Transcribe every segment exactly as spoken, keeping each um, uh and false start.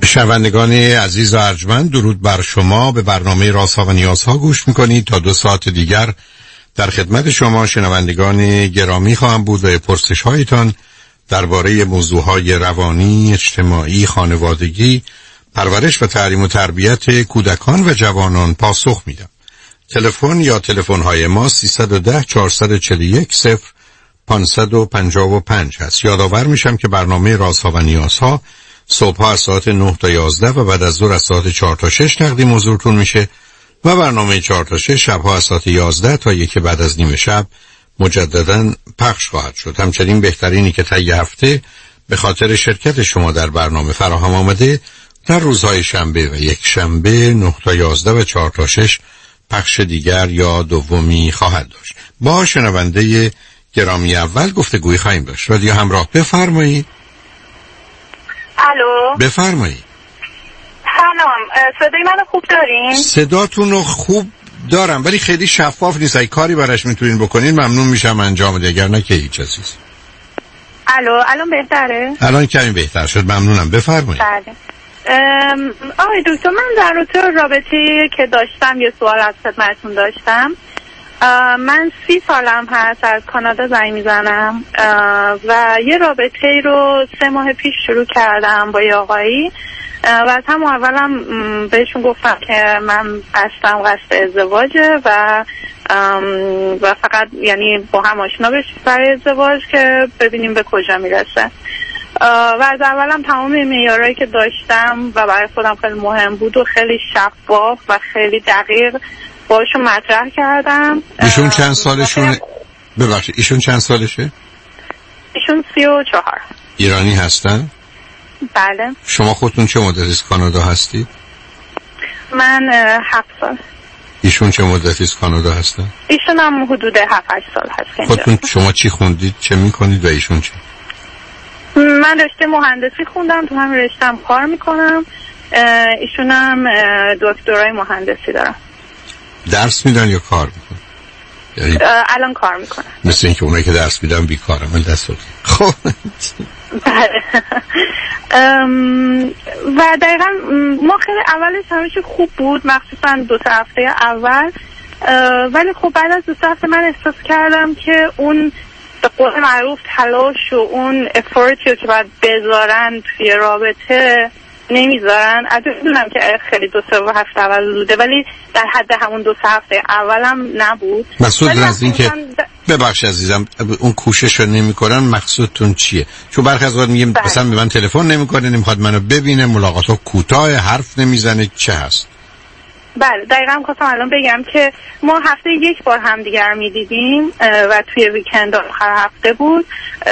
شنوندگان عزیز و ارجمند، درود بر شما. به برنامه رازها و نیازها گوش میکنید. تا دو ساعت دیگر در خدمت شما شنوندگان گرامی خواهم بود و پرسش هایتان درباره موضوعهای روانی، اجتماعی، خانوادگی، پرورش و تعلیم و تربیت کودکان و جوانان پاسخ میدم. تلفن یا تلفن های ما سیصد و ده چهارصد و چهل و یک صفر پانصد و پنجاه و پنج هست. یادآور میشم که برنامه رازها و نیازها صبح از ساعت نه تا یازده و بعد از ظهر از ساعت چهار تا شش تقدیم حضورتون میشه و برنامه چهار تا شش شبها از ساعت یازده تا یک بعد از نیم شب مجددا پخش خواهد شد. همچنین بهترینی که طی هفته به خاطر شرکت شما در برنامه فراهم آمده در روزهای شنبه و یک شنبه نه تا یازده و چهار تا شش پخش دیگر یا دومی خواهد داشت. با شنونده گرامی اول گفتگوی خواهیم داشت. رادیو همراه، بفرمایید. الو، بفرمایید. سلام، صدای منو خوب دارین؟ صداتون رو خوب دارم ولی خیلی شفاف نیست. اگه کاری براش میتونین بکنین ممنون میشم انجام بده، اگر نه که هیچ عزیز. الو، الان بهتره؟ الان کمی بهتر شد، ممنونم. بفرمایید. بله. آقای دکتر، من در رابطه رابطه که داشتم یه سوال از خدمتتون داشتم. من سی سالم هست، از کانادا زنگ میزنم و یه رابطه رو سه ماه پیش شروع کردم با یه آقایی و از همون اولم بهشون گفتم که من قصدم قصد ازدواجه و و فقط یعنی با هم آشنا بشیم برای ازدواج که ببینیم به کجا میرسه. و از اولم تمام معیارهایی که داشتم و برای خودم خیلی مهم بود و خیلی شفاف و خیلی دقیق باشون مطرح کردم. ایشون چند سالشونه؟ ببخشید ایشون چند سالشه؟ ایشون سی و چهار. ایرانی هستن؟ بله. شما خودتون چه مدتی از کانادا هستید؟ من هفت سال. ایشون چه مدتی از کانادا هستن؟ ایشون هم حدود هفت هشت سال هست. خودتون شما چی خوندید؟ چه میکنید و ایشون چه؟ من رشته مهندسی خوندم، تو همین رشته هم کار میکنم. ایشون هم دکترای مهندسی دارم. درس میدن یا کار میکنن؟ یعنی الان کار میکنن. مثل اینکه اونایی که درس میدن بیکارن. من دست خب بله. و دقیقا ما خیلی اولش همیشه خوب بود، مخصوصا دو تا هفته اول، ولی خب بعد از دو تا هفته من احساس کردم که اون به قول معروف تلاش و اون افورتی که باید بذارن توی رابطه نمیذارن. البته میدونم که خیلی دو سه هفته اول بوده ولی در حد همون دو سه هفته اولم نبود. مقصود از این که ببخش عزیزم اون کوشش رو نمیکنن، مقصودتون چیه؟ چون برخی از وقت میگیم مثلا به من تلفن نمیکنه، نمیخواد منو ببینه، ملاقات‌ها کوتاه، حرف نمیزنه، چه هست؟ بله دقیقا می‌خواستم الان بگم که ما هفته یک بار همدیگر می‌دیدیم و توی ویکند آخر هفته بود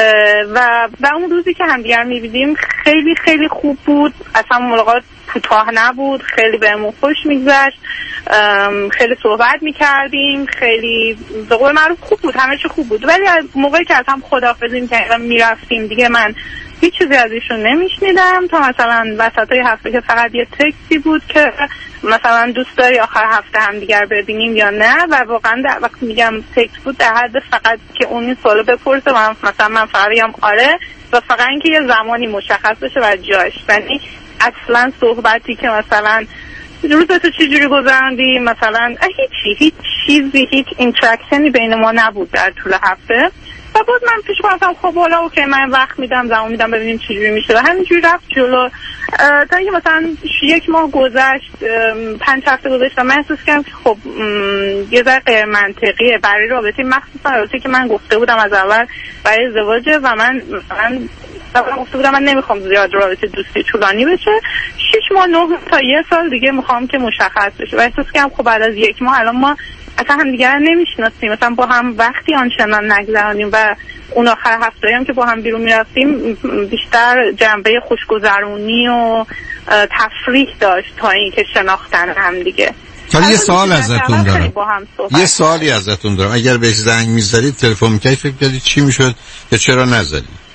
و و اون روزی که همدیگر می‌دیدیم خیلی خیلی خوب بود. اصلا ملاقات کوتاه نبود، خیلی بهمون خوش می‌گذشت، خیلی صحبت می‌کردیم، خیلی به قول معروف خوب بود، همه چی خوب بود. ولی از موقعی که از هم خداحافظی می‌کردیم می‌رفتیم دیگه من هیچ چیزی از ایشون نمیشنیدم تا مثلا وسطای هفته که فقط یه تکستی بود که مثلا دوست داری آخر هفته هم دیگر ببینیم یا نه، و واقعا در وقت میگم تکست بود در حد فقط که اون این سوالو بپرسه و مثلا من فقط بگم آره و فقط اینکه یه زمانی مشخص بشه و جاش. یعنی اصلا صحبتی که مثلا روزتو چجوری گذراندی، مثلا هیچی هیچ چیزی هیچ اینتراکشنی بین ما نبود در طول هفته. و باز من پیش کنم خب حالا اوکی من وقت میدم زمان میدم ببینیم چجوری میشه و همینجوری رفت جلو تا اینکه مثلا یک ماه گذشت، پنج هفته گذشت و من احساس کردم که خب یه ذره غیر منطقیه برای رابطه، مخصوصا رابطه که من گفته بودم از اول برای ازدواجه و من مثلا گفته بودم من نمیخوام زیاد رابطه دوستی طولانی بشه، شش ماه نه تا یه سال دیگه میخوام که مشخص بشه و احساس کردم خب بعد از یک ماه الان ما اصلا هم دیگه نمیشناسیم، مثلا با هم وقتی آنچنان نگذرانیم و اون آخر هفته‌ای هم که با هم بیرون میرفتیم بیشتر جنبه خوشگذرونی و تفریح داشت تا اینکه شناختن هم دیگه. حالا یه سوال ازتون دارم، یه سوالی ازتون دارم، اگر بهش زنگ می‌زدید تلفن می‌کردید فکر کردید چی میشد یا چرا نزدید؟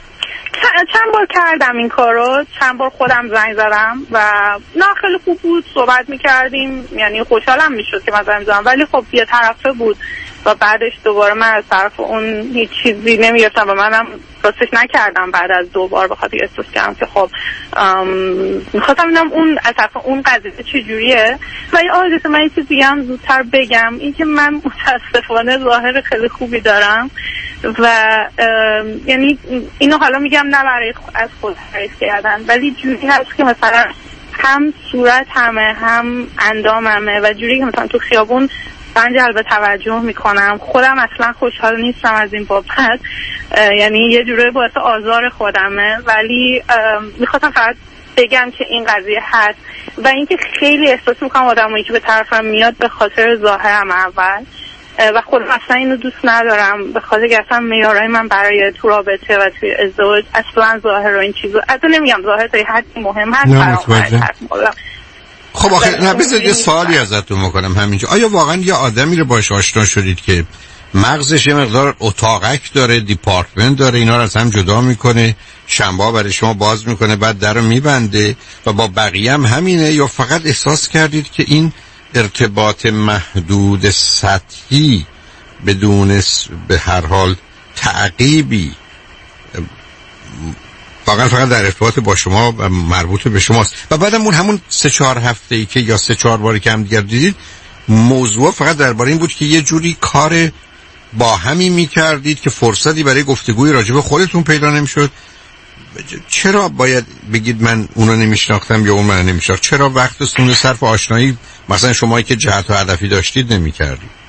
چند بار کردم این کارو، چند بار خودم زنگ زدم و نه خیلی خوب بود، صحبت میکردیم، یعنی خوشحالم میشد که مثلا میزنم، ولی خب یه طرفه بود و بعدش دوباره من از طرف اون هیچ چیزی نمیگرفتم و منم راستش نکردم بعد از دو بار بخاطر احساس کردم که خب میخواستم ببینم اون از طرف اون قضیه چجوریه. ولی آقای من یه چیز دیگه هم زودتر بگم، این که من متاسفانه ظاهر خیلی خوبی دارم و یعنی اینو حالا میگم نه برای از خود تعریف کردن، ولی جوری هست که مثلا هم صورت همه هم انداممه و جوری که مثلا تو خیابون من جلب توجه میکنم، خودم اصلا خوشحال نیستم از این بابت، یعنی یه جوری باعث آزار خودمه، ولی میخواستم فقط بگم که این قضیه هست و اینکه خیلی احساس میکنم آدمایی که به طرفم میاد به خاطر ظاهرم اول و خودم اصلا اینو دوست ندارم، به خاطر که اصلا معیارای من برای تو رابطه و توی ازدواج اصلا ظاهر و این چیزا، اصلا نمیگم ظاهر تا یه حدی مهم هست برام. خب آخه نه بذارید یه سوالی ازتون بکنم همینجا، آیا واقعا یه آدمی رو باش آشنا شدید که مغزش یه مقدار اتاقک داره، دیپارتمنت داره، اینا رو از هم جدا میکنه، شنبه برای شما باز میکنه بعد در رو میبنده و با بقیه هم همینه، یا فقط احساس کردید که این ارتباط محدود سطحی بدون به هر حال تعقیبی واقعا فقط در ارتباط با شما و مربوط به شماست و بعدم اون همون سه چهار هفته ای که یا سه چهار باری که هم دیگر دیدید موضوع فقط درباره این بود که یه جوری کار با همی میکردید که فرصتی برای گفتگوی راجع به خودتون پیدا نمیشد؟ چرا باید بگید من اونو نمیشناختم یا اون من نمیشناخت؟ چرا وقتتون رو صرف آشنایی مثلا شمایی که جهت و هدفی داشتید نمیکردید؟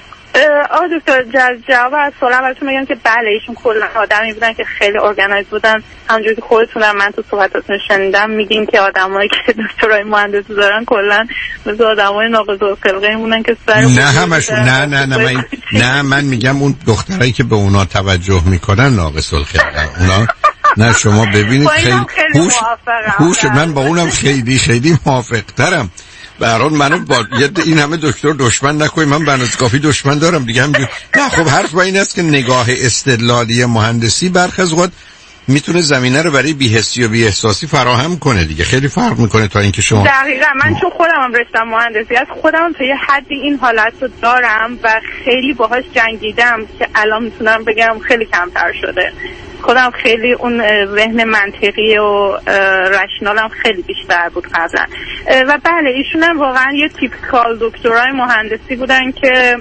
آقا دکتر جواب از سوالم براتون میگم که بله ایشون کلا آدمی بودن که خیلی ارگانایز بودن، همونجوری که خودتون من تو صحبتاتون شنیدم میگین که آدمایی که دکترای مهندسی دارن کلا مثل آدمای ناقص الخلقه مونن که سر نه همشون نه نه نه من نه من میگم اون دخترایی که به اونا توجه میکنن ناقص الخلقه اونا نه شما ببینید خیلی هوش هوش من با اونم خیلی خیلی موافق‌ترم. به هر حال منو با این همه دکتر دشمن نکنید، من بناس کافی دشمن دارم دیگه هم دو... نه خب حرف با این است که نگاه استدلالی مهندسی برخی از اوقات میتونه زمینه رو برای بی‌حسی و بی‌احساسی فراهم کنه دیگه، خیلی فرق میکنه تا اینکه شما دقیقاً من چون خودم هم رشتم مهندسی است خودم تا یه حدی این حالت رو دارم و خیلی باهاش جنگیدم که الان میتونم بگم خیلی کمتر شده. خودم خیلی اون ذهن منطقی و رشنالم خیلی بیشتر بود قبلا و بله ایشون هم واقعا یه تیپیکال دکترای مهندسی بودن که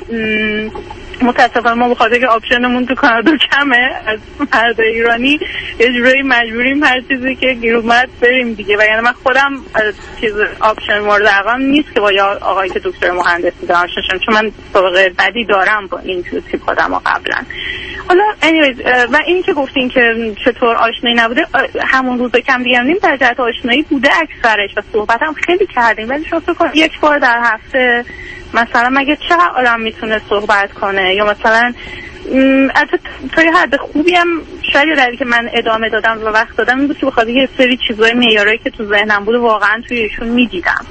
متاسفانه ما بخاطر که آپشنمون تو کانادا کمه از مرد ایرانی یه جوری مجبوریم هر چیزی که گیر اومد بریم دیگه، و یعنی من خودم چیز آپشن مورد علاقه‌ام نیست که با یا آقایی که دکتر مهندسی دارم چون من سابقه بدی دارم با این تیپ آدم‌ها قبلا. حالا anyways و این که گفتین که چطور آشنایی نبوده، همون روزا کم دیگه نیم در جهت آشنایی بوده اکثرش و صحبت هم خیلی کردیم، ولی شما فکر کنید یک بار در هفته مثلا مگه چقدر آدم میتونه صحبت کنه؟ یا مثلا البته تا یه حد خوبی هم شاید دلیلی که من ادامه دادم و وقت دادم این بود که بخاطر یه سری چیزای معیاری که تو ذهنم بود واقعا توی ایشون میدیدم،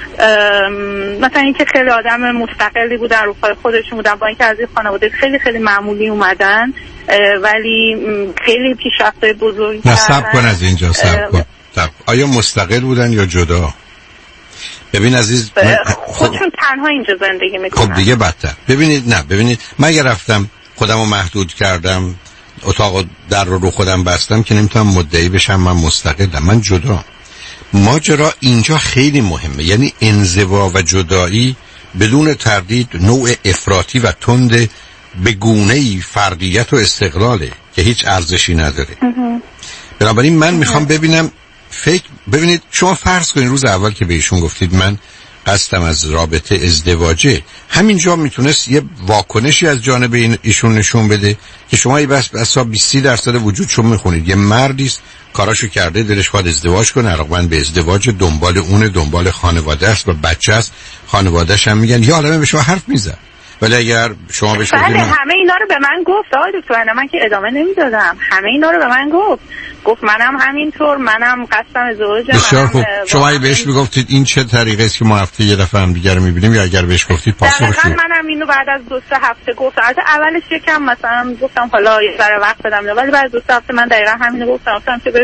مثلا اینکه خیلی آدم مستقلی بودن، رو پای خودشون بودن، با اینکه از این خانواده خیلی خیلی معمولی اومدن ولی خیلی پیشرفت‌های بزرگی کردن. نصب کن از اینجا صبر کن. آیا مستقل بودن یا جدا؟ ببین عزیز من... خودشون تنها اینجا زندگی میکنن. خب دیگه بدتر. ببینید نه ببینید من اگه رفتم خودمو محدود کردم اتاق در رو رو خودم بستم که نمیتونم مدعی بشم من مستقلم، من جدا. ماجرا اینجا خیلی مهمه، یعنی انزوا و جدایی بدون تردید نوع افراطی و تند به گونه‌ای فردیت و استقلاله که هیچ ارزشی نداره. بنابراین من میخوام ببینم فکر ببینید شما فرض کنید روز اول که به ایشون گفتید من قصدم از رابطه ازدواجه، همینجا میتونست یه واکنشی از جانب این ایشون نشون بده که شما بس بسا بیست درصد وجودشو میخونید یه مردیست کاراشو کرده دلش خواهد ازدواج کنه، علاقمند به ازدواج، دنبال اونه، دنبال خانواده است و بچه است، خانواده‌اش هم میگن یه عالمه به شما حرف میزن. ولی اگر شما بهش بله همه اینا رو به من گفت آقای دکتر، من که ادامه نمیدادم، همه اینا رو به من گفت گفت منم همینطور، منم قصدم ازدواجم. بسیار خوب. شما اگه بهش میگفتید این چه طریقه است که ما هفته یه دفعه هم دیگه رو میبینیم، یا اگر بهش گفتید پاسخش چیه؟ منم اینو بعد از دو سه هفته گفتم. البته اولش یکم مثلا گفتم حالا یه ذره وقت بدم، ولی بعد از دو سه هفته من دقیقاً همینو گفتم، گفتم که ببین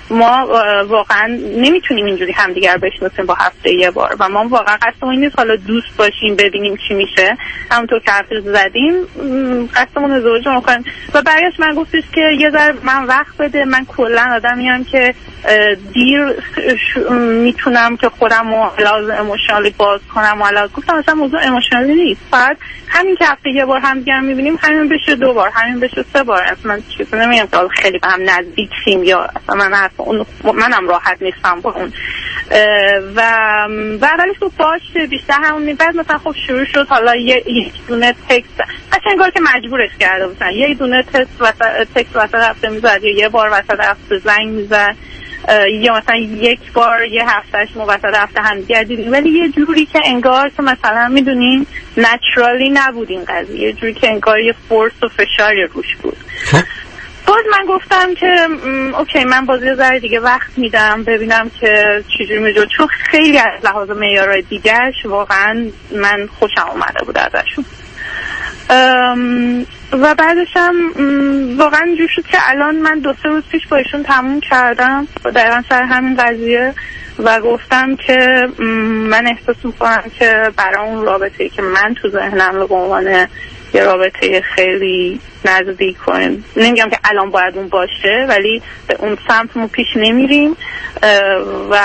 ما واقعا نمیتونیم اینجوری همدیگر بشناسیم با هفته یه بار و ما واقعا قصدمون نیست حالا دوست باشیم ببینیم چی میشه، همونطور که حرف زدیم قصدمون ازدواج میکنیم. و برگشت من گفتش که یه ذره من وقت بده، من کلا آدمیم که دیر میتونم که خودم رو لازم اموشنالی باز کنم و لازم گفتم اصلا موضوع اموشنالی نیست، فقط همین که هفته یه بار همدیگر میبینیم همین بشه دو بار، همین بشه سه بار. اصلا من چیزی نمیگم که خیلی به هم نزدیکیم یا اصلا من حرف اون منم راحت نیستم با اون و بعدش تو باشه بیشتر همون. بعد مثلا خب شروع شد حالا یه یک دونه تکست اصلا انگار که مجبورش کرده بودن یه دونه تکست وسط تکست وسط هفته میزد یا یه بار وسط هفته زنگ میزد یا مثلا یک بار یه هفتهش ما وسط هفته هم دیدیم، ولی یه جوری که انگار که مثلا میدونین نچرالی نبود این قضیه، یه جوری که انگار یه فورس و فشاری روش بود. باز من گفتم که اوکی من باز یه ذره دیگه وقت میدم ببینم که چجوری میشه، چون خیلی از لحاظ معیارهای دیگهش واقعا من خوشم اومده بود ازشون. و بعدش هم واقعا اینجور شد که الان من دو سه روز پیش با ایشون تموم کردم دقیقا سر همین قضیه و گفتم که من احساس میکنم که برای اون رابطه‌ای که من تو ذهنم رو به عنوان یه رابطه خیلی نزدیک کنیم، نمیگم که الان باید اون باشه ولی به اون سمت ما پیش نمیریم و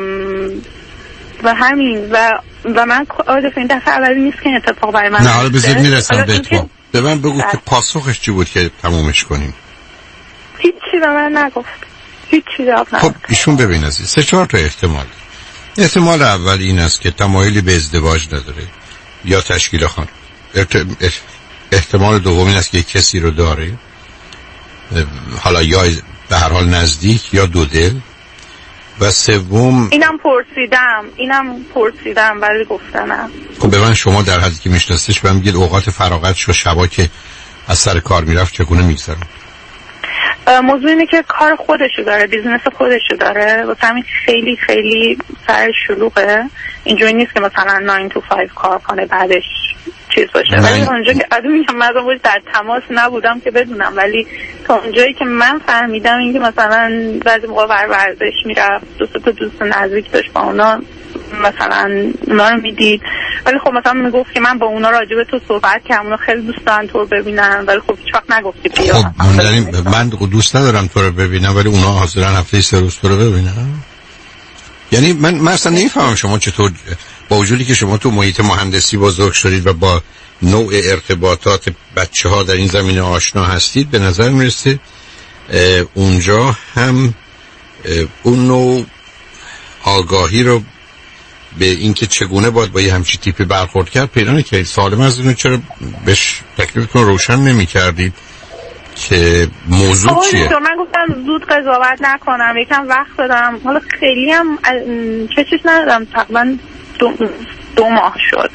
و همین و و من آده این دفعه اولی نیست که این اتفاق برای من نه حالا بذار میرسم به اتفاق. به من بگو که پاسخش چی بود که تمومش کنیم. هیچی به من نگفت، هیچی جواب نداد. خب ایشون ببین عزیز سه چهار تا احتمال. احتمال اول این است که تمایلی به ازدواج نداره یا تشکیل خانواده. احتمال دوم این است که کسی رو داره، حالا یا به هر حال نزدیک یا دو دل. و سوم اینم پرسیدم اینم پرسیدم ولی گفتنم. خب به من شما در حدی که میشناسیش بهم بگید اوقات فراغتش و شبا که از سر کار میرفت چگونه میگذره؟ موضوع اینه که کار خودشو داره، بیزنس خودشو داره، واسه همین خیلی خیلی سر شلوغه. اینجوری نیست که مثلا نه تا پنج کار کنه بعدش چیز باشه. ولی اونجا که آدم میگم من باش در تماس نبودم که بدونم، ولی تا اونجایی که من فهمیدم این که مثلا بعضی موقع ورزش میرفت، دوست تا دوست نزدیک داشت با اونا مثلا اونا رو میدید، ولی خب مثلا میگفت که من با اونا راجع به تو صحبت کردم، اونا خیلی دوست دارن تو رو ببینن، ولی خب هیچ وقت نگفتی بیا. خب یعنی من دوست ندارم تو رو ببینم ولی اونا حاضرن هفته سه روز تو رو ببینن. یعنی من من اصلا نمیفهمم شما چطور با وجودی که شما تو محیط مهندسی بزرگ شدید و با نوع ارتباطات بچه ها در این زمینه آشنا هستید، به نظر میرسه اونجا هم اون نوع آگاهی رو به اینکه چگونه باید با یه همچی تیپی برخورد کرد پیدا نکردید. سالم از اینو چرا بهش تکلیفتون روشن نمی کردید که موضوع چیه؟ من گفتم زود قضاوت نکنم، یکم وقت بدم، حالا خیلی هم چشش ندادم، تقریبا دو, دو ماه شد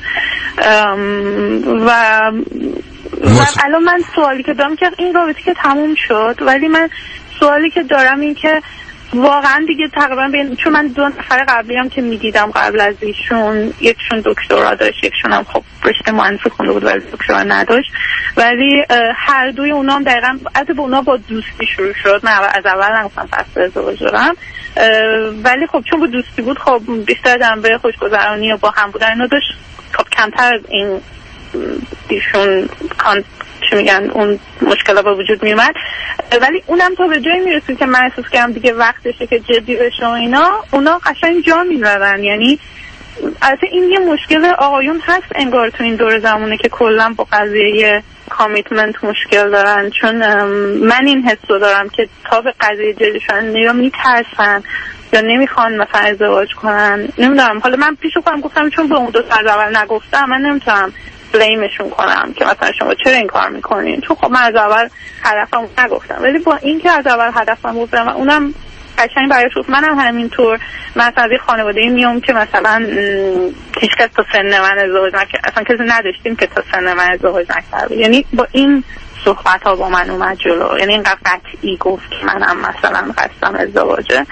و و الان من سوالی که دارم که این رابطه که تموم شد، ولی من سوالی که دارم این که واقعا دیگه تقریبا بین... چون من دو نفر قبلی هم که میدیدم قبل از ایشون، یکشون دکترا داشت، یکشون هم خب رشته مهندسی خونده بود ولی دکترا نداشت، ولی هر دوی اونا هم دقیقا از به اونا با دوستی شروع شد. من از اول نگفتم پس به ازدواج دارم، ولی خب چون با دوستی بود خب بیشتر جنبه خوشگذرانی و با هم بودن اینو داشت، خب کمتر از این دیشون کان چی میگن اون مشکل با وجود میومد، ولی اونم تا به جایی میرسید که من احساس کردم دیگه وقتشه که جدی بشه و اینا، اونا قشنگ جا میدادن. یعنی البته این یه مشکل آقایون هست انگار تو این دور زمانه که کلا با قضیه کامیتمنت مشکل دارن، چون من این حسو دارم که تا به قضیه جدی شدن یا میترسن یا نمیخوان مثلا ازدواج کنن. نمیدونم، حالا من پیش خودم گفتم چون به اون دو تا از اول نگفتم من نمیتونم بلیمشون کنم که مثلا شما چرا این کار میکنین، چون خب من از اول هدفم نگفتم، ولی با این که از اول هدفم گفتم اونم قشنگ برای شد. منم همینطور، من از این خانواده میام که مثلا هیچ کس تا سن من ازدواج نکرد، اصلا کسی نداشتیم که تا سن من ازدواج نکرده، یعنی با این صحبت ها با من اومد جلو، یعنی اینقدر قطعی گفت که منم مثلا قصدم ازدواجه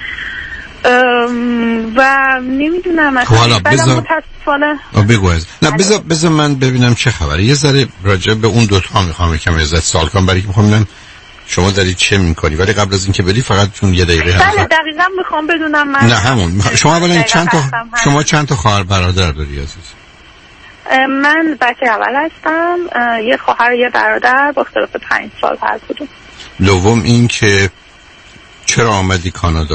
و نمیدونم مثلا حالا بذار بگو از نه بذار بذار من ببینم چه خبره. یه ذره راجع به اون دوتا میخوام یکم ازت سوال کنم، برای که میخوام ببینم شما داری چه میکنی؟ ولی قبل از اینکه بری فقط چون یه دقیقه هست. بله دقیقا میخوام بدونم من. نه همون. شما اولا چند تا شما چند تا خواهر برادر داری عزیز؟ من بچه اول هستم، یه خواهر یه برادر با اختلاف پنج سال هر کدوم. دوم این که چرا آمدی کانادا؟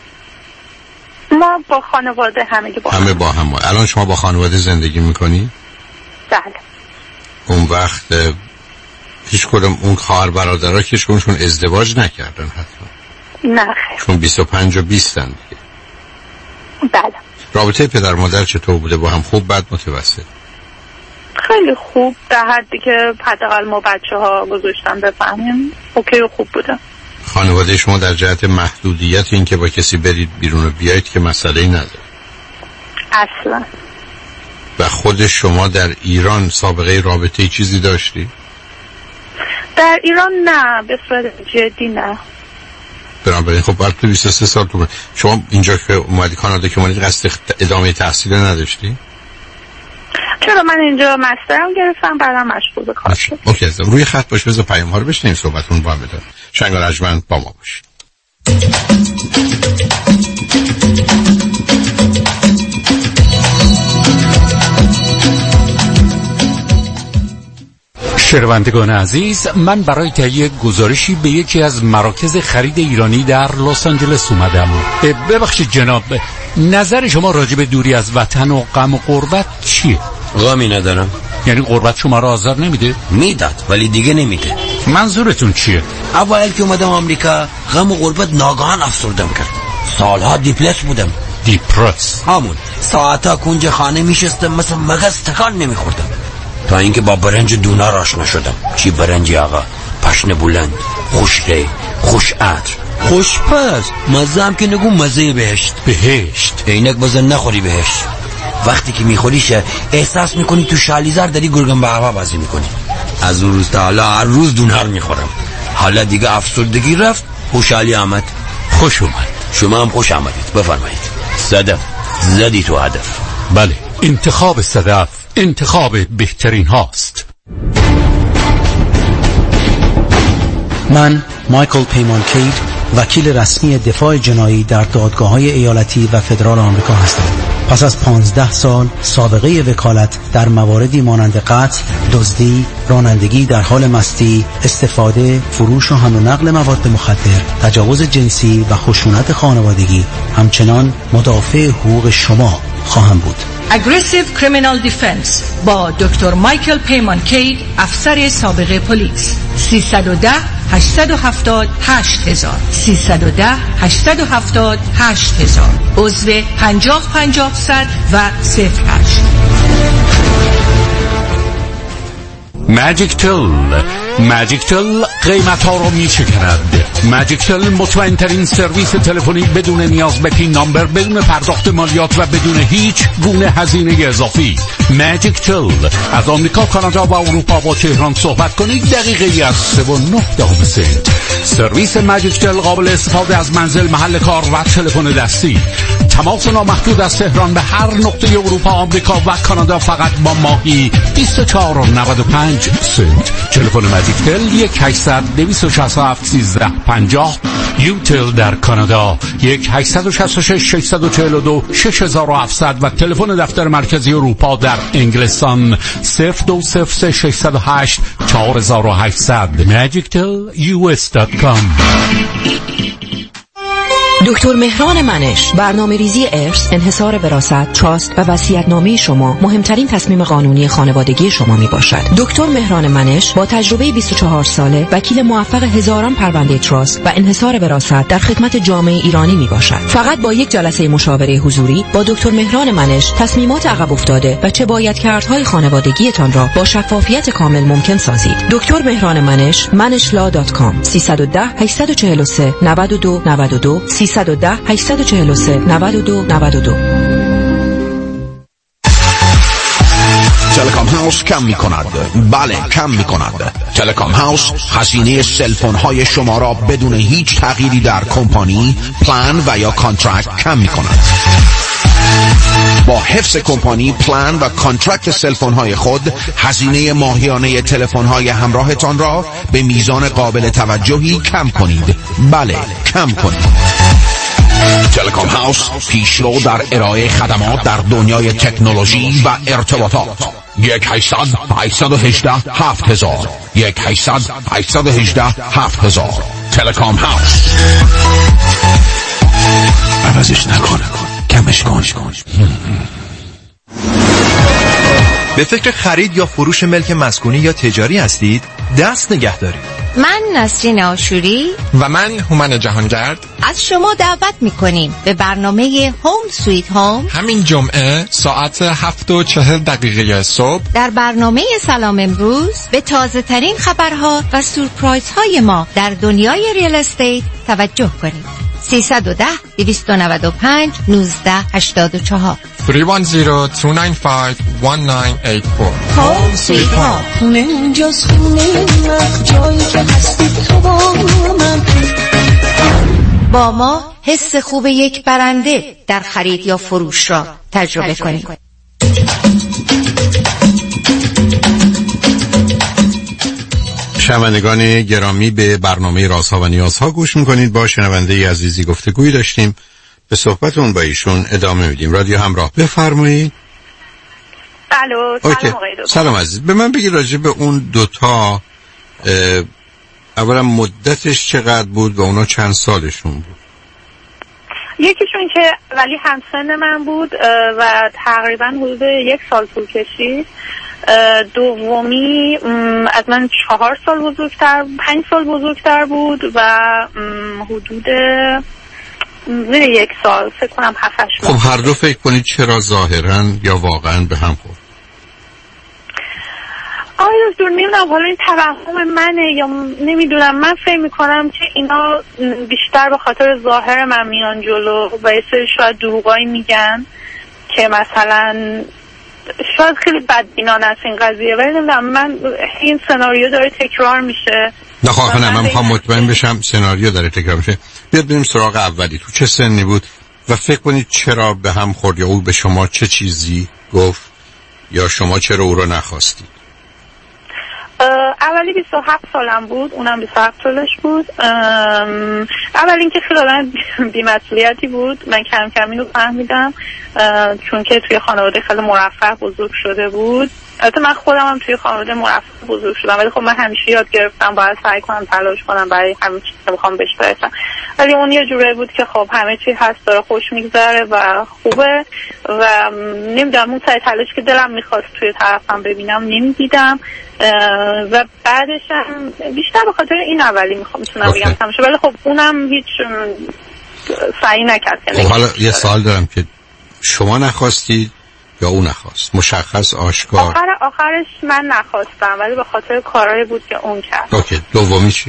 ما با خانواده همگی با همه با هم. الان شما با خانواده زندگی میکنی؟ بله. اون وقت هیچ کدوم اون خواهر برادرها که هیچ کدومشون ازدواج نکردن حتما؟ نه خیر. چون بیست و پنج و بیست هم دیگه. بله. رابطه پدر مادر چطور بوده؟ با هم خوب بد متوسط؟ خیلی خوب، در حدی که حداقل ما بچه ها گذاشتن بفهمیم اوکی و خوب بوده. خانواده شما در جهت محدودیت این که با کسی برید بیرون و بیایید که مسئله‌ای نداره؟ اصلا. و خود شما در ایران سابقه رابطه چیزی داشتی؟ در ایران نه، به صورت جدی نه. بنابراین خب بعد تو بیست و سه سال تو شما اینجا که اومدی کانادا که اومدی قصد ادامه تحصیل نداشتی؟ چرا من اینجا مسترم گرفتم بعدم مشغول به کار شدم. اوکی عزیزم روی خط باش، بذار پیام ها رو بشنیم صحبتون با هم بدن. شنگ رجمند با ما باش. شنوندگان عزیز، من برای تهیه گزارشی به یکی از مراکز خرید ایرانی در لس آنجلس اومدم. ببخشید جناب، نظر شما راجع به دوری از وطن و غم و غربت چیه؟ غمی ندارم. یعنی غربت شما را آزار نمیده؟ میداد ولی دیگه نمیده. منظورتون چیه؟ اول که اومدم آمریکا غم و غربت ناگهان افسردم کرد. سالها دیپرس بودم. دیپرس؟ همون ساعتا کنج خانه میشستم مثل مغز تکان نمیخوردم تا اینکه با برنج دونار آشنا شدم. چی برنجی آقا؟ پشن بلند، خوشره، خوش عطر، خوش پز، مزه هم که نگو مزه بهشت. بهشت؟ اینک بزن نخوری بهشت. وقتی که میخوریش احساس میکنی تو شالیزار داری گرگن به هوا بازی میکنی. از اون روز تا حالا هر روز دونار میخورم. حالا دیگه افسردگی رفت، خوشحالی آمد. خوش اومد. شما هم خوش آمدید. بفرمایید. صدف زدی تو هدف. بله، انتخاب صدف انتخاب بهترین هاست. من مایکل پیمانکید، وکیل رسمی دفاع جنایی در دادگاه‌های ایالتی و فدرال آمریکا هستم. پس از پانزده سال سابقه وکالت در مواردی مانند قتل، دزدی، رانندگی در حال مستی، استفاده، فروش و حمل و نقل مواد مخدر، تجاوز جنسی و خشونت خانوادگی، همچنان مدافع حقوق شما خواهم بود. Aggressive Criminal Defense با دکتر مایکل پیمانکید، افسر سابق پلیس. سیصد و ده هشتصد و هفتاد هشت هزار سیصد و ده هشتصد و هفتاد هشت هزار عضو پنجاه پنجاه صد و صفر هشت. ماجیک تل ماجیک تل قیمت ها رو می شکند. ماجیک تل مطمئن ترین سرویس تلفنی بدون نیاز به پین نامبر، بدون پرداخت مالیات و بدون هیچ گونه هزینه اضافی. ماجیک تل از آمریکا، کانادا و اروپا با تهران صحبت کنید دقیقه از سه و نه دهم سنت. سرویس ماجیک تل قابل استفاده از منزل، محل کار و تلفن دستی. تماس نامحدود از تهران به هر نقطه اروپا، آمریکا و کانادا فقط با ماهی بیست و چهار و نود و پنج سنت. تلفن ماجیک تل یک هشتصد دویست و شصت و هفت سیزده پنجاه. یوتل در کانادا یک هشتصد و شصت و شش ششصد و چهل و دو شش هزار و هفتصد و تلفن دفتر مرکزی اروپا در انگلستان صفر دو صفر سه ششصد و هشت چهار هزار و هشتصد. ماجیک تل یو اس دات کام. دکتر مهران منش، برنامه ریزی ارث، انحصار وراثت، تراست و وصیت‌نامه شما مهمترین تصمیم قانونی خانوادگی شما می باشد. دکتر مهران منش با تجربه بیست و چهار ساله، وکیل موفق هزاران پرونده تراست و انحصار وراثت در خدمت جامعه ایرانی می باشد. فقط با یک جلسه مشاوره حضوری با دکتر مهران منش تصمیمات عقب افتاده و چه باید کردهای خانوادگیتان را با شفافیت کامل ممکن سازید. دکتر مهران منش، منش لا دات کام. سیصد و ده هشتصد و چهل و سه نود و دو نود و دو سیصد و ده هشتصد و چهل و سه نود و دو نود و دو. تلکام هاوس کم می کند. بله کم می کند. تلکام هاوس هزینه سلفون های شما را بدون هیچ تغییری در کمپانی، پلان و یا کانترکت کم می کند. با حفظ کمپانی، پلان و کانترکت سلفون های خود هزینه ماهیانه تلفن های همراهتان را به میزان قابل توجهی کم کنید. بله، کم کنید. تلکام هاوس پیشرو در ارائه خدمات در دنیای تکنولوژی و ارتباطات. یک هشتصد هشتصد و هجده هفت هزار یک هشتصد هشتصد و هجده هفت هزار. تلکام هاوس. عوضش نکن، کمش کن. به فکر خرید یا فروش ملک مسکونی یا تجاری هستید؟ دست نگه دارید. من نسرین آشوری و من هومن جهانگرد از شما دعوت میکنیم به برنامه هوم سویت هوم همین جمعه ساعت هفت و چهل دقیقه صبح در برنامه سلام امروز به تازه ترین خبرها و سورپرایز های ما در دنیای ریال استیت توجه کنید. سیصد و ده دویست و نود و پنج نوزده هشتاد و چهار سه یک صفر دو نه پنج یک نه هشت چهار هوم سویت هوم. خونه اونجاست، خونه من، جایی که هستی تو با من. با ما حس خوب یک برنده در خرید یا فروش را تجربه کنید. شنوندگان گرامی، به برنامه رازها و نیازها گوش میکنید. با شنونده عزیزی گفتگویی داشتیم، به صحبتون با ایشون ادامه میدیم. رادیو همراه، بفرمایید. الو، سلام آقای دکتر. سلام عزیز، به من بگید راجع به اون دوتا، اولا مدتش چقدر بود و اونا چند سالشون بود؟ یکیشون که ولی همسن من بود و تقریبا حدود یک سال طول کشید. دومی از من چهار سال بزرگتر، پنج سال بزرگتر بود و حدود زیر یک سال، فکر کنم هفت هشت ماه. خب هر دو فکر کنید چرا ظاهرا یا واقعا به هم خورد؟ آقای دکتر نمیدونم، حالا این توهم منه یا نمیدونم. من فکر میکنم که اینا بیشتر به خاطر ظاهر من میان جلو و یه سری شاید دروغایی میگن که مثلا شاید خیلی بدبینانه است این قضیه، ولی نمیدونم، من این سناریو داره تکرار میشه. نه خواهد نه، من میخوام مطمئن بشم سناریو داره تکرار میشه. بیاد بریم سراغ اولی. تو چه سنی بود و فکر کنید چرا به هم خورد، یا او به شما چه چیزی گفت یا شما چرا او رو نخواستید؟ اولی بیست و هفت سالم بود، اونم بیست و هفت سالش بود. اول اینکه خیلی آدم بی‌مسئولیتی بود. من کم کم اینو فهمیدم چون که توی خانواده خیلی مرفه بزرگ شده بود. البته من خودم هم توی خانواده مرفه بزرگ شدم، ولی خب من همیشه یاد گرفتم باید سعی کنم تلاش کنم برای همه چیزی که میخوام بهش برسم. ولی اون یه جوری بود که خب همه چی هست، داره خوش میگذره و خوبه و نمیدونم اون سعی تلاش که دلم میخواست توی طرفم ببینم نمیدیدم و بعدش هم بیشتر به خاطر این اولی میخوام میتونم بگم تمشه، ولی خب اونم هیچ سعی نکرد. خب حالا یه سوال دارم که شما نخواستید یا اون نخواست؟ مشخص، آشکار؟ آخر آخرش من نخواستم ولی به خاطر کارهایی بود که اون کرد. اوکی. دومی چی؟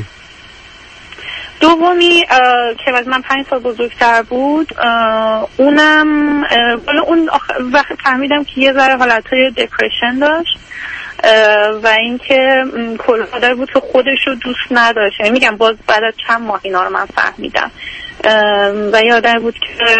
دومی که از من پنج سال بزرگتر بود، اونم بالا اون وقت فهمیدم که یه ذره حالتهای دپرشن داشت و اینکه کل آدمی بود که خودش رو دوست نداشت. یعنی میگم باز بعد از چند ماه اینا رو من فهمیدم و یه آدمی بود که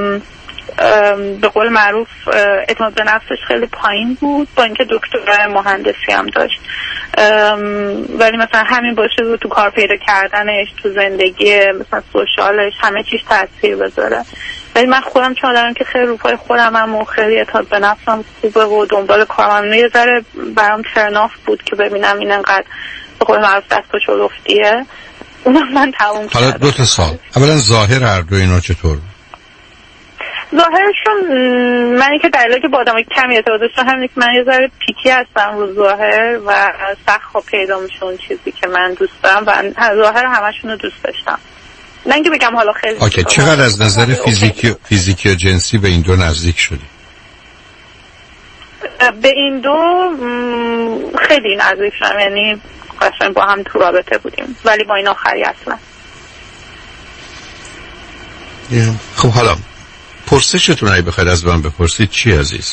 به قول معروف اعتماد به نفسش خیلی پایین بود، با اینکه دکترای مهندسی هم داشت، ولی مثلا همین باشه بود تو کار پیدا کردنش، تو زندگی مثلا سوشالش، همه چیز تاثیر بذاره. ولی من خودم چون آدمم که خیلی رو پای خودم هم و خیلی اعتماد به نفسم خوبه و دنبال کارم، یه ذره برام ترناف بود که ببینم این انقدر به قول معروف دست و چلفتیه. اونم من تموم کردم. حالا دو تا سال، اولا ظاهر هر دو اینا چطور؟ ظاهرشون منی که دلیلی که با آدمای کمی ارتباط داشتم همینه که من یه ذره پیکی هستم رو ظاهر و سخت خواب پیدا میشه اون چیزی که من دوست دارم و ظاهر همشون رو دوست داشتم. نه اینکه بگم حالا خیلی. اوکی. چقدر از نظر فیزیکی فیزیکی و جنسی به این دو نزدیک شدی؟ به این دو خیلی نزدیک شدم، یعنی قشنگ با هم تو رابطه بودیم، ولی با این آخری اصلا. خب حالا پرسشتون اگه بخواید از من بپرسید چی عزیز؟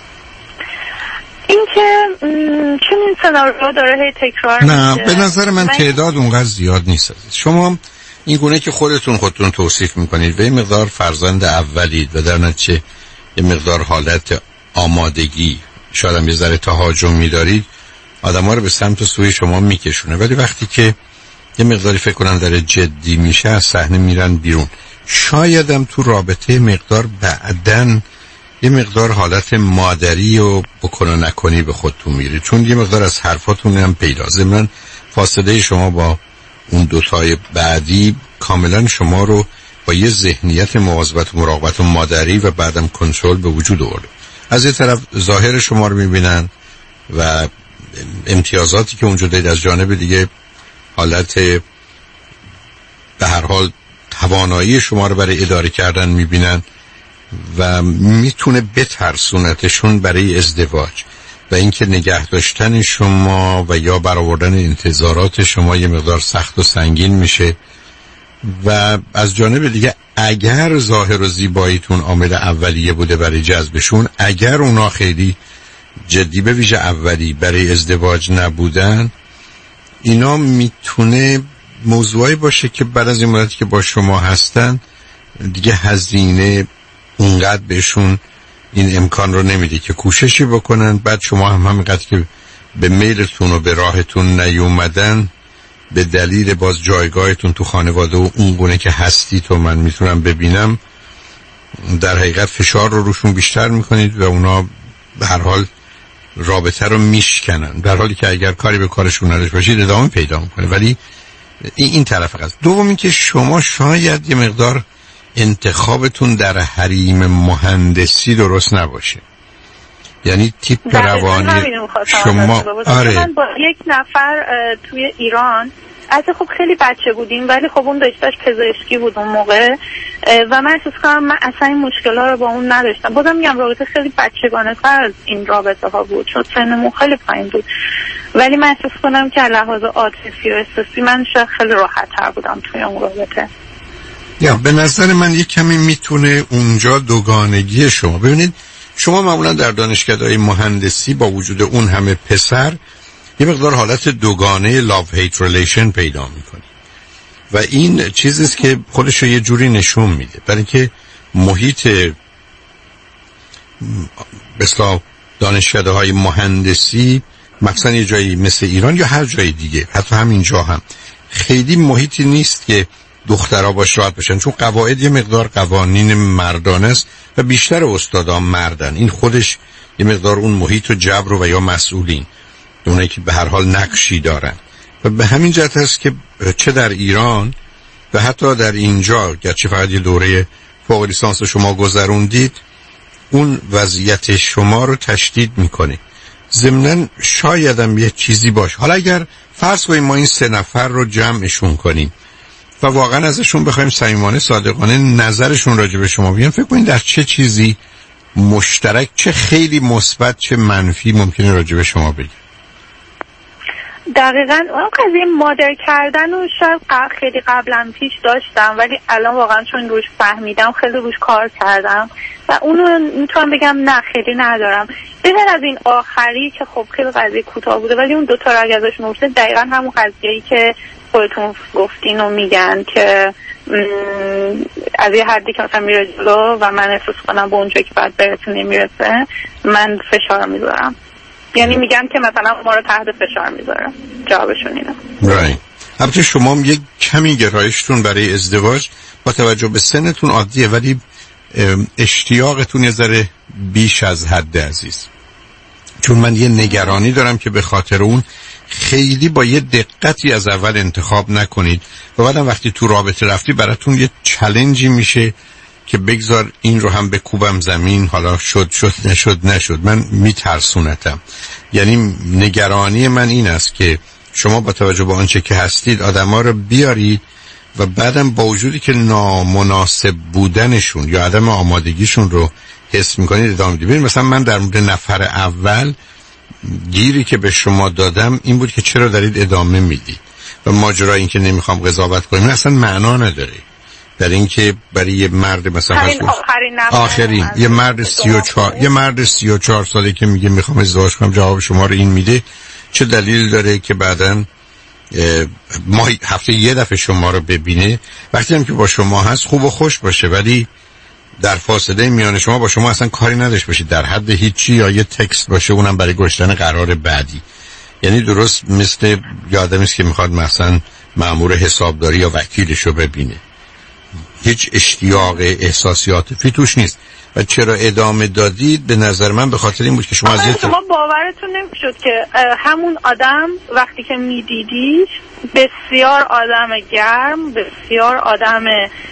این که چون این سناریو داره هی تکرار نه میشه. به نظر من تعداد اونقدر زیاد نیست عزیز. شما این گونه که خودتون خودتون توصیف میکنید و این مقدار فرزند اولید و در نتیجه یه مقدار حالت آمادگی، شاید هم یه ذره تهاجمی دارید، آدم ها رو به سمت سوی شما میکشونه. ولی وقتی که یه مقداری فکر کنن داره جدی میشه از صحنه میرن بیرون. شاید هم تو رابطه مقدار بعدن یه مقدار حالت مادری و بکن و نکنی به خودتون میره، چون یه مقدار از حرفاتون هم پیدا. من فاصله شما با اون دوتای بعدی کاملا شما رو با یه ذهنیت مواظبت و مراقبت و مادری و بعدم کنترل به وجود آورده. از یه طرف ظاهر شما رو میبینن و امتیازاتی که اونجا دارید، از جانب دیگه حالت به هر حال توانایی شما رو برای اداره کردن میبینن و میتونه بترسونتشون برای ازدواج و اینکه نگه داشتن شما و یا برآوردن انتظارات شما یه مقدار سخت و سنگین میشه. و از جانب دیگه اگر ظاهر و زیباییتون عامل اولیه بوده برای جذبشون، اگر اونا خیلی جدی به ویژه اولی برای ازدواج نبودن، اینا میتونه موضوعی باشه که بعد از این مدتی که با شما هستن دیگه هزینه اونقدر بهشون این امکان رو نمیده که کوششی بکنن. بعد شما هم همینقدر که به میلتون و به راهتون نیومدن، به دلیل باز جایگاهتون تو خانواده و اون گونه که هستید و من میتونم ببینم، در حقیقت فشار رو روشون بیشتر میکنید و اونا به هر حال رابطه رو میشکنن، در حالی که اگر کاری به کارشون نداشت باشید ادامه پیدا میکنه. ولی این, این طرف هست. دوم این که شما شاید یه مقدار انتخابتون در حریم مهندسی درست نباشه، یعنی تیپ روانی شما. آره. من با یک نفر توی ایران، از خب خیلی بچه بودیم ولی خب اون داشتاش پزشکی بود اون موقع و من احساس کنم من اصلا این مشکل ها رو با اون نداشتم. بازم میگم رابطه خیلی بچگانه تر از این رابطه ها بود چون سنمون خیلی پایین بود، ولی من احساس کنم که لحاظ عاطفی و احساسی من شاید خیلی راحت تر بودم توی اون رابطه. یا به نظر من یک کمی میتونه اونجا دوگانگی شما. ببینید شما معمولا در دانشکده‌های مهندسی با وجود اون همه پسر یه مقدار حالت دوگانه love hate relation پیدا میکنید و این چیزیست که خودش رو یه جوری نشون میده، برای اینکه محیط مثلا دانشکده‌های مهندسی مثلا یه جایی مثل ایران یا هر جای دیگه، حتی همینجا هم خیلی محیطی نیست که دخترها باش راحت باشن، چون قواعد یه مقدار قوانین مردانه است و بیشتر استادان مردن. این خودش یه مقدار اون محیط و جبر و یا مسئولین، اونایی که به هر حال نقشی دارن. و به همین جهت است که چه در ایران و حتی در اینجا، گرچه فقط یه دوره فوق لیسانس شما گذروندید، اون وضعیت شما رو تشدید میکنه. ضمناً شاید هم یه چیزی باشه. حالا اگر فرض کنیم ما این سه نفر رو جمعشون کنیم و واقعا ازشون بخوایم صمیمانه صادقانه نظرشون راجع به شما بگن، فکر کنید در چه چیزی مشترک، چه خیلی مثبت چه منفی ممکنه راجع به شما بگن؟ دقیقاً اون قضیه مادر کردن و شاید خیلی قبلا پیش داشتم ولی الان واقعا چون روش فهمیدم خیلی روش کار کردم و اونو میتونم بگم نه خیلی ندارم. بهتر از این آخری که خب خیلی قضیه کوتاه بوده ولی اون دوتا رو اگه ازش نورسه دقیقاً همون قضیه‌ای که خودتون گفتین و میگن که از یه حدی که مثلا میره جلو و من احساس کنم به اونجایی که باید برسه نمیرسه، من فشار میذارم. یعنی میگن که مثلا ما رو تحت فشار میذارم. جوابشون اینه. right. البته شما هم یک کمی گرایشتون برای ازدواج با توجه به سنتون عادیه، ولی اشتیاقتون یه ذره بیش از حد عزیز، چون من یه نگرانی دارم که به خاطر اون خیلی با یه دقتی از اول انتخاب نکنید و بعدم وقتی تو رابطه رفتی براتون یه چالنجی میشه که بگذار این رو هم بکوبم زمین، حالا شد شد نشد نشد. من میترسونتم. یعنی نگرانی من این است که شما با توجه به آنچه که هستید آدما رو بیارید و بعدم با وجودی که نامناسب بودنشون یا عدم آمادگیشون رو حس میکنید ادامه بدید. مثلا من در مورد نفر اول گیری که به شما دادم این بود که چرا دارید ادامه میدید و ماجرا این که نمیخوام قضاوت کنم اصلا معنا نداره در اینکه برای یه مرد مثلا آخرین آخرین یه مرد سی و چهار یه مرد سی و چهار ساله که میگه میخوام ازدواج کنم جواب شما رو این میده، چه دلیل داره که بعداً ما هفته یه دفعه شما رو ببینه؟ وقتی هم که با شما هست خوب و خوش باشه، ولی در فاصله میان شما با شما اصلا کاری نداشت باشید، در حد هیچی، یا یه تکست باشه اونم برای گذاشتن قرار بعدی. یعنی درست مثل یه آدمی است که میخواد مثلا مأمور حسابداری یا وکیلش رو ببینه، هیچ اشتیاق احساسیات فی توش نیست. و چرا ادامه دادید؟ به نظر من به خاطر این بود که شما از یه شما باورتون نمیشد که همون آدم وقتی که میدیدیش بسیار آدم گرم، بسیار آدم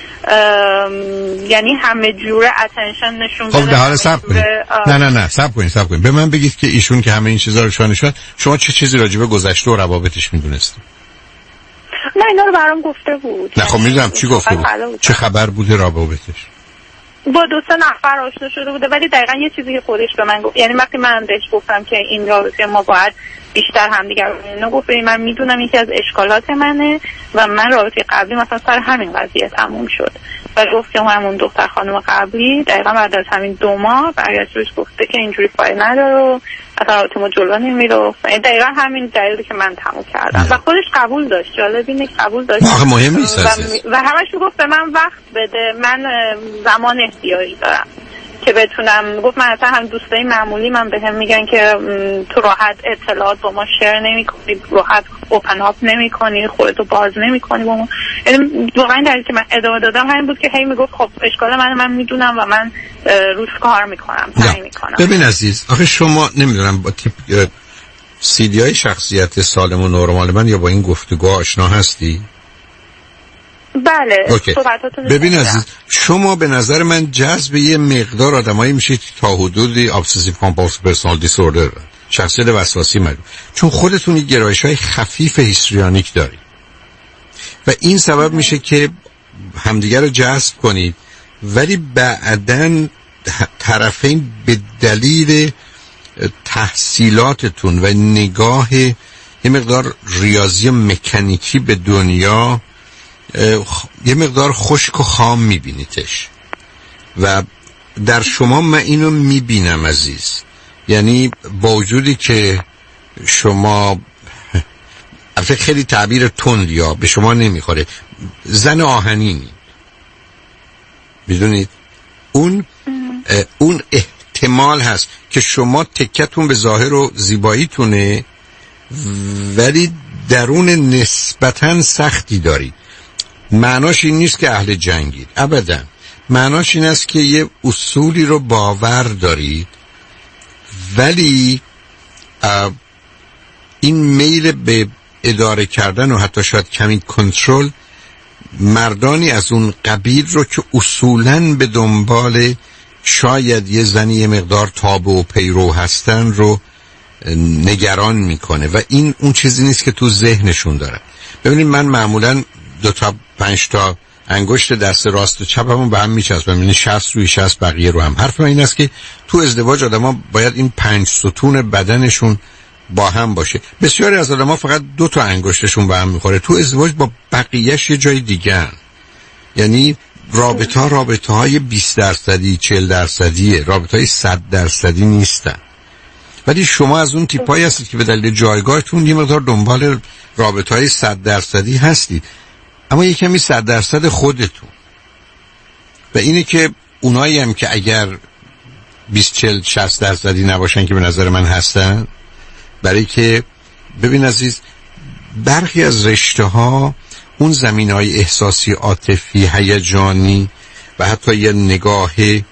یعنی همه جوره اتنشن نشون داده. خب ده حال صبر کنید. نه نه نه صبر کنید صبر کنید به من بگید که ایشون که همه این چیزا رو شانه شد، شما چه چیزی راجع به گذشته و روابطش میدونستید؟ نه اینا رو برام گفته بود. نه خب میدونم چی گفته بود. چه خبر بوده روابطش؟ با دو سه نفر آشنا شده بوده، ولی دقیقا یه چیزی که خودش به من گفت، یعنی وقتی من بهش گفتم که این رابطه ما باید بیشتر همدیگر رو ببینیم، گفت من میدونم یکی از اشکالات منه و من رابطه قبلی مثلا سر همین قضیه تموم شد و گفت که همون دختر خانم قبلی دقیقا بعد از همین دو ماه برگشت بهش گفته که اینجوری فایده نداره و اصلا رابطه ما جلو نمیره. دقیقا همین دلیلی که من تموم کردم نه. و خودش قبول داشت. جالب اینه قبول داشت. آخه مهم نیست و, و همش گفت به من وقت بده، من زمان احتیاجی دارم که بتونم. گفت من اصلا هم دوستای معمولی من بهم میگن که تو راحت اطلاعات با ما شیر نمی‌کنی، راحت اوپن اپ نمی‌کنی، خودتو باز نمی‌کنی با ما. یعنی واقعا دلیلی که من ادامه دادم همین بود که هی میگفت خب اشکال من من میدونم و من روز کار میکنم، سعی میکنم. ببین عزیز، آخه شما نمیدونم با تیپ سی دی های شخصیت سالم و نرمال من یا با این گفتگو آشنا هستی؟ بله. ببین عزیز، شما به نظر من جذب یه مقدار آدمایی میشید تا حدودی ابسسیو کامپالسیو پرسونال دیسوردر، شخصیت وسواسی مریض، چون خودتون گرایش‌های خفیف هیستریونیک دارید و این سبب میشه که همدیگر رو جذب کنید، ولی بعداً طرفین به دلیل تحصیلاتتون و نگاه یه مقدار ریاضی مکانیکی به دنیا یه مقدار خشک و خام میبینیدش و در شما من اینو میبینم عزیز. یعنی با وجودی که شما البته خیلی تعبیر تندی ها به شما نمیخوره، زن آهنینی، میدونید اون اون احتمال هست که شما تکتون به ظاهر و زیباییتونه ولی درون نسبتاً سختی دارید. معناش این نیست که اهل جنگید، ابدا. معناش این است که یه اصولی رو باور دارید ولی این میل به اداره کردن و حتی شاید کمی کنترل مردانی از اون قبیل رو که اصولاً به دنبال شاید یه زنی یه مقدار تابع و پیرو هستن رو نگران میکنه و این اون چیزی نیست که تو ذهنشون داره. ببینید من معمولاً دو تا پنج تا انگشت دست راست و چپمون به هم میچسبم، یعنی شصت روی شصت بقیه رو هم. حرف من این است که تو ازدواج آدم‌ها باید این پنج ستون بدنشون با هم باشه. بسیاری از آدم‌ها فقط دو تا انگشتشون به هم میخوره، تو ازدواج با بقیه‌اش یه جای دیگه. یعنی رابطه ها رابطه های بیست درصدی چهل درصدیه، رابطه های صد درصدی نیستن. ولی شما از اون تیپایی هستید که به دلیل جایگاهتون یه مقدار دنبال رابطه های صد درصدی هستید، اما یه کمی صد درصد خودتون. و اینه که اونایی هم که اگر بیست چهل شصت درصدی نباشن که به نظر من هستن، برای که ببین عزیز برخی از رشته ها اون زمینهای احساسی، عاطفی، هیجانی و حتی یه نگاه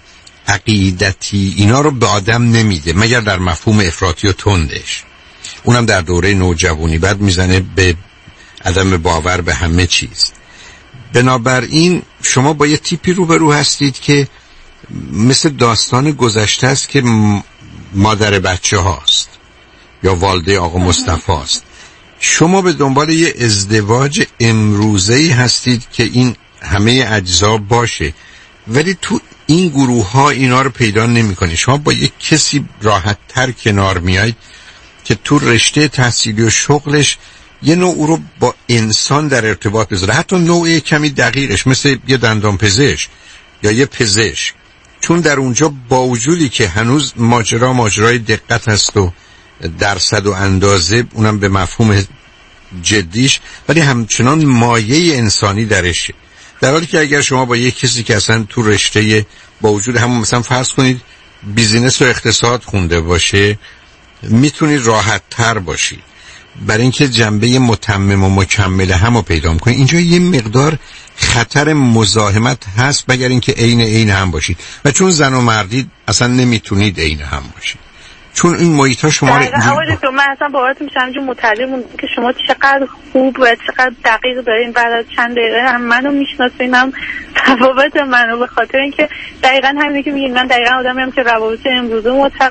عقیدتی اینا رو به آدم نمیده مگر در مفهوم افراطی و تندش، اونم در دوره نوجوانی، بعد میزنه به عدم باور به همه چیز. بنابراین شما با یه تیپی روبرو هستید که مثل داستان گذشته است که مادر بچه هاست یا والده آقا مصطفی است. شما به دنبال یه ازدواج امروزه‌ای هستید که این همه اجزا باشه، ولی تو این گروه ها اینا رو پیدا نمی کنید. شما با یک کسی راحت تر کنار میایید که تو رشته تحصیلی و شغلش یه نوع او رو با انسان در ارتباط بذاره، حتی نوع کمی دقیقش مثل یه دندان پزشک یا یه پزشک، چون در اونجا با وجودی که هنوز ماجرا ماجرای دقت هست و درصد و اندازه، اونم به مفهوم جدیش، ولی همچنان مایه انسانی درشه. در حالی که اگر شما با یک کسی که اصلا تو رشته با وجود همون مثلا فرض کنید بیزینس و اقتصاد خونده باشه میتونید راحت تر باشی برای اینکه جنبه متمم و مکمل همو پیدا کنید. اینجا یه مقدار خطر مزاحمت هست مگر اینکه عین عین هم باشید و چون زن و مردید اصلا نمیتونید عین هم باشید چون این محیط ها شما رو اول تو من اصلا باورتون میشم جو مطلع موندم که شما چقدر خوب و چقدر دقیق دارین بعد از چند دقیقه هم منو میشناسین هم تفاوت منو به خاطر اینکه دقیقاً همینه که میگین من دقیقاً آدمیم که روابط امروزه معتقد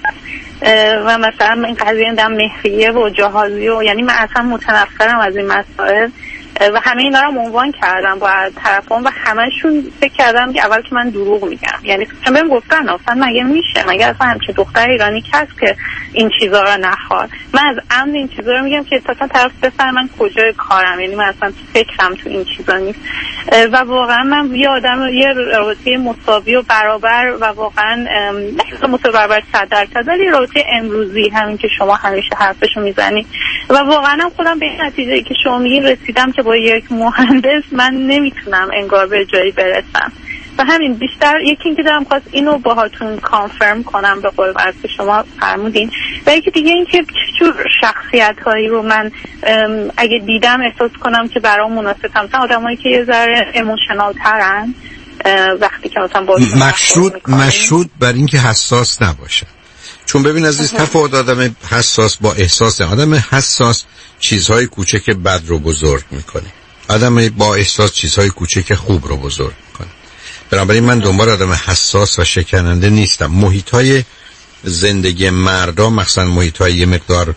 و مثلا این قضیه اندم مهریه و جهازی و یعنی من اصلا متنفرم از این مسائل و همه اینا رو عنوان کردم با طرفام و همشون فکر کردم که اول که من دروغ میگم یعنی چون بهم گفتن اصلا مگه میشه مگه اصلا همچین دختر ایرانی هست که این چیزا رو نخواد. من از عمد این چیزا رو میگم که اصلا طرف بفهمه من کجای کارم یعنی من اصلا فکرم تو این چیزا نیست و واقعا من یه آدم یه رابطه مساوی و برابر و واقعا نه مساوی برابر صد درصد ولی رابطه امروزی همین که شما همیشه حرفشو میزنی و واقعا هم خودم به این نتیجه که شما میگین رسیدم که با یک مهندس من نمیتونم انگار به جایی برسم و همین بیشتر یکی اینکه دارم خواست اینو باهاتون کانفرم کنم به قول از که شما فرمودین و یکی دیگه اینکه چجور شخصیت هایی رو من اگه دیدم احساس کنم که برام مناسب هم مثلا آدمایی که یه ذره ایموشنال ترن وقتی که مثلا با مشروط مشروط بر اینکه حساس نباشه چون ببین عزیز تفاوت آدم حساس با احساس آدم حساس چیزهای کوچک بد رو بزرگ میکنه آدم با احساس چیزهای کوچک خوب رو بزرگ میکنه بنابراین من دنبال آدم حساس و شکننده نیستم. محیطهای زندگی مردا مخصوصا محیطهای یه مقدار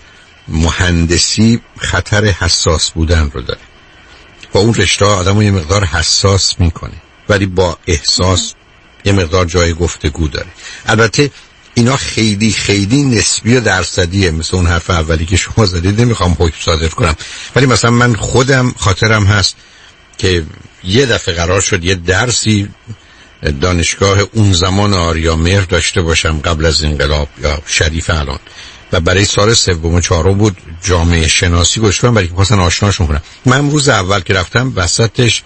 مهندسی خطر حساس بودن رو داره با اون رشته آدم رو یه مقدار حساس میکنه ولی با احساس یه مقدار جای گفتگو داره. البته اینا خیلی خیلی نسبی و درصدیه مثل اون حرف اولی که شما زدید نمیخوام حکم صادر کنم ولی مثلا من خودم خاطرم هست که یه دفعه قرار شد یه درسی دانشگاه اون زمان آریامهر داشته باشم قبل از انقلاب یا شریف الان و برای سال سوم و چهارم بود جامعه شناسی گذاشتم برای که خواستن آشناشون کنم. من روز اول که رفتم وسطش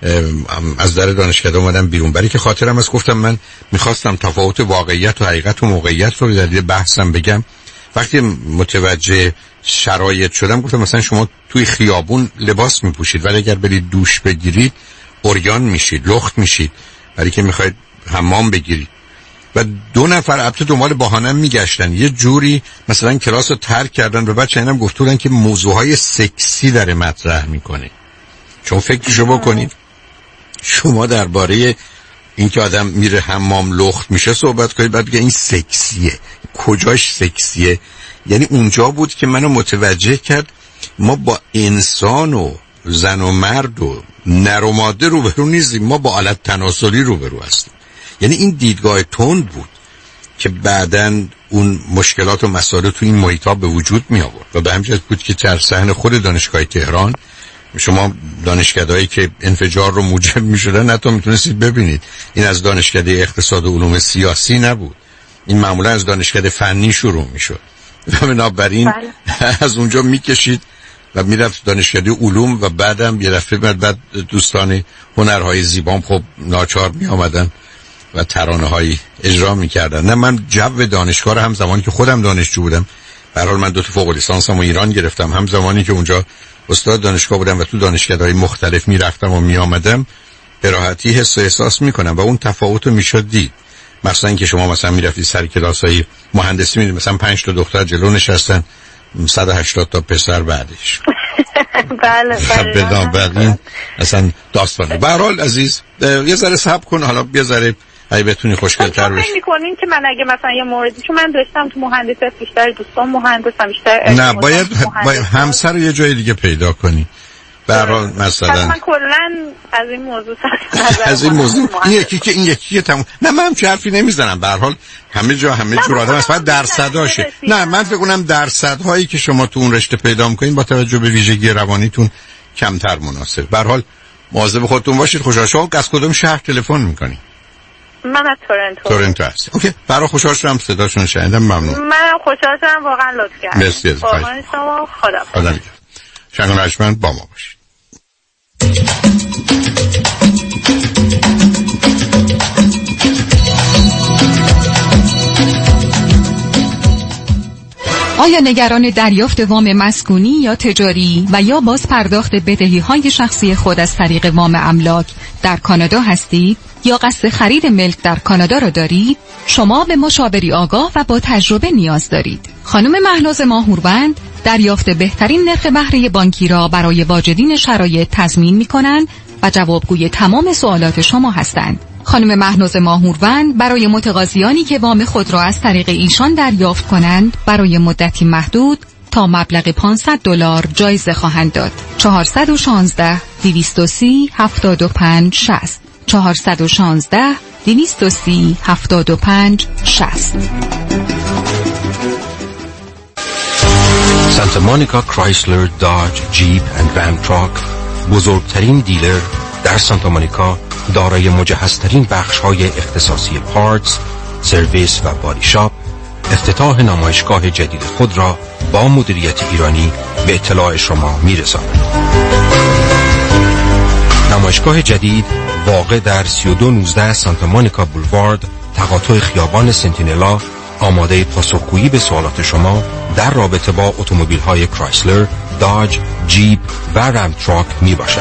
از در دانشکده اومدم بیرون برای که خاطرم از گفتم من میخواستم تفاوت واقعیت و حقیقت و موقعیت رو در دلیل بحثم بگم. وقتی متوجه شرایط شدم گفتم مثلا شما توی خیابون لباس میپوشید ولی اگر برید دوش بگیرید عریان میشید لخت میشید برای که میخواید حمام بگیرید و دو نفر البته دنبال بهانه میگشتن یه جوری مثلا کلاس رو ترک کردن و بعد چندم گفتن که موضوعهای سکسی داره مطرح میکنه. چون فکرشو بکنید شما درباره این که آدم میره حمام لخت میشه صحبت کنید بعد بگه این سکسیه کجاش سکسیه یعنی اونجا بود که منو متوجه کرد ما با انسان و زن و مرد و نر و ماده روبرو نیستیم ما با آلت تناسلی روبرو هستیم. یعنی این دیدگاه تند بود که بعداً اون مشکلات و مسائل تو این محیطا به وجود می آورد و به همین جهت بود که در صحن خود دانشگاه تهران شما دانشکدهایی که انفجار رو موجب می شدن حتی میتونستید ببینید این از دانشکده اقتصاد و علوم سیاسی نبود این معمولا از دانشکده فنی شروع می شد و بنابراین از اونجا می کشید و میرفت دانشکده علوم و بعدم یه دفعه بعد, بعد دوستان هنرهای زیبام خب ناچار می آمدن و ترانه هایی اجرا می کردن. نه من جو دانشگاه رو هم زمانی که خودم دانشجو بودم به هر حال من دو تا فوق لیسانسمو ایران گرفتم هم زمانی که اونجا استاد دانشگاه بودم و تو دانشکده‌های مختلف میرفتم و میآمدم به راحتی حس و احساس میکنم و اون تفاوت رو میشد دید. مثلا اینکه شما مثلا میرفتید سر کلاسای مهندسی میدید مثلا پنج تا دختر جلو نشستن صد و هشتاد تا پسر بعدش بله بله بنابراین اصلا داستانه. به هر حال عزیز یه ذره صبر کن حالا یه ذره اگه بتونی خوشگل‌تر بشی. فکر می‌کنین که من اگه مثلا یه موردی چون من داشتم تو مهندسی بیشتر دوستان مهندسم بیشتر نه باید, باید همسر رو یه جای دیگه پیدا کنی. به هر حال مثلا من کلاً از این موضوع از این موضوع این یکی که این یکی تموم نه من هم چه حرفی نمیزنم. به هر حال همه جا همه جور آدم است فقط درصداشه. نه من فکر کنم درصدهایی که شما تو اون رشته پیدا می‌کنین با توجه به ویژگی روانیتون کمتر مناسب. به هر حال مواظب خودتون باشید. خوشحال شدم. از کدوم شهر تلفن می‌کنی؟ من از تورنتو. تورنتو هستی. اوکی. برای خوشحال شدم صداشون شنیدم. ممنون. من خوشحال شدم واقعا لطف کردید. مرسی از قربان شما. خدا خدا شنگ و نشمند با ما باشید. آیا نگران دریافت وام مسکونی یا تجاری و یا باز پرداخت بدهی‌های شخصی خود از طریق وام املاک در کانادا هستید یا قصد خرید ملک در کانادا را دارید؟ شما به مشاوری آگاه و با تجربه نیاز دارید. خانم مهناز ماهوروند دریافت بهترین نرخ بهره بانکی را برای واجدین شرایط تضمین می‌کنند و جوابگوی تمام سوالات شما هستند. خانم مهناز ماهوروند برای متقاضیانی که وام خود را از طریق ایشان دریافت کنند برای مدتی محدود تا مبلغ پانصد دلار جایزه خواهند داد. چهار یک شش دویست و سی هفتاد و پنج شصت چهار یک شش دویست و سی هفتاد و پنج شصت. سانتا مونیکا کرایسلر داج جیپ اند رام تراک بزرگترین دیلر در سانتا مونیکا دارای مجهزترین بخش‌های اختصاصی پارتس، سرویس و بادی شاپ افتتاح نمایشگاه جدید خود را با مدیریت ایرانی به اطلاع شما می‌رساند. نمایشگاه جدید واقع در سی و دو نوزده سانتا مونیکا بولوارد تقاطع خیابان سنتینلا آماده پاسخگویی به سوالات شما در رابطه با اتومبیل‌های کرایسلر، داج، جیپ و رام تراک میباشد.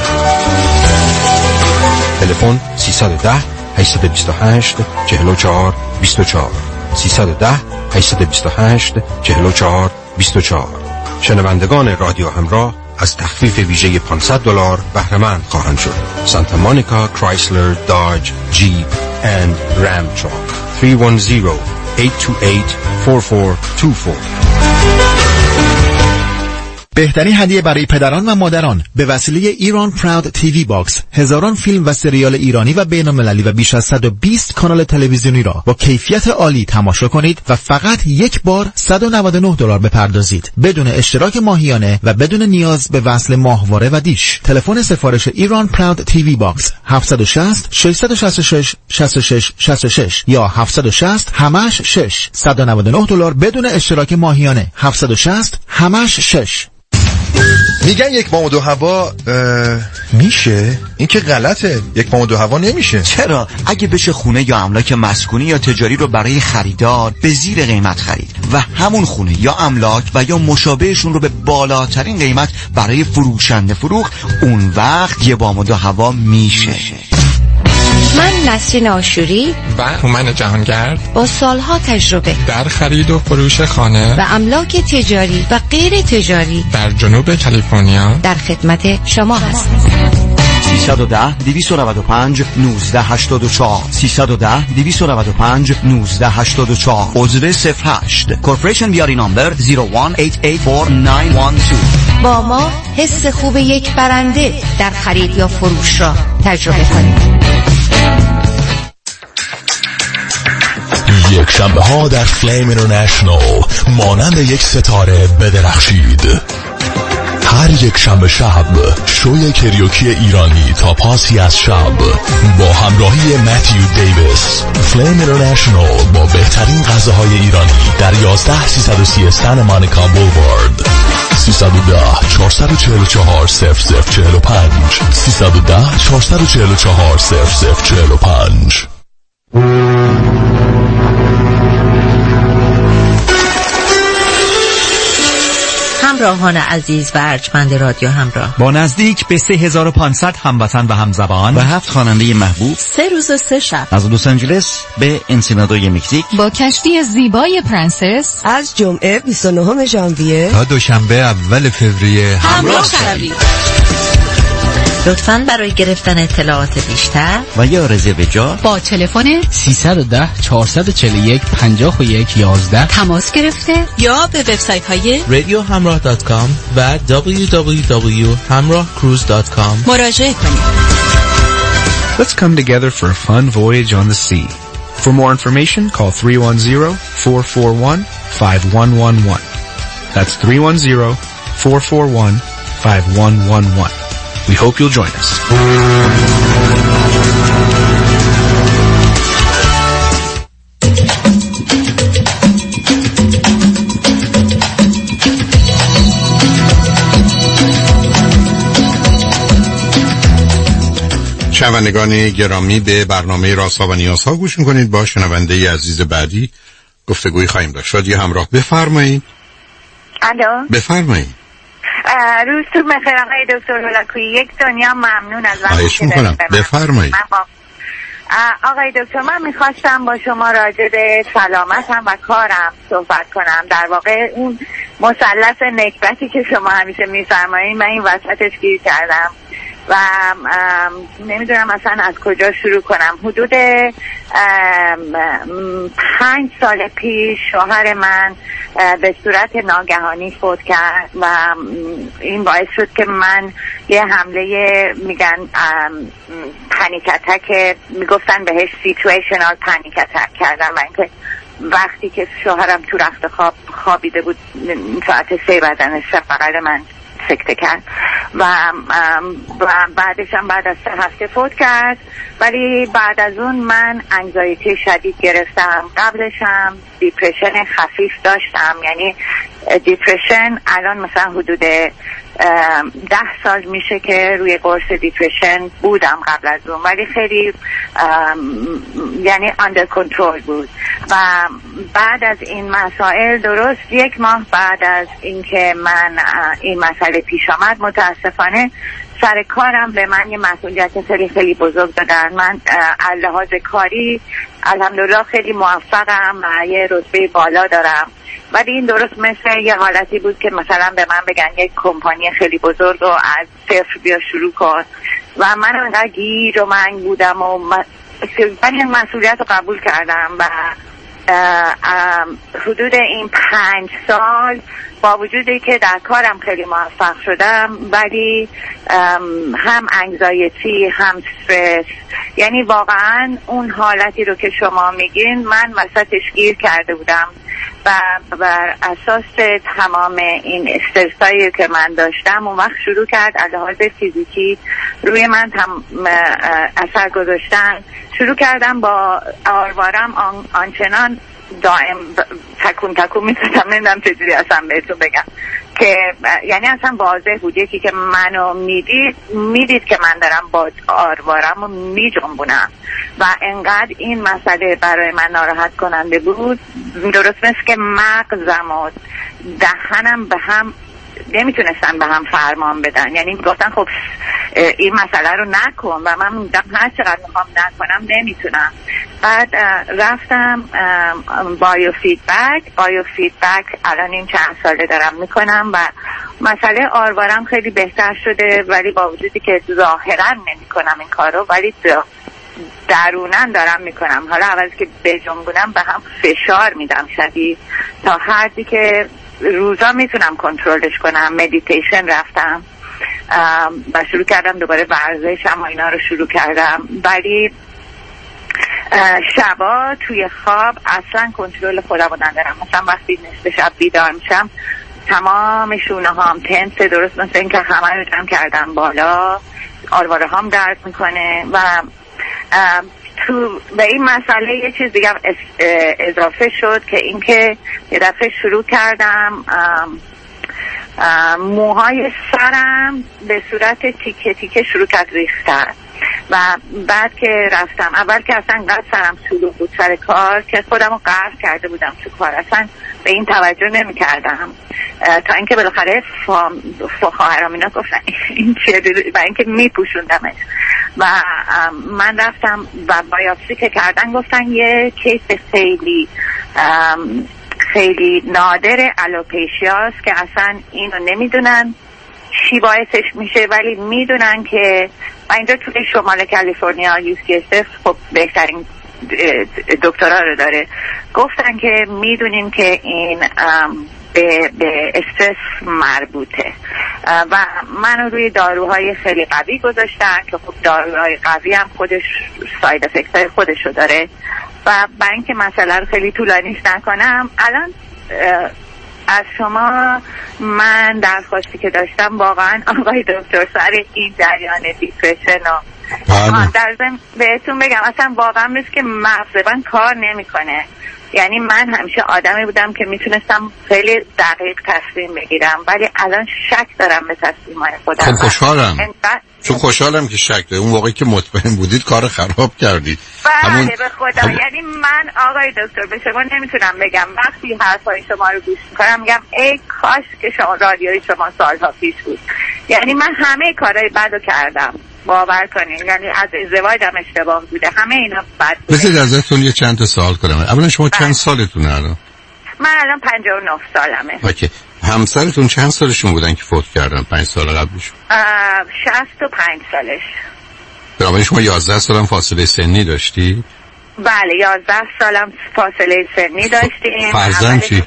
تلفن سیصد و ده هشتصد و بیست و هشت چهل و چهار بیست و چهار سیصد و ده هشتصد و بیست و هشت چهل و چهار بیست و چهار. شنوندگان رادیو همراه از تخفیف ویژه پانصد دلار بهره مند خواهند شد. سانتا مونیکا کرایسلر داج جیپ اند رام تراک سه یک صفر هشت دو هشت چهار چهار دو چهار. بهترین هدیه برای پدران و مادران به وسیله ایران پراود تیوی باکس هزاران فیلم و سریال ایرانی و بین‌المللی و بیش از صد و بیست کانال تلویزیونی را با کیفیت عالی تماشا کنید و فقط یک بار صد و نود و نه دلار بپردازید بدون اشتراک ماهیانه و بدون نیاز به وصل ماهواره و دیش. تلفن سفارش ایران پراود تیوی باکس هفت شش صفر شش شش شش شش شش شش شش یا هفت شش صفر همش شش صد و نود و نه دلار بدون اشتراک ماهیانه هفت شش صفر همش شش. میگن یک بام و دو هوا میشه؟ این که غلطه. یک بام و دو هوا نمیشه. چرا؟ اگه بشه خونه یا املاک مسکونی یا تجاری رو برای خریدار به زیر قیمت خرید و همون خونه یا املاک و یا مشابهشون رو به بالاترین قیمت برای فروشنده فروخت، اون وقت یه بام و دو هوا میشه. من نسرین آشوری و هومن جهانگرد با سالها تجربه در خرید و فروش خانه و املاک تجاری و غیر تجاری در جنوب کالیفرنیا در خدمت شما هستیم. سیصد و ده دویست و نود و پنج نوزده هشتاد و چهار سیصد و ده دویست و نود و پنج نوزده هشتاد و چهار عضو صفر هشت کورپوریشن بیاری نامبر صفر یک هشت هشت چهار نه یک دو. با ما حس خوب یک برنده در خرید یا فروش را تجربه کنید. یک شنبه ها در فلیم اینترنشنال مانند یک ستاره بدرخشید. هر یک شنبه شب شوی کریوکی ایرانی تا پاسی از شب با همراهی متیو دیویس. فلیم اینترنشنال با بهترین غذاهای ایرانی در یازده سیصد و سی سن مانیکا بولوارد. سیصد و ده چهارصد و چهل و چهار صفر صفر چهل و پنج سیصد و ده چهارصد و چهل و چهار صفر صفر چهل و پنج. همراهان عزیز و ارجمند رادیو همراه، با نزدیک به سه هزار و پانصد هموطن و همزبان و هفت خواننده محبوب، سه روز و سه شب از لس آنجلس به انسینادوی مکزیک با کشتی زیبای پرنسس از جمعه بیست و نهم ژانویه تا دوشنبه اول فوریه همراه شوید. لطفاً برای گرفتن اطلاعات بیشتر و یا رزرو جا با تلفن سیصد و ده چهارصد و چهل و یک پنجاه و یک یازده تماس گرفته یا به وبسایت های رادیو همراه دات کام و دبلیو دبلیو دبلیو دات همراه کروز دات کام مراجعه کنید. Let's come together for a fun voyage on the sea. For more information, call three one zero, four four one, five one one one. That's three one zero, four four one, five one one one. We hope you'll join us. شنوندگان گرامی، به برنامه رازها و نیازها گوش میکنید. با شنونده عزیز بعدی گفتگوی خواهیم داشت. شادی همراه، بفرمایید. الو بفرمایید. روزتون بخیر آقای دکتر هولاکویی. یک دنیا ممنون از وقتی که دارید. بفرمایید. آقای دکتر من میخواستم با شما راجع به سلامتم و کارم صحبت کنم. در واقع اون مثلث نکبتی که شما همیشه میفرمایید من این وسطش گیر کردم و نمیدونم اصلا از کجا شروع کنم. حدود پنج سال پیش شوهر من به صورت ناگهانی فوت کرد و این باعث شد که من یه حمله میگن پنیک اتک، میگفتن بهش سیچویشنال پنیک اتک کردم و اینکه وقتی که شوهرم تو رخت خواب خوابیده بود ساعت سه بدنش بغل من سکته کرد و بعدش هم بعد از سه هفته فوت کرد. ولی بعد از اون من انگزایتی شدید گرفتم. قبلش هم دیپرشن خفیف داشتم، یعنی دیپرشن الان مثلا حدود ده سال میشه که روی قرص دیپرشن بودم قبل از اون، ولی خیلی یعنی اندر کنترل بود. و بعد از این مسائل درست یک ماه بعد از اینکه من این مسئله پیش آمد متاسفانه سر کارم به من یه مسئولیت خیلی خیلی بزرگ دادن. من از لحاظ کاری الحمدلله خیلی موفقم و یه رتبه بالا دارم، ولی این درست مثل یه حالتی بود که مثلا به من بگن یک کمپانی خیلی بزرگ و از صفر بیا شروع کن و من انقدر گیر و منگ بودم و من این مسئولیت رو قبول کردم و حدود این پنج سال با وجودی که در کارم خیلی موفق شدم ولی هم انگزایتی هم استرس، یعنی واقعا اون حالتی رو که شما میگین من وسطش گیر کرده بودم و بر اساس تمام این استرسایی که من داشتم اون وقت شروع کرد از لحاظ فیزیکی روی من هم اثر گذاشتن. شروع کردم با آروارم آن، آنچنان دائم تکون تکون میتونم نمیدونم چجوری اصلا بهتون بگم که یعنی اصلا واضح بود یکی که منو میدید میدید که من دارم با آروارم و میجنبونم و انقدر این مسئله برای من ناراحت کننده بود درست مثل که مغزم و دهنم به هم نمیتونستن به هم فرمان بدن، یعنی گفتن خب این مسئله رو نکن و من میدم هر چقدر میخوام نکنم نمیتونم. بعد رفتم بایو فیدبک بایو فیدبک الان این چند ساله دارم میکنم و مسئله آروارم خیلی بهتر شده، ولی با وجودی که ظاهرا نمیکنم این کارو ولی درونن دارم میکنم. حالا اول که بجنبونم به هم فشار میدم شدید تا حدی که روزا میتونم کنترلش کنم. مدیتیشن رفتم و شروع کردم دوباره ورزش هم اینا رو شروع کردم، ولی شبا توی خواب اصلا کنترل خودم رو ندارم. مثلا وقتی نصف شب بیدار میشم تمام شونه هام تنسه، درست مثل این که همه رو جمع کردم بالا، آرواره هام درد میکنه و تو به این مسئله یه چیز دیگه اضافه شد که اینکه یه دفعه شروع کردم ام ام موهای سرم به صورت تیکه تیکه شروع کرد ریختن و بعد که رفتم اول که اصلا قد سرم شلوغ بود سر کار که خودم رو غرق کرده بودم تو کار، اصلا به این توجه نمی کردم تا اینکه بالاخره خواهرام اینا گفتن این چیه و اینکه می پوشوندمش و من رفتم و بایوپسی که کردن گفتن یه کیس خیلی خیلی نادر الوپیشیاست که اصلا اینو نمیدونن چی باعثش میشه ولی میدونن که و اینجا توی شمال کالیفرنیا یو سی اس اف خب بهترین دکترا رو داره، گفتن که میدونیم که این به, به استرس مربوطه و منو روی داروهای خیلی قوی گذاشتن که خب داروهای قوی هم خودش ساید افکت های خودشو داره و برای اینکه مسئله رو خیلی طولانیش نکنم الان از شما من درخواستی که داشتم واقعا آقای دکتر سر این جریان دیپرشن و در ضمن بهتون بگم اصلا واقعا مثل که مغز من کار نمیکنه یعنی من همیشه آدمی بودم که میتونستم خیلی دقیق تصمیم بگیرم، ولی الان شک دارم به تصمیم‌های خودم. خب خوشحالم انقدر... چون خوشحالم که شک دارم. اون موقعی که مطمئن بودید کار خراب کردید. بله همون... به خدا هم... یعنی من آقای دکتر به شما نمیتونم بگم وقتی حرفای شما رو گوش میکنم میگم ای کاش که شما رادیوی شما سالها پیش بود. یعنی من همه کارهای بدو کردم، باور کنین. یعنی از ازدواجم اشتباه بوده، همه اینا بد بوده. بذارید ازتون یه چند تا سوال کنم. اولا شما چند سالتونه الان؟ من الان پنجاه و نه سالمه. اوکی. همسرتون چند سالشون بودن که فوت کردن؟ پنج سال قبلش؟ شصت و پنج سالش. برای شما یازده سالم فاصله سنی داشتی؟ بله یازده سالم فاصله سنی داشتیم. فرزند چی؟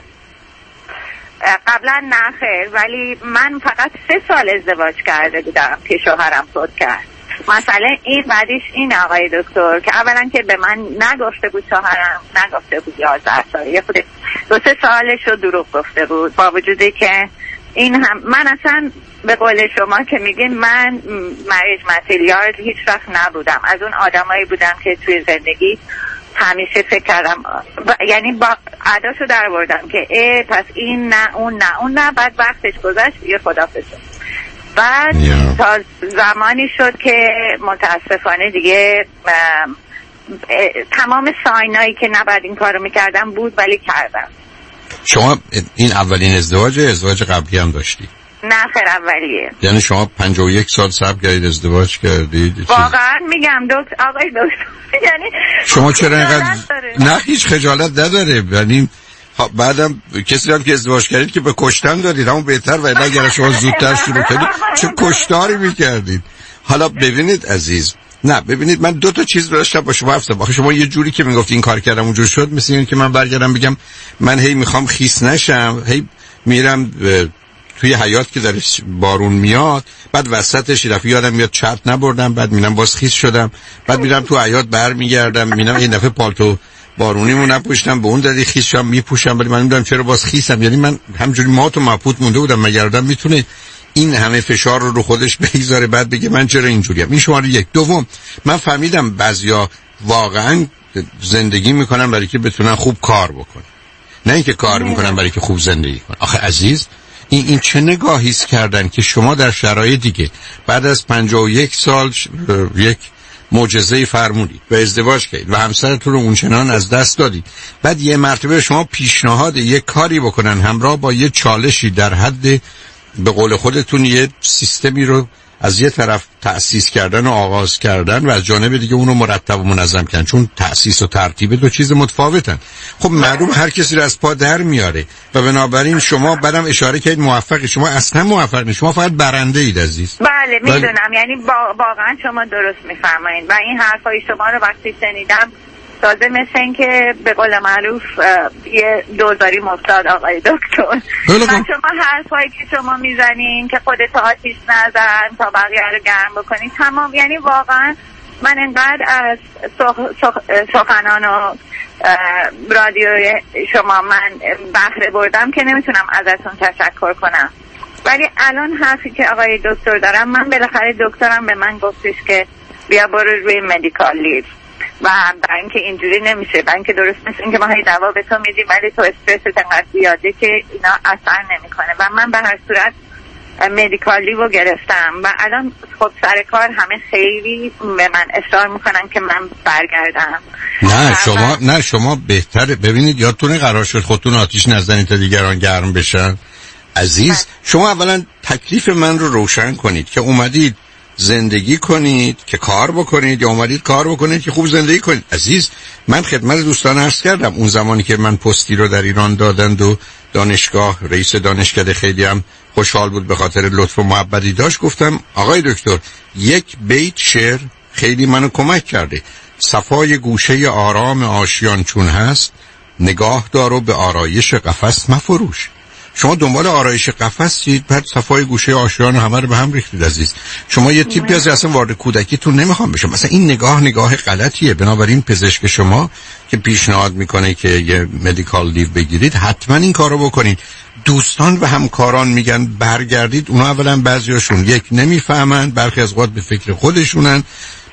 قبلا نه خیر، ولی من فقط سه سال ازدواج کرده بودم که شوهرم فوت کرد. مثلا این بعدش این آقای دکتر که اولا که به من نگفته بود، شوهرم نگفته بود یازده سال، یه خود دو سه سالش رو دروغ گفته بود، با وجودی که این هم من اصلا به قول شما که میگین من مریج متریال هیچ وقت نبودم. از اون آدمایی بودم که توی زندگی همیشه فکر کردم ب... یعنی با عداشو در بردم که ای پس این نه اون نه اون نه، بعد وقتش گذشت یه خدافظ. بعد yeah. تا زمانی شد که متاسفانه دیگه اه... اه... تمام ساینایی که نباید این کارو میکردم بود ولی کردم. شما این اولین ازدواج ازدواج قبلی هم داشتی؟ نه خیر اولیه. یعنی شما پنجاه و یک سال صبر کردید ازدواج کردید؟ واقعا میگم دکتر آقای دکتر یعنی شما چرا اینقدر نه هیچ خجالت نداره. یعنی بعدم کسی هم که ازدواج کردید که به کشتن دادید، همون بهتر. و اگر شما زودتر شروع کردید چه کشتاری میکردید. حالا ببینید عزیز، نه ببینید من دو تا چیز داشتم با شما گفتم. آخه شما یه جوری که میگفت این کار کردم اونجور شد، مثل این که من برگردم بگم من هی میخوام خیس نشم، هی میرم توی حیات که درش بارون میاد، بعد وسطش دفعه یادم میاد چرت نبردم، بعد میرم باز خیس شدم، بعد میرم تو حیات برمیگردم میبینم این دفعه پالتو بارونیمو نپوشتم، به اون دلیل خیس شدم میپوشم، ولی من نمیدونم چرا باز خیسم. یعنی من همجوری مات و مبهوت مونده بودم. مگر آدم میتونه این همه فشار رو رو خودش بگذاره بعد بگه من چرا اینجوریم؟ این شماره یک. دوم، من فهمیدم بعضیا واقعا زندگی میکنن برای که بتونن خوب کار بکنن، نه اینکه کار میکنن برای که خوب زندگی کنن. آخه عزیز این این چه نگاهی است کردن که شما در شرایط دیگه بعد از پنجاه و یک سال یک معجزه فرمودید و ازدواج کردید و همسرتون رو اونچنان از دست دادید، بعد یه مرتبه شما پیشنهاد یک کاری بکنن همراه با یه چالشی در حد به قول خودتون یه سیستمی رو از یه طرف تأسیس کردن و آغاز کردن و از جانب دیگه اونو مرتب و منظم کردن، چون تأسیس و ترتیب دو چیز متفاوتن. خب معلوم هر کسی رو از پا در میاره و بنابراین شما بعدم اشاره کردید موفقی، شما اصلا موفق نیست، شما فقط برنده اید عزیز. بله میدونم. یعنی واقعا شما درست میفرمایید و این حرفای شما رو وقتی شنیدم تازه مثل این که به قول معروف یه دوزاری مفتاد آقای دکتر. و شما حرفایی که شما میزنین که خودت آتیش نزن تا بقیه رو گرم بکنی تمام. یعنی واقعا من انقدر از سخ... سخ... سخنان و رادیو شما من بهره بردم که نمیتونم ازتون تشکر کنم. ولی الان حرفی که آقای دکتر دارم، من بالاخره دکترم به من گفتش که بیا برو روی مدیکال لیو و برای اینکه اینجوری نمیشه، برای اینکه درست مثل اینکه ما هی دوا به تو میدیم ولی تو استرست انقدر زیاده که اینا اثر نمیکنه. و من به هر صورت مدیکال لیو رو گرفتم و الان خب سر کار همه خیلی به من اصرار میکنن که من برگردم. نه شما نه شما بهتره. ببینید یادتونه قرار شد خودتون آتیش نزنید تا دیگران گرم بشن. عزیز شما اولا تکلیف من رو روشن کنید که اومدید زندگی کنید که کار بکنید یا اومدید کار بکنید که خوب زندگی کنید. عزیز من خدمت دوستان عرض کردم اون زمانی که من پستی رو در ایران دادند و دانشگاه رئیس دانشکده خیلی هم خوشحال بود به خاطر لطف و محبتی داشت، گفتم آقای دکتر یک بیت شعر خیلی منو کمک کرده: صفای گوشه آرام آشیان چون هست، نگاه دارو به آرایش قفس مفروش. شما دنبال آرایش قفسید، بعد صفای گوشه آشیان همه رو به هم ریختید. عزیز شما یه تیپی از اصلا وارد کودکیتون نمیخوام بشم، مثلا این نگاه نگاه غلطیه. بنابراین پزشک شما که پیشنهاد میکنه که یه مدیکال لیو بگیرید حتما این کارو بکنید. دوستان و همکاران میگن برگردید، اونا اولا بعضیاشون یک نمیفهمن، برخی از اوقات به فکر خودشونن،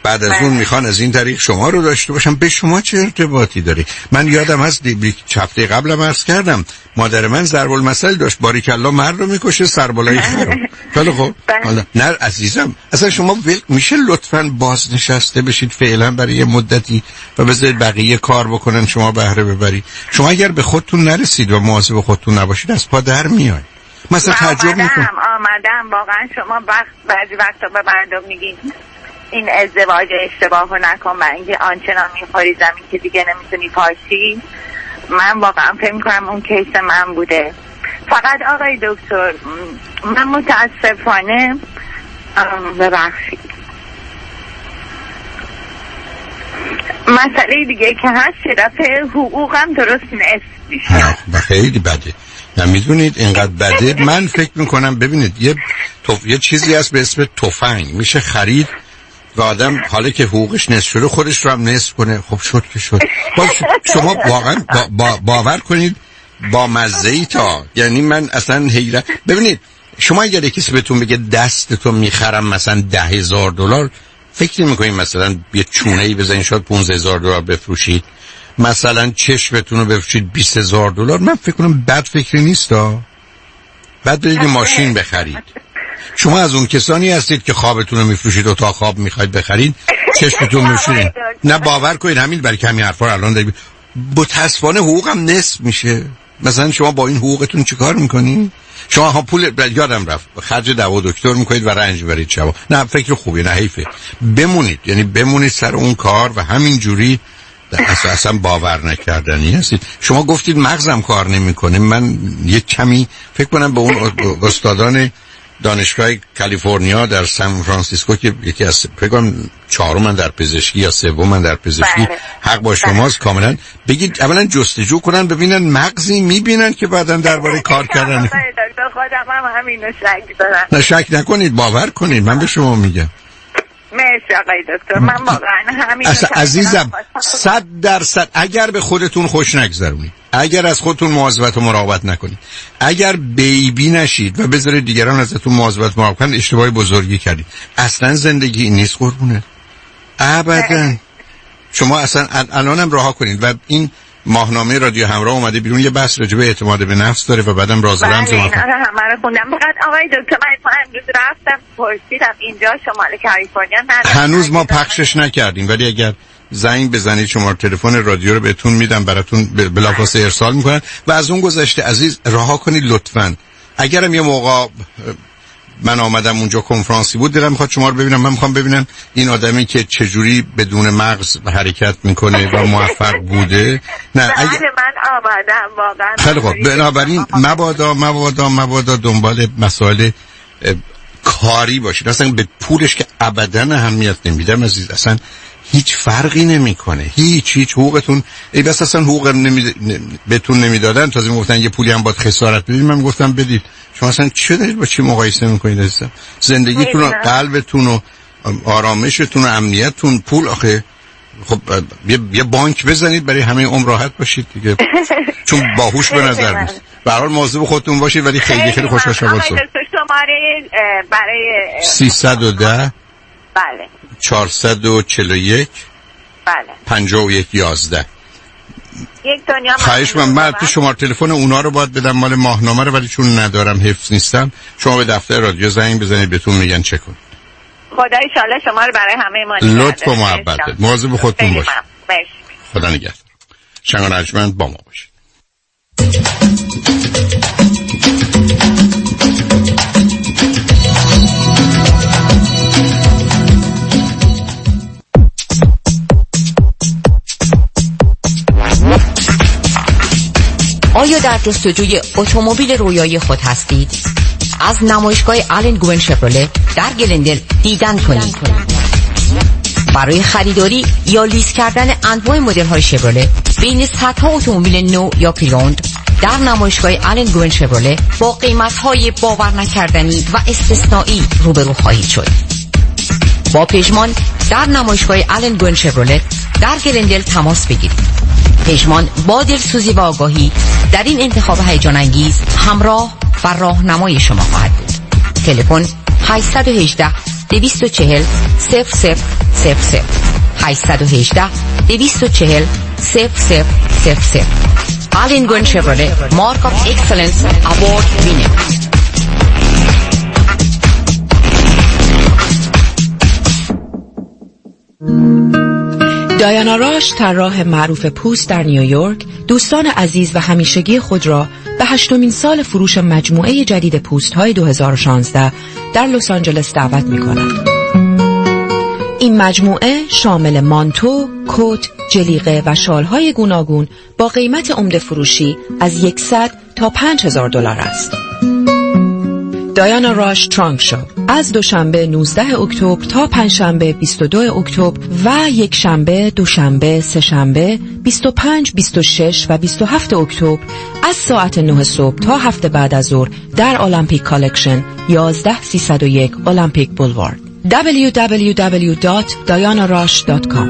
بعد از اون میخوان از این طریق شما رو داشته باشم. به شما چه ارتباطی داره؟ من یادم هست هفته قبلم عرض کردم مادر من ضرب المثل داشت، باریکلا مرد رو میکشه سربالای خیر. خیلی خب حالا نه عزیزم، اصلا شما میشه لطفاً بازنشسته بشید فعلا برای یه مدتی و بذارید بقیه کار بکنن شما بهره ببرید. شما اگر به خودتون نرسید و مواظب خودتون نباشید از پا در میای. مثلا تعجب میکنم آمدم واقعا شما وقت بعضی وقتا به مردم میگین این ازدواج اشتباه رو نکن برای اینکه آنچنان میخوری زمین که دیگه نمیتونی پاشی. من واقعا فکر میکنم اون کیس من بوده. فقط آقای دکتر من متاسفانه ببخشید مسئله دیگه که هست شرف حقوقم درست نصف میشه. نه خیلی بده. نمیدونید اینقدر بده. من فکر میکنم ببینید یه توف... یه چیزی هست به اسم تفنگ میشه خرید و آدم حالا که حقوقش نصف شده خودش رو هم نصف کنه. خب شد که شد. باز شما واقعا با... با... باور کنید با مزه ای تا یعنی من اصلا حیرت. ببینید شما اگر کسی بهتون بگه دستتو میخرم مثلا ده هزار دلار فکر نمیکنید مثلا یه چونه ای بزنید شاید پونزده هزار دلار بفروشید، مثلا چشمتون رو بفروشید بیست هزار دلار. من فکر کنم بد فکری نیست ها. بعد برید ماشین بخرید. شما از اون کسانی هستید که خوابتون رو میفروشید و تا خواب میخواید بخرید چشمتون میفروشید. نه باور کنید همین برای کمی حرفا الان دارید متاسفانه حقوقم نصف میشه. مثلا شما با این حقوقتون چیکار میکنید؟ شما ها پول یادم رفت خرج دوا دکتر میکنید و رنج برید شبا. نه فکر خوبی نه حیفه. بمونید یعنی بمونید سر اون کار و همین جوری اصلا, اصلا باور نکردنی هستید. شما گفتید مغزم کار نمیکنه. من یک کمی فکر کنم به اون استادان دانشگاه کالیفرنیا در سان فرانسیسکو که یکی از فکر کنم چهارم در پزشکی یا سوم در پزشکی بله. حق با شماست کاملا. بگید اولا جستجو کنن ببینن مغزی میبینن که بعدن درباره کار کردن. دکتر خودم هم همینو شک دارم. نه شک نکنید باور کنید من به شما میگم. مرسی آقای دکتر. من واقعا همین اصلا عزیزم صد درصد اگر به خودتون خوش نگذرونید، اگر از خودتون مواظبت و مراقبت نکنید، اگر بیبی نشید و بذارید دیگران ازتون مواظبت و مراقبت کنن اشتباه بزرگی کردید. اصلا زندگی این نیست قربونه ابدا. شما اصلا الانم رها کنید و این ماهنامه رادیو همراه اومده بیرون یه بحث راجع به اعتماد به نفس داره و بعدم راز و رمز ما همه رو خوندم. فقط آقای دکتر من امروز رفتم پرسیدم اینجا شمال کالیفرنیا ندارم. هنوز ما پخشش نکردیم ولی اگر زنگ بزنید شماره تلفن رادیو رو بهتون میدم براتون بلافاصله ارسال میکنن. و از اون گذشته عزیز رها کنید لطفاً. اگرم یه موقع من آمدم اونجا کنفرانسی بود دلم میخواد شما رو ببینم. من میخوام ببینم این آدمی که چجوری بدون مغز حرکت میکنه و موفق بوده. نه اگه من آمدم واقعا. خیلی خوب. بنابراین مبادا مبادا مبادا دنبال مسائل کاری باشید. اصلا به پولش که ابدا اهمیت نمیدم عزیز. اصلا هیچ فرقی نمیکنه. هیچ هیچ حقوقتون ای بس اصلا حقوق نمی... بهتون نمیدادن تازه میگفتن یه پولی هم باید خسارت بدید. من میگفتم بدید. شما اصلا چه دارید با چی مقایسه میکنید عزیزم؟ زندگیتون و قلبتون و آرامشتون و امنیتتون پول آخه خب یه, یه بانک بزنید برای همه عمر راحت باشید دیگه. چون باهوش به نظر نیست. به هر حال مواظب خودتون باشید ولی خیلی خیلی خوشحال شدم. شماره برای سیصد و ده بله چهارصد و چهل و یک بله پنجاه و یک یازده. یک دنیا خواهش من من تو شماره تلفن اونا رو باید بدم مال ماهنامه رو ولی چون ندارم حفظ نیستم شما به دفتر رادیو زنگ بزنید بهتون میگن چه کنید. خدا ان شاء الله شما رو برای همه ما لطف و محبت. مواظب خودتون باشید. خدا نگهدار. شنگ ارجمند با ما باشید. آیا در جستجوی اتومبیل رویایی خود هستید؟ از نمایشگاه آلن گوین شفرولت در گلندل دیدن کنید. برای خریداری یا لیز کردن انواع مدل‌های شفرولت بین صدها اتومبیل نو یا پری‌اوند در نمایشگاه آلن گوین شفرولت با قیمت‌های باور نکردنی و استثنایی روبرو خواهید شد. با پژمان در نمایشگاه آلن گوین شفرولت در گلندل تماس بگیرید. پژمان با دلسوزی و آگاهی در این انتخاب هیجان انگیز همراه و راهنمای شما خواهد بود. تلفن هشت یک هشت دویست و چهل صفر صفر صفر صفر. هشت یک هشت دویست و چهل صفر صفر صفر صفر. آلن گوین شفرله مارک آف اکسلنس اوارد وینر. دایانا راش، طراح معروف پوست در نیویورک، دوستان عزیز و همیشگی خود را به هشتمین سال فروش مجموعه جدید پوست‌های دو هزار و شانزده در لس آنجلس دعوت می‌کند. این مجموعه شامل مانتو، کت، جلیقه و شال‌های گوناگون با قیمت عمده فروشی از صد تا پنج هزار دلار است. دایانا راش ترانک شو از دوشنبه نوزده اکتبر تا پنجشنبه بیست و دو اکتبر و یک شنبه، دوشنبه، سه شنبه بیست و پنج، بیست و شش و بیست و هفت اکتبر از ساعت نه صبح تا هفت بعد از ظهر در المپیک کالکشن یازده سیصد و یک المپیک بولوارد. دبلیو دبلیو دبلیو دات دایانا راش دات کام.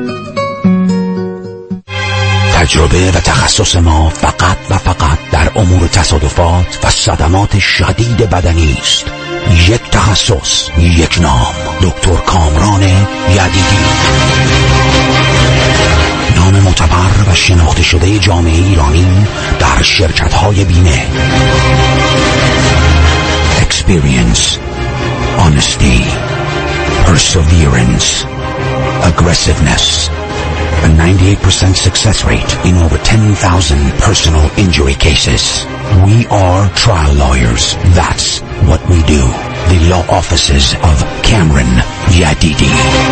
تجربه و تخصص ما فقط و فقط در امور تصادفات و صدمات شدید بدنی است. یک تخصص، یک نام، دکتر کامران یدیدی. نام معتبر و شناخته شده جامعه ایرانی در شرکت‌های بیمه. Experience, honesty, perseverance, aggressiveness. A ninety-eight percent success rate in over ten thousand personal injury cases. We are trial lawyers. That's what we do. The law offices of Cameron Yadidi.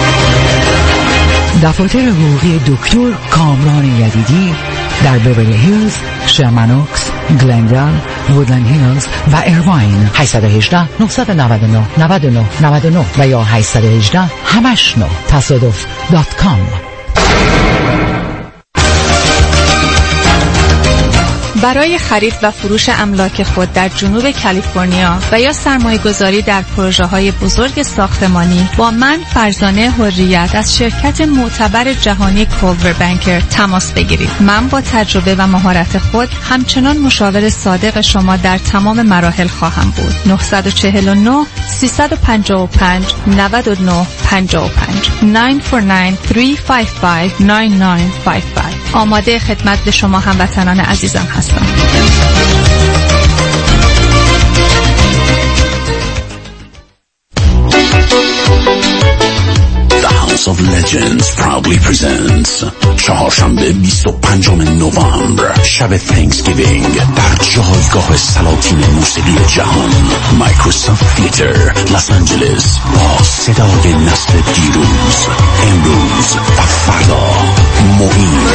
دفاتر حقوقی دکتر کامران یدیدی در بیورلی هیلز، شرمنوکس، گلندال، وودلند هیلز و ایرواین. هشت یک هشت نه نه نه نه نه نه نه و یا هشت یک هشت همش نه تصادف دات کام. برای خرید و فروش املاک خود در جنوب کالیفرنیا و یا سرمایه گذاری در پروژه های بزرگ ساختمانی با من فرزانه حریت از شرکت معتبر جهانی کولور بانکر تماس بگیرید. من با تجربه و مهارت خود همچنان مشاور صادق شما در تمام مراحل خواهم بود. نه چهار نه سه پنج پنج نه نه پنج پنج نه چهار نه سه پنج پنج نه نه پنج پنج. آماده خدمت به شما هموطنان عزیزم هستم. The House of Legends proudly presents چهارشنبه بیست و پنجم نوامبر شب تhanksgiving در جایگاه سلاطین موسیقی جهان مایکروسافت تیتر لس آنجلس با صدای نسل دیروز، امروز و فردا. مهم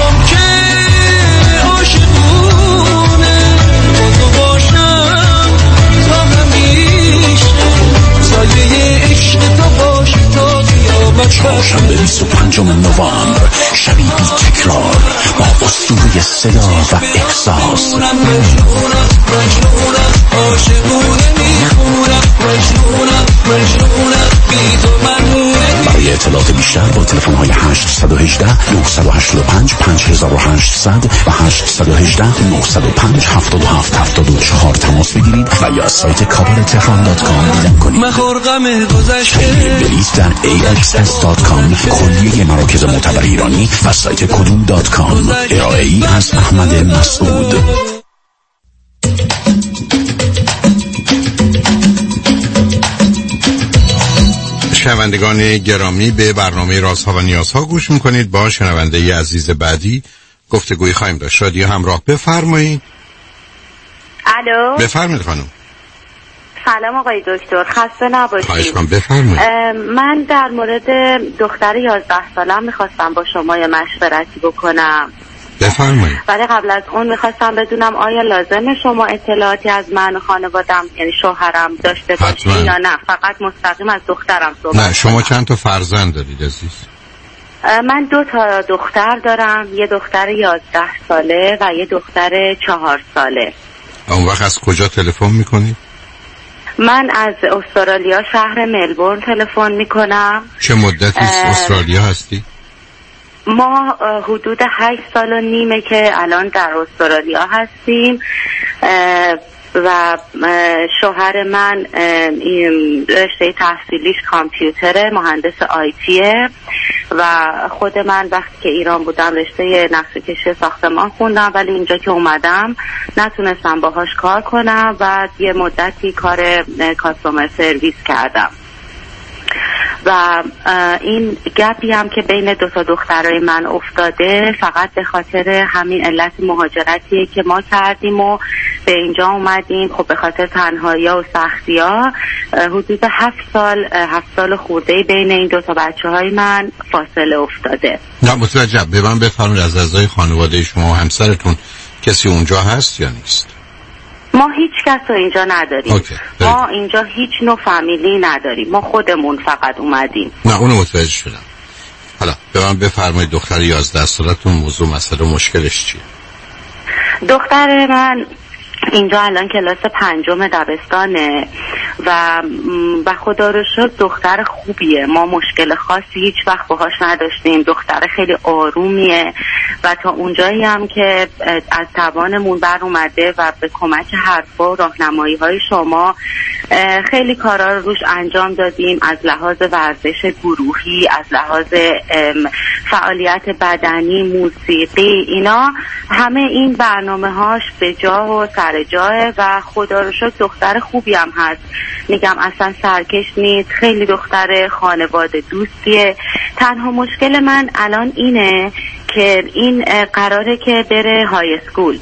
چهارشنبه بیست و پنجم نوامبر شبی بی تکرار با اسطوره صدا و احساس. برای اطلاعات بیشتر با تلفن های هشت یک هشت نه هشت پنج پنج هشت صفر صفر و هشت یک هشت نه پنج هفت هفت هفت چهار تماس بگیرید و یا سایت کابل تهران دات کام دیدن کنید. خیلی بلیط در ای اکس اس دات کام، کلیه مراکز معتبر ایرانی و سایت کدوم دات کام. ارائه ای از احمد مسعود. شنوندگان گرامی، به برنامه رازها و نیازها گوش میکنید. با شنونده عزیز بعدی گفتگوی خواهیم داشت. رادیو همراه، بفرمایید. الو، بفرمایید خانم. سلام آقای دکتر، خسته نباشید. خواهش کنم، بفرمایید. من در مورد دختر یازده سالم میخواستم با شما یه مشورتی بکنم. بفرمایید. ولی قبل از اون میخواستم بدونم آیا لازمه شما اطلاعاتی از من و خانوادم یعنی شوهرم داشته باشید یا نه فقط مستقیم از دخترم صحبت؟ نه، شما چند تا فرزند دارید عزیز؟ من دو تا دختر دارم، یه دختر یازده ساله و یه دختر چهار ساله. اون وقت از کجا تلفن میکنید؟ من از استرالیا، شهر ملبورن تلفن میکنم. چه مدتی استرالیا هستی؟ ما حدود هشت سال و نیمه که الان در استرالیا هستیم. و شوهر من این رشته تحصیلیش کامپیوتره، مهندس آیتیه و خود من وقتی که ایران بودم رشته نقشه‌کشی ساختمان خوندم، ولی اینجا که اومدم نتونستم باهاش کار کنم و یه مدتی کار کاستومر سرویس کردم و این گپی هم که بین دو تا دخترای من افتاده فقط به خاطر همین علت مهاجرتیه که ما کردیم و به اینجا اومدیم. خب به خاطر تنهایی‌ها و سختی‌ها حدود هفت سال هفت سال خورده بین این دو تا بچه‌های من فاصله افتاده. نه متوجهم. به من بفرمایید از اعضای خانواده شما و همسرتون کسی اونجا هست یا نیست؟ ما هیچ کس رو اینجا نداریم. اوکی. ما اینجا هیچ نوع فامیلی نداریم، ما خودمون فقط اومدیم. نه اونو متوجه شدم. حالا به من بفرمایید دختر یازده سالتون موضوع مسئله مشکلش چیه؟ دختر من اینجا الان کلاس پنجم دبستانه و و خدا رو شکر دختر خوبیه، ما مشکل خاصی هیچ وقت باهاش نداشتیم، دختر خیلی آرومیه و تا اونجایی هم که از توانمون بر اومده و به کمک حرفا و راهنمایی های شما خیلی کارا رو روش انجام دادیم، از لحاظ ورزش گروهی، از لحاظ فعالیت بدنی، موسیقی، اینا همه این برنامه هاش به جا و سر جاه و خدا رو شکر دختر خوبی هم هست. میگم اصلا سرکش نیست، خیلی دختر خانواده دوستیه. تنها مشکل من الان اینه که این قراره که بره های اسکول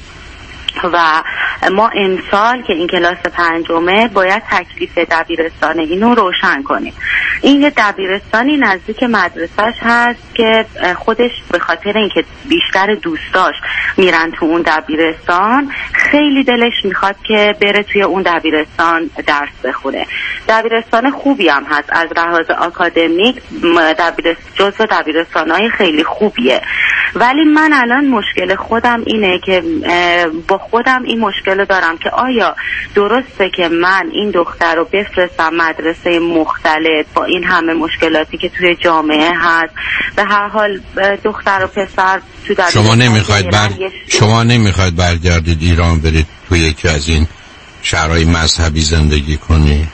و ما امسال که این کلاس پنجمه باید تکلیف دبیرستان اینو روشن کنیم. این یه دبیرستانی نزدیک مدرسهش هست که خودش به خاطر اینکه بیشتر دوستاش میرن تو اون دبیرستان خیلی دلش میخواد که بره توی اون دبیرستان درس بخونه. دبیرستان خوبی هم هست از لحاظ آکادمیک، دبیرستان جزو دبیرستانای خیلی خوبیه، ولی من الان مشکل خودم اینه که با خودم این مشکل دارم که آیا درسته که من این دختر رو بفرستم مدرسه مختلف با این همه مشکلاتی که توی جامعه هست؟ به هر حال دختر و پسر تو در شما نمیخواید بر... شما نمیخواید برگردید ایران برید توی یکی از این شهرهای مذهبی زندگی کنی؟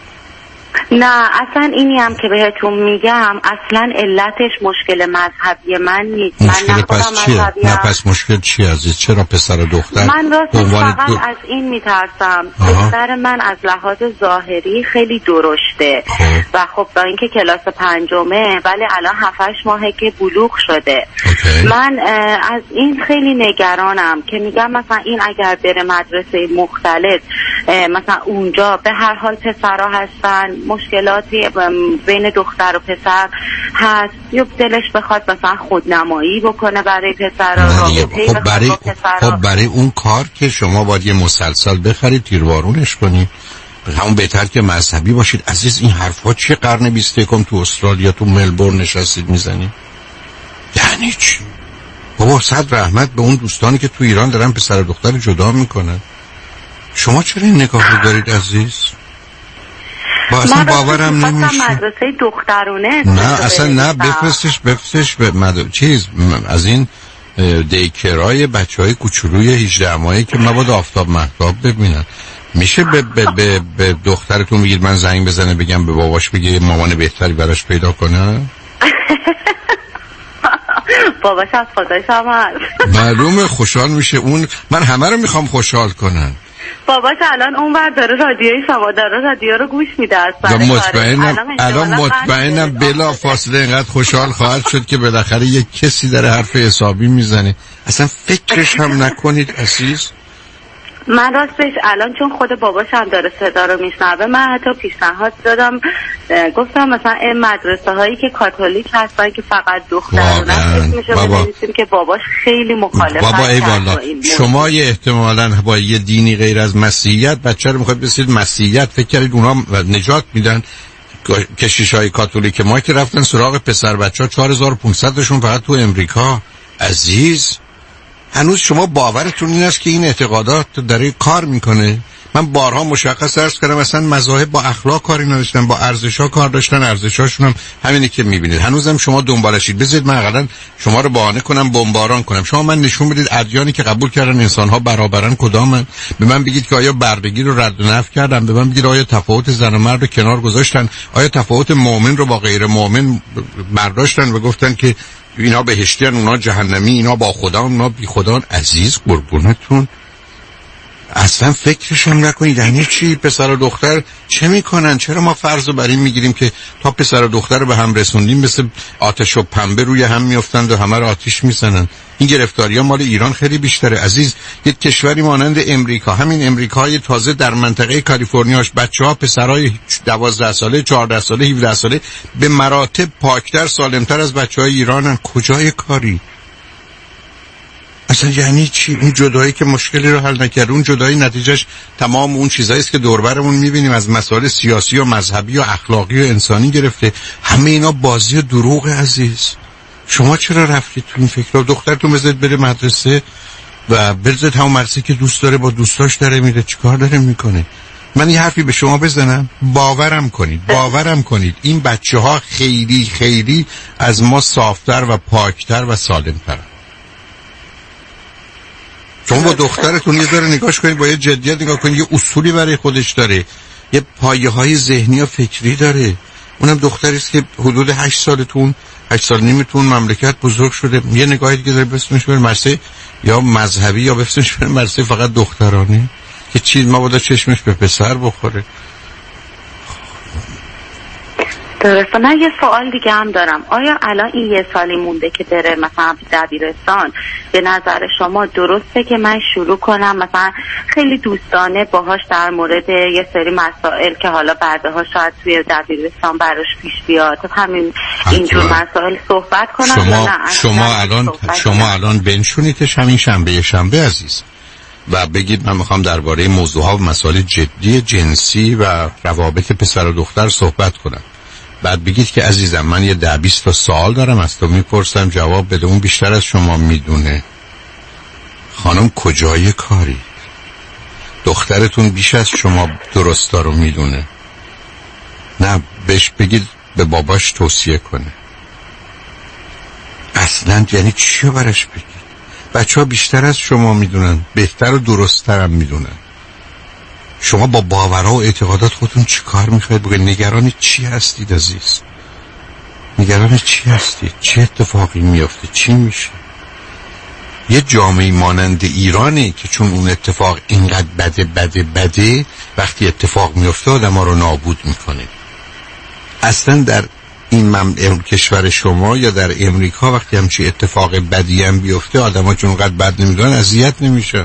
نه اصلا اینی هم که بهتون میگم اصلا علتش مشکل مذهبی من نیست. مشکل من پس چیه؟ نه پس مشکل چیه عزیز؟ چرا پسر و دختر؟ من راستش فقط دو... از این میترسم دختر من از لحاظ ظاهری خیلی درشته خب. و خب با اینکه کلاس پنجمه ولی الان هفتش ماهه که بلوغ شده. اوکی. من از این خیلی نگرانم که میگم مثلا این اگر بره مدرسه مختلف مثلا اونجا به هر حال پسرها هستن، مشکلاتی بین دختر و پسر هست، یا دلش بخواد مثلا خودنمایی بکنه برای پسرها، خب برای خب برای اون کار که شما باید یه مسلسل بخرید تیروارونش کنید، همون بهتر که مذهبی باشید. عزیز این حرفا چه قرن بیست و یکم تو استرالیا تو ملبورن نشستید میزنید؟ یعنی چی؟ بابا صد رحمت به اون دوستانی که تو ایران دارن پسر و دختر جدا میکنن. شما چرا این نگاه رو دارید عزیز؟ با اصلا باورم نمیشه. مدرسه دخترونه نه اصلا نه بفرستش بفرستش به مد... چیز از این دیکرای بچه های کوچولوی هجده ماهی که مبادا آفتاب مهتاب ببینن. میشه به, به, به, به دخترتون بگید من زنگ بزنه بگم به باباش بگه مامان بهتری براش پیدا کنه؟ باباش از خداش هم هست. معلومه خوشحال میشه اون. من همه رو میخوام خوشحال کنن. باباش الان اون ور داره رادیوی شما داره رادیو رو گوش میده از سر مطمئنم الان مطمئنم بلا فاصله اینقدر خوشحال خواهد شد که بالاخره یک کسی داره حرف حسابی میزنه. اصلا فکرش هم نکنید عزیز. من راستش الان چون خود باباش هم داره صدا رو میشنوه من حتی پیشنهاد دادم، گفتم مثلا این مدرسه هایی که کاتولیک هستن که فقط دخترانه هست میشه بنویسیم که باباش خیلی مخالفت بابا ای والا شما یه احتمالاً با یه دینی غیر از مسیحیت بچه رو میخواید بسید مسیحیت فکر کردید اونا نجات میدن. کشیشای کاتولیک ما که رفتن سراغ پسر بچه ها چهار هزار و پانصد شون فقط تو امریکا. عزیز هنوز شما باورتون این است که این اعتقادات داره کار میکنه؟ من بارها مشخص عرض کردم اصلا مذاهب با اخلاق کاری نداشتن، با ارزش‌ها کار داشتن، ارزش‌هاشون هم همینی که می‌بینید. هنوزم شما دنبالشید. بذارید من حداقل شما رو بهانه کنم بمباران کنم. شما من نشون بدید ادیانی که قبول کردن انسان‌ها برابرن کدامن؟ به من بگید که آیا بردگی رو رد و نفی کردن؟ به من بگید آیا تفاوت زن و مرد رو کنار گذاشتن؟ آیا تفاوت مؤمن رو با غیر مؤمن برداشتن و گفتن که اینا بهشتیان اونا جهنمی، اینا با خدا اونا بی خدا؟ عزیز قربونتون اصلا فکرشم نکنید. یعنی چی؟ پسر و دختر چه میکنن؟ چرا ما فرض رو بر این میگیریم که تا پسر و دختر رو به هم رسوندیم مثل آتش و پنبه روی هم میافتند و همه رو آتش میزنن؟ این گرفتاری ها مال ایران خیلی بیشتره عزیز. یک کشوری مانند امریکا، همین امریکای تازه در منطقه کالیفرنیاش، بچه‌ها پسرای دوازده ساله، چهارده ساله، هفده ساله به مراتب پاکتر، سالمتر از بچه‌های ایرانن. کجای کاری؟ اصلا یعنی چی؟ این جدایی که مشکلی رو حل نکرد، اون جدایی نتیجهش تمام اون چیزایی است که دور برمون می‌بینیم از مسائل سیاسی و مذهبی و اخلاقی و انسانی گرفته. همه اینا بازی و دروغ عزیز. شما چرا رفتید تو این فکر؟ دخترتون بذارید بره مدرسه و بذارید همون مدرسه که دوست داره با دوستاش داره میره. چیکار داره میکنه؟ من یه حرفی به شما بزنم، باورم کنید باورم کنید این بچه‌ها خیلی خیلی از ما صافتر و پاکتر و سالمتر. شما با دخترتون یه ذره نگاش کنید، با یه جدیت نگاه کنید. یه اصولی برای خودش داره، یه پایه‌های ذهنی و فکری داره. اونم دختری است که حدود هشت سالتون هشت سال نیمتون مملکت بزرگ شده. یه نگاهی دیگه داره بسمش بره مدرسه یا مذهبی یا بسمش بره مدرسه فقط دخترانه که چیز مبادا چشمش به پسر بخوره. درسته. من یه سوال دیگه هم دارم. آیا الان این یه سالی مونده که بره مثلا دبیرستان، به نظر شما درسته که من شروع کنم مثلا خیلی دوستانه باهاش در مورد یه سری مسائل که حالا بعدها شاید توی دبیرستان براش پیش بیاد همین اینجور مسائل صحبت کنم؟ شما شما الان شما الان بنشونیدش همین شنبه شنبه عزیز و بگید من میخوام درباره موضوعها و مسائل جدی جنسی و روابط پسر و دختر صحبت کنم. بعد بگید که عزیزم من یه ده بیست تا سوال دارم از تو میپرسم، جواب بده. اون بیشتر از شما میدونه. خانم کجای کاری؟ دخترتون بیش از شما درستا رو میدونه. نه بهش بگید به باباش توصیه کنه. اصلا یعنی چی رو برش بگید؟ بچه ها بیشتر از شما میدونن، بهتر و درستتر هم میدونن. شما با باورها و اعتقادات خودتون چی کار میخواید بگید؟ نگران چی هستید عزیز؟ نگران چی هستید؟ چه اتفاقی میافته؟ چی میشه؟ یه جامعه مانند ایرانه که چون اون اتفاق اینقدر بده بده بده وقتی اتفاق میافته آدم ها رو نابود میکنه. اصلا در این مم... کشور شما یا در امریکا وقتی همچی اتفاق بدی هم بیفته آدم ها چون قد بد نمیدونن اذیت نمیشه.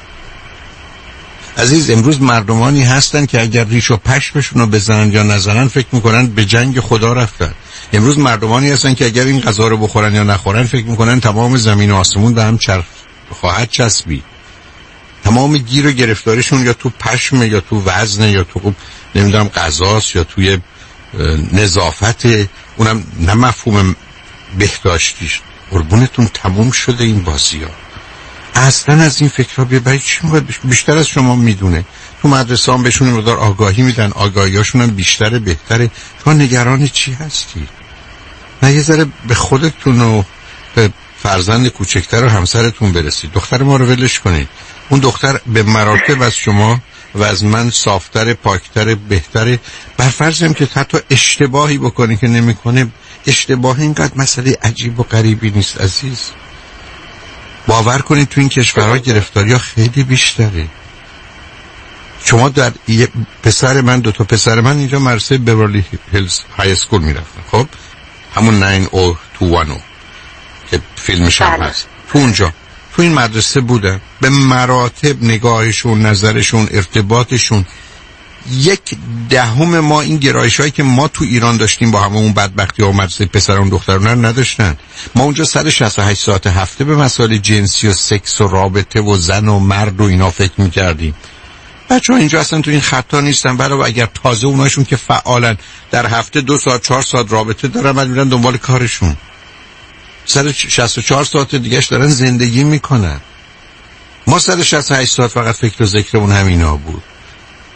عزیز امروز مردمانی هستن که اگر ریش و پشمشون رو بزنن یا نزنن فکر میکنن به جنگ خدا رفتن. امروز مردمانی هستن که اگر این غذا رو بخورن یا نخورن فکر میکنن تمام زمین و آسمون به هم چرخ خواهد چسبید. تمام گیر و گرفتارشون یا تو پشم یا تو وزن یا تو نمیدونم غذاست یا توی نظافت، اونم نه مفهوم بهداشتیش. قربونتون تموم شده این بازی ها. اصلا از این فکرها بیایید. چی میخواد بیشتر از شما میدونه؟ تو مدرسه هم بهشون مقدار آگاهی میدن، آگاهیاشون هم بیشتره بهتره. شما نگران چی هستی؟ نه یه ذره به خودتون و به فرزند کوچکتر و همسرتون برسید. دختر ما رو ولش کنید. اون دختر به مراتب از شما و از من صافتر، پاکتر، بهتره. بر فرض هم که حتی اشتباهی بکنه که نمیکنه، اشتباه اینقدر مسئله عجیب و غریبی نیست عزیز. باور کنید تو این کشورها گرفتاری ها خیلی بیشتره. شما در یه پسر من دو تا پسر من اینجا مدرسه بیورلی هیلز های اسکول میرفتن، خب همون نه او دو یک نه که فیلمش هم هست، تو اونجا تو این مدرسه بودن. به مراتب نگاهشون، نظرشون، ارتباطشون یک دهم ما این گرایش هایی که ما تو ایران داشتیم با همه اون بدبختی ها و مدرسه پسران دختران نداشتن. ما اونجا صد و شصت و هشت ساعت هفته به مسائل جنسی و سکس و رابطه و زن و مرد و اینا فکر میکردیم. بچه ها اینجا اصلا تو این خطا نیستن. برای اگر تازه اوناشون که فعالن در هفته دو ساعت چهار ساعت رابطه دارن بعد میرن دنبال کارشون، صد و شصت و چهار ساعت دیگهش دارن زندگی میکنن. ما صد و شصت و هشت ساعت فقط فکر و ذکرمون همینا بود.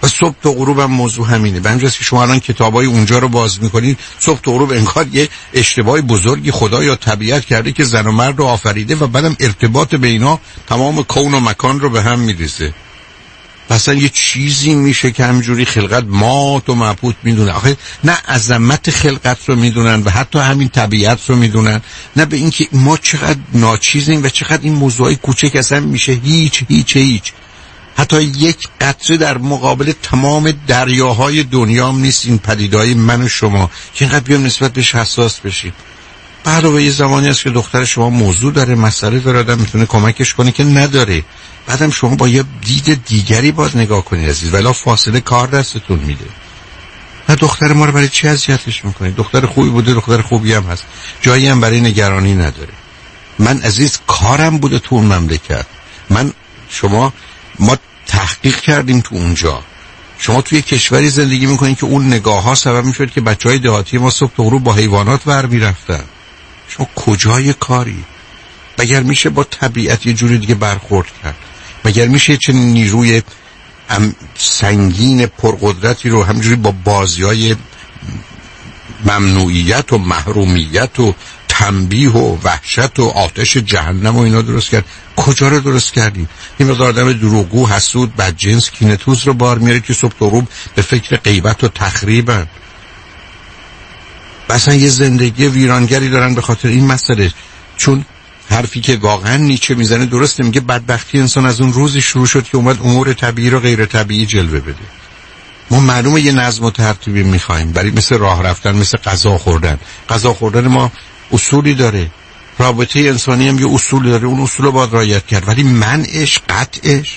و صبح تا غروب هم موضوع همینه. به همجاست که شما الان کتابای اونجا رو باز میکنید، صبح تا غروب انگار یه اشتباه بزرگی خدا یا طبیعت کرده که زن و مرد رو آفریده و بعدم ارتباط بینا تمام کون و مکان رو به هم میریزه. مثلا یه چیزی میشه که همجوری خلقت مات و مبهوت میدونه. آخه نه عظمت خلقت رو میدونن و حتی همین طبیعت رو میدونن، نه به اینکه ما چقدر ناچیزیم و چقدر این موضوعی کوچک اصلا میشه هیچ هیچ هیچ حتی یک قطره در مقابل تمام دریاهای دنیا هم نیست این پدیدهای من و شما که اینقدر بیام نسبت بهش حساس بشیم. بعد و یه زمانی هست که دختر شما موضوع داره، مسئله داره، آدم میتونه کمکش کنه که نداره. بعدم شما با یه دید دیگری باید نگاه کنید عزیز، ولی فاصله کار دستتون میده. نه دختر ما رو برای چی اذیتش میکنید؟ دختر خوبی بوده، دختر خوبی هم هست، جایی هم برای نگرانی نداره. من عزیز کارم بوده تو اون مملکت، من شما ما تحقیق کردیم تو اونجا. شما توی کشوری زندگی میکنید که اون نگاه ها سبب میشد که بچهای دهاتی ما صبح تا غروب با حیوانات ور میرفتن. شما کجای کاری؟ مگر میشه با طبیعت یه جوری دیگه برخورد کرد؟ مگر میشه چنین نیروی سنگین پرقدرتی رو همجوری با بازیای ممنوعیت و محرومیت و تنبیه و وحشت و آتش جهنم و اینا درست کرد؟ کجا رو درست کردیم؟ این مقدار آدم دروغگو، حسود، بدجنس، کینه‌توز رو بار میاره که صبح تا غروب به فکر غیبت و تخریبن. مثلا یه زندگی ویرانگری دارن به خاطر این مسئله. چون حرفی که واقعا نیچه میزنه درسته، میگه بدبختی انسان از اون روزی شروع شد که اومد امور طبیعی رو غیر طبیعی جلوه بده. ما معلومه یه نظم و ترتیبی میخوایم، برای مثل راه رفتن، مثل غذا خوردن. غذا خوردن ما اصولی داره، رابطه انسانی هم یه اصول داره، اون اصول رو باید رعایت کرد. ولی منعش، قطعش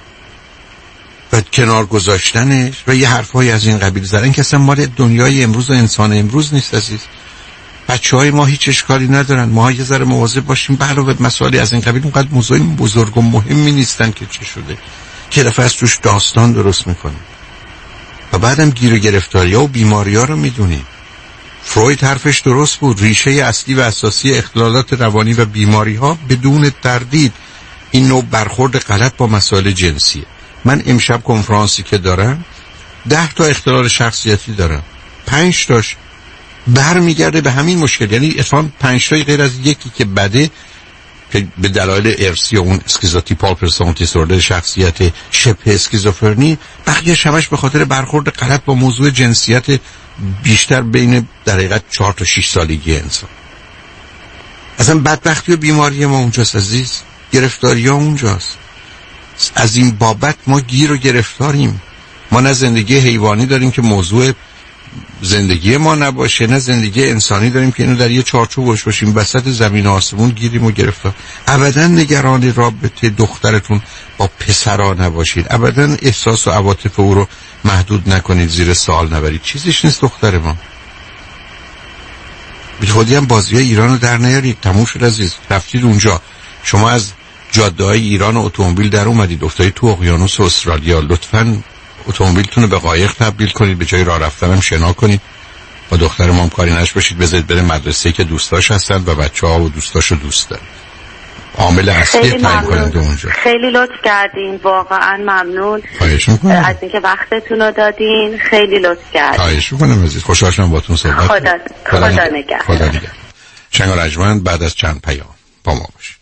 و کنار گذاشتنش و یه حرفای از این قبیل زدن که اصلا مال دنیای امروز و انسان امروز نیست عزیز. بچه‌های ما هیچ اشکالی ندارن، ما یه ذره مواظب باشیم. علاوه بر مسائل از این قبیل اونقدر موضوع بزرگ و مهمی نیستن که چه شده که دفعه از توش داستان درست میکنیم و بعدم گیر و گرفتاری‌ها و بیماری‌ها رو میدونیم. فروید حرفش درست بود، ریشه اصلی و اساسی اختلالات روانی و بیماری‌ها بدون تردید این نوع برخورد غلط با مسائل جنسیه. من امشب کنفرانسی که دارم ده تا اختلال شخصیتی دارم، پنج تاش برمیگرده به همین مشکل. یعنی اتفاقاً پنج تایی غیر از یکی که بده که به دلایل ارثی و اون اسکیزوتیپال پرسونالیتی دیسوردر، شخصیت شبه اسکیزوفرنی، بقیه همش به خاطر برخورد غلط با موضوع جنسیت بیشتر بین در حقیقت چهار تا شش سالگی انسان. اصلا بدبختی و بیماری ما اونجاست عزیز، گرفتاری ها اونجاست. از این بابت ما گیر و گرفتاریم. ما نه زندگی حیوانی داریم که موضوع زندگی ما نباشه، نه زندگی انسانی داریم که اینو در یه چارچوب باش باشیم. وسط زمین و آسمون گیریم و گرفتار. ابدا نگران رابطه دخترتون با پسرا نباشید، ابدا احساس و عواطف او رو محدود نکنید، زیر سوال نبرید. چیزیش نیست دختر ما. بی خودی هم بازیای ایران رو در نیارید. تموم شد عزیز. رفتید اونجا، شما از جاده‌های ایران و اتومبیل در اومدید، افتادید تو اقیانوس استرالیا. لطفاً اتومبیلتون رو به قایق تبدیل کنید، به جای راه رفتن هم شنا کنید. با دختر ما هم کاری نش باشید، بذارید بره مدرسه‌ای که دوستاش هستن و بچه‌ها و دوستاشو دوست دارن. عامل اصلی تعیین کننده اونجا. خیلی لطف کردین، واقعا ممنون. خواهش می‌کنم از اینکه وقتتون رو دادین، خیلی لطف کردین. خواهش می‌کنم عزیز، خوشحال شدم باهاتون صحبت خدا کردم. خدا, خدا نگهدار. خدا نگهدار. شنگ و رجمند بعد از چند پیام با ما باشید.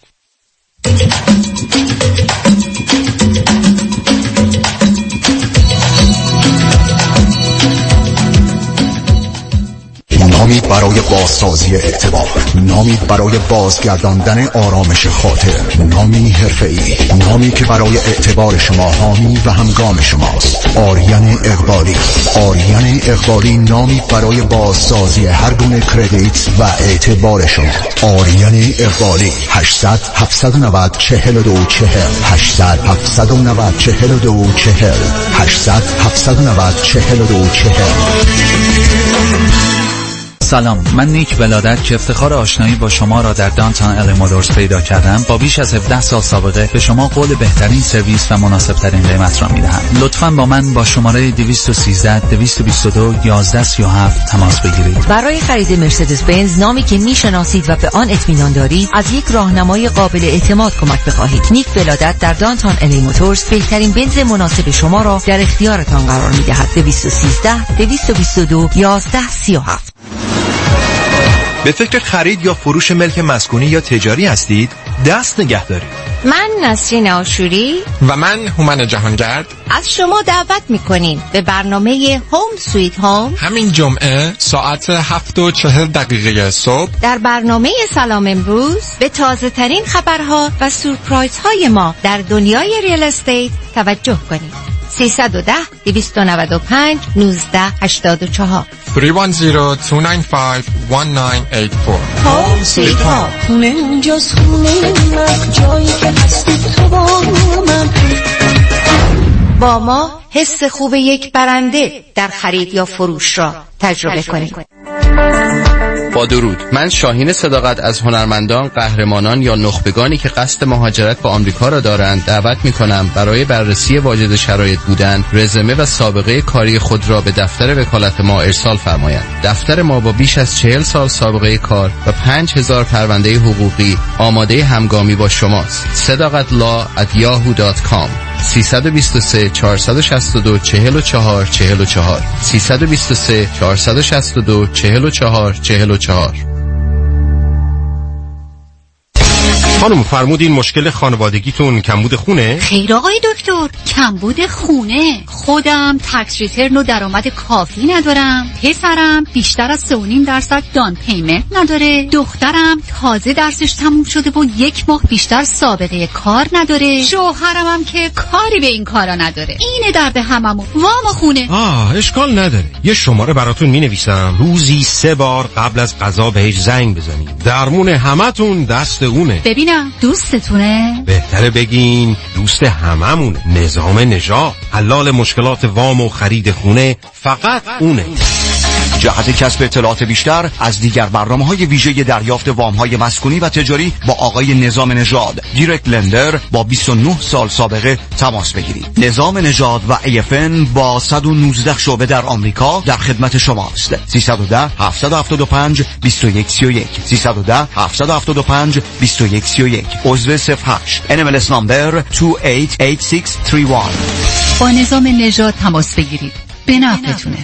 نامی برای بازسازی اعتبار، نامی برای بازگرداندن آرامش خاطر، نامی حرفه‌ای، نامی که برای اعتبار شما حامی و همگام شماست. آریان اقبالی. آریان اقبالی نامی برای بازسازی هر گونه کردیت و اعتبار شما. آریان اقبالی. هشتصد هفتصد و نود چهل و دو چهل هشتصد هفتصد و نود چهل و دو چهل هشتصد هفتصد و نود چهل و دو چهل سلام، من نیک ولادت که افتخار آشنایی با شما را در دانتان الی موتورز پیدا کردم، با بیش از هفده سال سابقه به شما قول بهترین سرویس و مناسب ترین قیمت را میدهم. لطفاً با من با شماره دویست و سیزده دویست و بیست و دو یازده سی و هفت تماس بگیرید. برای خرید مرسدس بنز، نامی که میشناسید و به آن اطمینان دارید، از یک راهنمای قابل اعتماد کمک بخواهید. نیک ولادت در دانتان الی موتورز بهترین بنز مناسب شما را در اختیارتان قرار میدهد. دویست و سیزده دویست و بیست و دو یازده سی و هفت. به فکر خرید یا فروش ملک مسکونی یا تجاری هستید؟ دست نگه دارید. من نسرین آشوری و من هومن جهانگرد از شما دعوت میکنیم به برنامه هوم سویت هوم همین جمعه ساعت هفت و چهل دقیقه صبح در برنامه سلام امروز به تازه ترین خبرها و سورپرایز های ما در دنیای ریل استیت توجه کنید. سیصد و ده دویست و نود و پنج نوزده هشتاد و چهار سه یک صفر دو نه پنج یک نه هشت چهار هوم سویت هوم. خونه اونجاست، خونه من، جایی که هستی تو با من. با ما حس خوب یک برنده در خرید یا فروش را تجربه کنید. با درود، من شاهین صداقت از هنرمندان، قهرمانان یا نخبگانی که قصد مهاجرت به آمریکا را دارند دعوت می‌کنم برای بررسی واجد شرایط بودن، رزومه و سابقه کاری خود را به دفتر وکالت ما ارسال فرمایند. دفتر ما با بیش از چهل سال سابقه کار و پنج هزار پرونده حقوقی آماده همگامی با شماست. صداقت لا ات یاهو دات کام سه دو سه چهار شش دو چهار چهار چهار چهار سه دو سه چهار شش دو چهار چهار چهار چهار. خانم فرمودین مشکل خانوادگیتون کمبود خونه؟ خیر آقای دکتر، کمبود خونه. خودم تکس ریترن و درآمد کافی ندارم، پسرم بیشتر از سه و نیم درصد دان پیمنت نداره، دخترم تازه درسش تموم شده و یک ماه بیشتر سابقه کار نداره، شوهرم هم که کاری به این کارا نداره. اینه درد هممون. وام خونه. آه اشکال نداره، یه شماره براتون مینویسم، روزی سه بار قبل از غذا بهش زنگ بزنید. درمون همتون دست اونه. ببینم دوستتونه؟ بهتره بگین دوست هممونه. نظام نژاد، حلال مشکلات وام و خرید خونه فقط اونه. جهت کسب اطلاعات بیشتر از دیگر برنامه‌های ویژه دریافت وام‌های مسکونی و تجاری با آقای نظام نژاد، دیرکت لندر با بیست و نه سال سابقه تماس بگیرید. نظام نژاد و ای اف ان با صد و نوزده شعبه در آمریکا در خدمت شماست. سیصد و ده هفتصد و هفتاد و پنج بیست و یک سی و یک سیصد و ده هفتصد و هفتاد و پنج بیست و یک سی و یک. عضو صفر هشت ان ام ال اس نمبر دو هشت هشت شش سه یک. با نظام نژاد تماس بگیرید. به نفعتونه.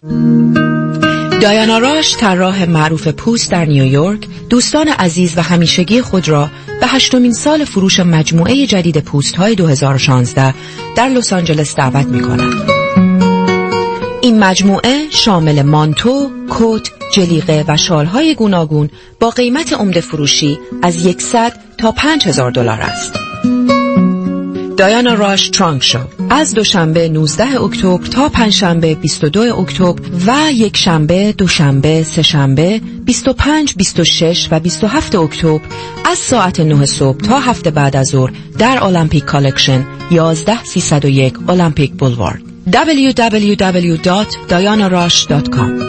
دایانا راش، طراح معروف پوست در نیویورک، دوستان عزیز و همیشگی خود را به هشتمین سال فروش مجموعه جدید پوست‌های دو هزار و شانزده در لس آنجلس دعوت می‌کند. این مجموعه شامل مانتو، کت، جلیقه و شال‌های گوناگون با قیمت عمده فروشی از صد تا پنج هزار دلار است. دایانا راش ترانک شو از دوشنبه نوزده اکتبر تا پنجشنبه بیست و دو اکتبر و یک شنبه، دوشنبه، سه شنبه بیست و پنج، بیست و شش و بیست و هفت اکتبر از ساعت نه صبح تا هفت بعد از ظهر در المپیک کالکشن یازده سیصد و یک المپیک بولوارد. دبلیو دبلیو دبلیو دات دایانا راش دات کام.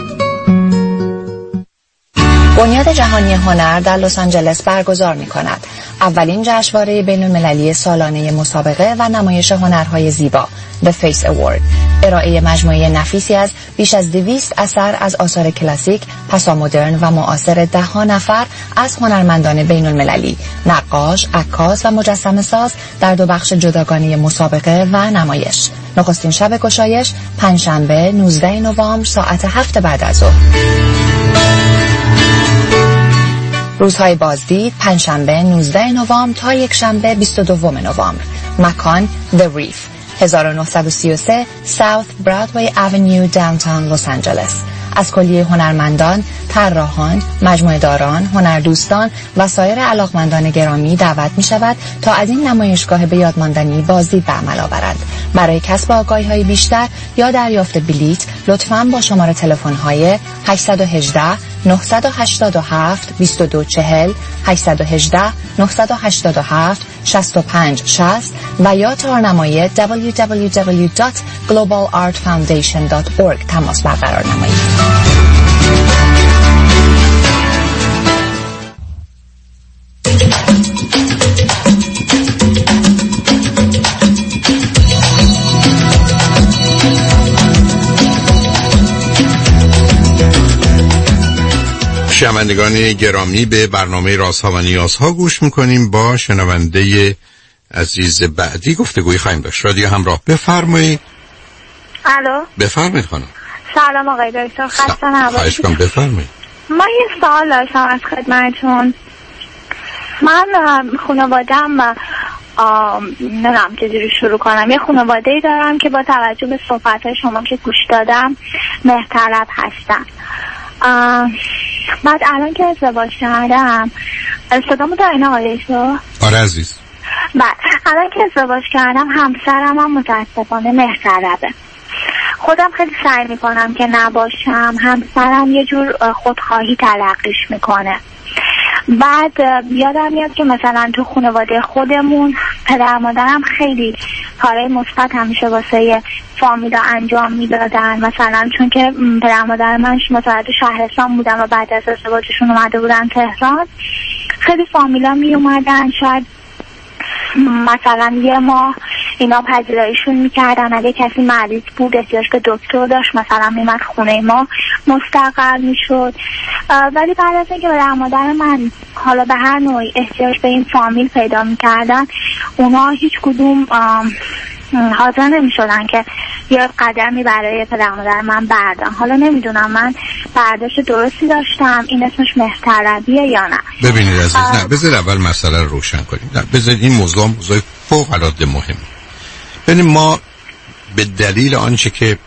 بنیاد جهانی هنر در لس آنجلس برگزار می‌کند اولین جشنواره بین‌المللی سالانه مسابقه و نمایش هنرهای زیبا The Face Award. ارائه مجموعه نفیسی از بیش از دویست اثر از آثار کلاسیک، پسامدرن و معاصر ده ها نفر از هنرمندان بین‌المللی، نقاش، عکاس و مجسمه ساز در دو بخش جداگانه مسابقه و نمایش. نخستین شب گشایش پنجشنبه نوزده نوامبر ساعت هفت بعد از ظهر. روزهای بازدید پنجشنبه نوزده نوامبر تا یک شنبه بیست و دو نوامبر. مکان The Reef، هزار و نهصد و سی و سه South Broadway Avenue Downtown لس آنجلس. از کلیه هنرمندان، طراحان، مجموعه داران، هنردوستان و سایر علاقمندان گرامی دعوت می شود تا از این نمایشگاه به یاد ماندنی بازدید به عمل آورند. برای کسب آگاهی‌های بیشتر یا دریافت بلیط لطفاً با شماره تلفن‌های هشت یک هشت نه هشت هفت دو دو چهار صفر هشت یک هشت نه هشت هفت شش پنج شصت و یا تارنمای دبلیو دبلیو دبلیو دات گلوبال آرت فاوندیشن دات اورگ تماس برقرار نمایید. شنوندگان گرامی، به برنامه رازها و نیازها گوش میکنیم. با شنونده عزیز بعدی گفتگوی خواهیم داشت. رادیو همراه، بفرمایید. الو، بفرمایید خانم. سلام آقای دکتر، خسته نباشید. خواهش کنم، بفرمایید. ما یه سوال داشتم از خدمتتون. من خانواده‌ام نمیدونم چجوری شروع کنم. یه خانواده‌ای دارم که با توجه به صحبت‌های شما که گوش دادم مهرطلب هستن. بعد الان که ازدواج کردم، صدامو دارین آقای دکتر؟ آره عزیز. بعد الان که ازدواج کردم همسرم هم متاسفانه مهرطلبه. خودم خیلی سعی میکنم که نباشم، همسرم یه جور خودخواهی تلقیش میکنه. بعد یادم میاد که مثلا تو خانواده خودمون پدر مادرم خیلی کارهای مثبت همیشه واسه فامیلا انجام میدادن. مثلا چون که پدر مادر من مثلا تو شهرستان بودن و بعد از ازدواجشون اومده بودن تهران، خیلی فامیلا می اومدن، شاید مثلا یه ماه اینا پذیراییشون میکردن. اگه کسی مریض بود احتیاج به دکتر داشت مثلا میمد خونه ما مستقر میشد. ولی بعد از اینکه پدر مادر من حالا به هر نوعی احتیاج به این فامیل پیدا میکردن، اونا هیچ کدوم حاضر نمیشدن که یه قدمی برای پدر مادر من بردارن. حالا نمیدونم من برداشت درستی داشتم، این اسمش مهرطلبیه یا نه. ببینید عزیز، نه بذار اول مسئله رو روشن کنیم. نه بذار این موضوع موضوع فوق العاده مهمه. ببین ما به دلیل آنچه که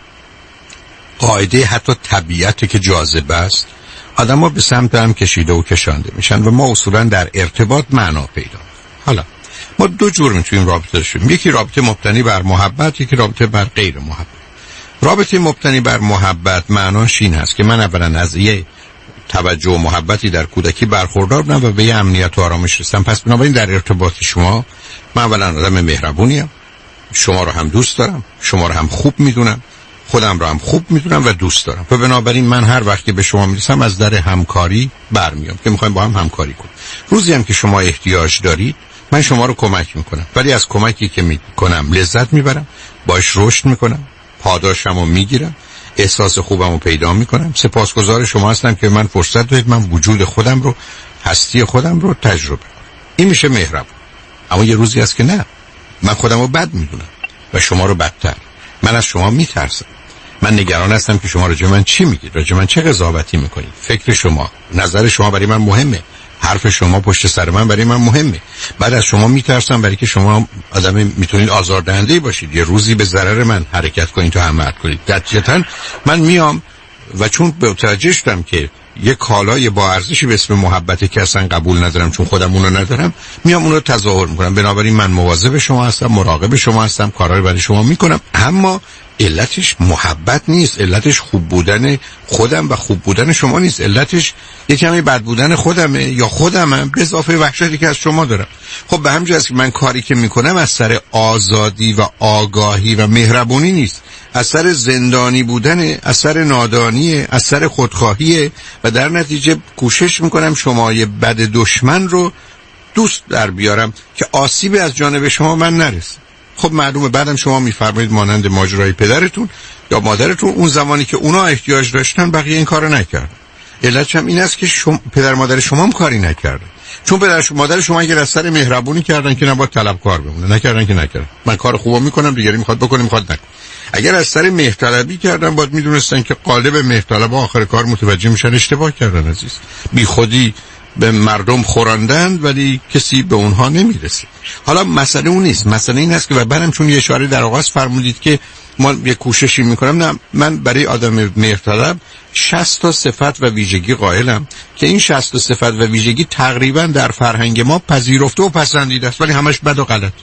قاعده حتی طبیعت که جاذبه است، آدم‌ها به سمت هم کشیده و کشانده میشن و ما اصولا در ارتباط معنا پیدا. حالا ما دو جور میتونیم رابطه داشتیم. یکی رابطه مبتنی بر محبت، یکی رابطه بر غیر محبت. رابطه مبتنی بر محبت معناش این هست که من اولا از یه توجه و محبتی در کودکی برخوردار بودم و به یه امنیت و آرامش رسیدم. پس بنابراین در ارتباط شما من اولا آدم مهربونیم، شما رو هم دوست دارم، شما رو هم خوب میدونم، خودم رو هم خوب میدونم و دوست دارم. و بنابراین من هر وقتی به شما میرسم از در همکاری برمیام که میخوایم با هم همکاری کنیم. روزی هم که شما احتیاج دارید من شما رو کمک میکنم، ولی از کمکی که میکنم لذت میبرم، باش رشد میکنم، پاداشم رو میگیرم، احساس خوبم رو پیدا میکنم. سپاسگزار شما هستم که من فرصت دادید من وجود خودم رو، هستی خودم رو تجربه کنم. این میشه مهربون. اما یه روزی هست که نه، من خودم رو بد میدونم و شما رو بدتر. من از شما میترسم، من نگران هستم که شما راجع من چی میگید، راجع من چه قضاوتی میکنید. فکر شما، نظر شما برای من مهمه، حرف شما پشت سر من برای من مهمه. بعد از شما میترسم برای که شما آدم میتونید آزاردهنده باشید، یه روزی به ضرر من حرکت کنید تا حمایت کنید. نتیجتاً من میام و چون به توجه شدم که یه کالای با ارزشی به اسم محبت که اصلا قبول ندارم چون خودم اونو ندارم، میام اونو تظاهر میکنم. بنابراین من مواظب شما هستم، مراقب شما هستم، کارهای برای شما میکنم. اما علتش محبت نیست، علتش خوب بودن خودم و خوب بودن شما نیست. علتش یه کمی بد بودن خودمه یا خودمم به اضافه وحشتی که از شما دارم. خب به همین جاست که من کاری که میکنم از سر آزادی و آگاهی و مهربونی نیست، از سر زندانی بودن، از سر نادانی، از سر خودخواهی و در نتیجه کوشش میکنم شمای بد دشمن رو دوست در بیارم که آسیبی از جانب شما من نرسه. خب معلومه بعدم شما میفرمایید مانند ماجرای پدرتون یا مادرتون، اون زمانی که اونا احتیاج داشتن بقیه این کارو نکردن. علتش هم این است که شما پدر مادر شما هم کاری نکردن. چون پدر مادر شما اگر از سر مهربونی کردن که نباید طلبکار بمونه، نکردن که نکردن. من کار خوبو میکنم، دیگری میخواد بکنه میخواد نکنه. اگر از سر مهرطلبی کردن باید میدونستن که قالب مهرطلب آخر کار متوجه میشن اشتباه کردن عزیز. بی خودی به مردم خوراندند ولی کسی به اونها نمیرسه. حالا مسئله اون نیست، مسئله این است که و برم چون یه اشاره در آغاز فرمودید که ما یه کوششی میکنم. نه، من برای آدم مهرطلب شصت تا صفت و ویژگی قائلم که این شصت تا صفت و ویژگی تقریبا در فرهنگ ما پذیرفته و پسندیده است، ولی همش بد و غلط.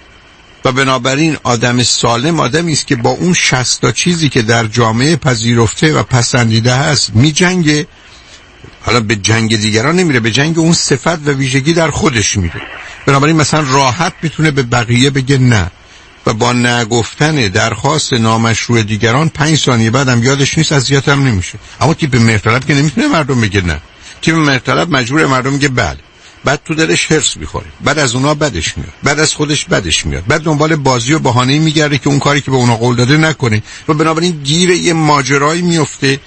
و بنابراین آدم سالم آدمی است که با اون شصت تا چیزی که در جامعه پذیرفته و پسندیده هست میجنگه. حالا به جنگ دیگران نمیره، به جنگ اون صفت و ویژگی در خودش میره. بنابراین مثلا راحت میتونه به بقیه بگه نه و با نگفتن درخواست نامشروع دیگران پنج ثانیه بعدم یادش نیست، اذیتم نمیشه. اما تیپ مهرطلب که نمیتونه مردم بگه نه. تیپ مهرطلب مجبور مردم بگه بله. بعد تو دلش حرص میخوره، بعد از اونا بدش میاد، بعد از خودش بدش میاد، بعد دنبال بازی و بهانه‌ای میگرده که اون کاری که به اونا قول داده نکنه و بنابراین گیر یه ماجرایی میفته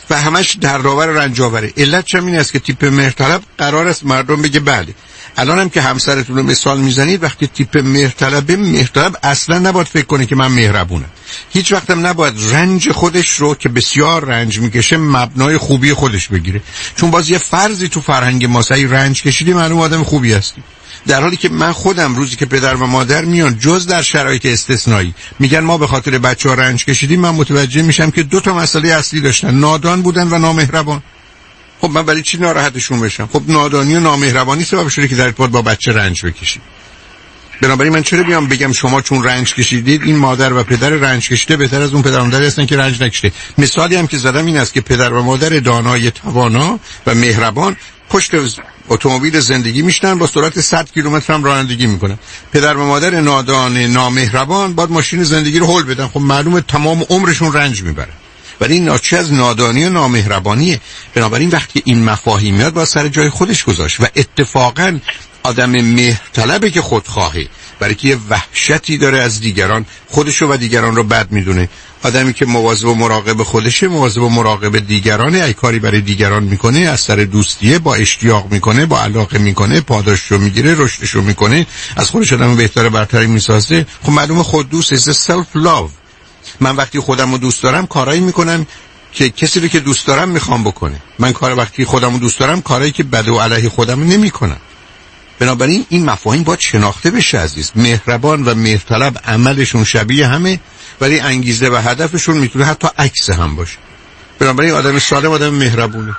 و همش دردآور و رنج‌آوره. علت چه این است که تیپ مهرطلب قرار است مردم بگه بله. الان هم که همسرتون رو مثال میزنید، وقتی تیپ مهرطلب مهرطلب اصلا نباید فکر کنه که من مهربونم. هیچ وقت هم نباید رنج خودش رو که بسیار رنج میکشه مبنای خوبی خودش بگیره، چون باز یه فرضی تو فرهنگ ما سعی رنج کشیدی معلوم آدم خوبی هستی، در حالی که من خودم روزی که پدر و مادر میان جز در شرایط استثنایی میگن ما به خاطر بچه‌ها رنج کشیدیم، من متوجه میشم که دو تا مسئله اصلی داشتن، نادان بودن و نامهربان. خب من برای چی ناراحتشون بشم؟ خب نادانی و نامهربانی سبب شده که در ارتباط با بچه رنج بکشید. بنابراین من چرا بیام بگم شما چون رنج کشیدید این مادر و پدر رنج کشیده بهتر از اون پدر و مادری هستن که رنج نکشیده. مثالی هم که زدم این است که پدر و مادر دانای توانا و مهربان پشت اتومبیل زندگی میشنن، با سرعت صد کیلومتر هم رانندگی میکنن. پدر و مادر نادان نامهربان باید ماشین زندگی رو هول بدن، خب معلومه تمام عمرشون رنج میبرن، ولی این ناشی از نادانی و نامهربانیه. بنابراین وقتی این مفاهیم میاد باید سر جای خودش گذاشت و اتفاقا آدم مهرطلبه که خودخواهه، برای که یه وحشتی داره از دیگران، خودشو و دیگران رو بد میدونه. آدمی که مواظب و مراقب خودشه، مواظب و مراقب دیگرانه، ای کاری برای دیگران میکنه از سر دوستیه، با اشتیاق میکنه، با علاقه میکنه، پاداششو میگیره، رشدشو میکنه، از خودش آدم بهتر برتری میسازه. خب معلومه خود دوست is self love. من وقتی خودم رو دوست دارم کارایی میکنم که کسی رو که دوست دارم میخوام بکنه. من کار وقتی خودم رو دوست دارم کارایی که بد و علیه خودم نمیکنم. بنابراین این مفاهیم باید شناخته بشه عزیز. مهربان و مهرطلب عملشون شبیه همه، ولی انگیزه و هدفشون میتونه حتی عکس هم باشه. بنابراین آدم سالم آدم مهربونه.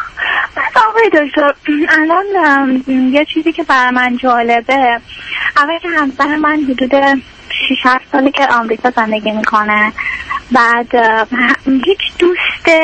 آقای دکتر، الان یه چیزی که برای من جالبه، اول که همسر من حدود شش هفت ساله که آمریکا زندگی میکنه، بعد هیچ دوست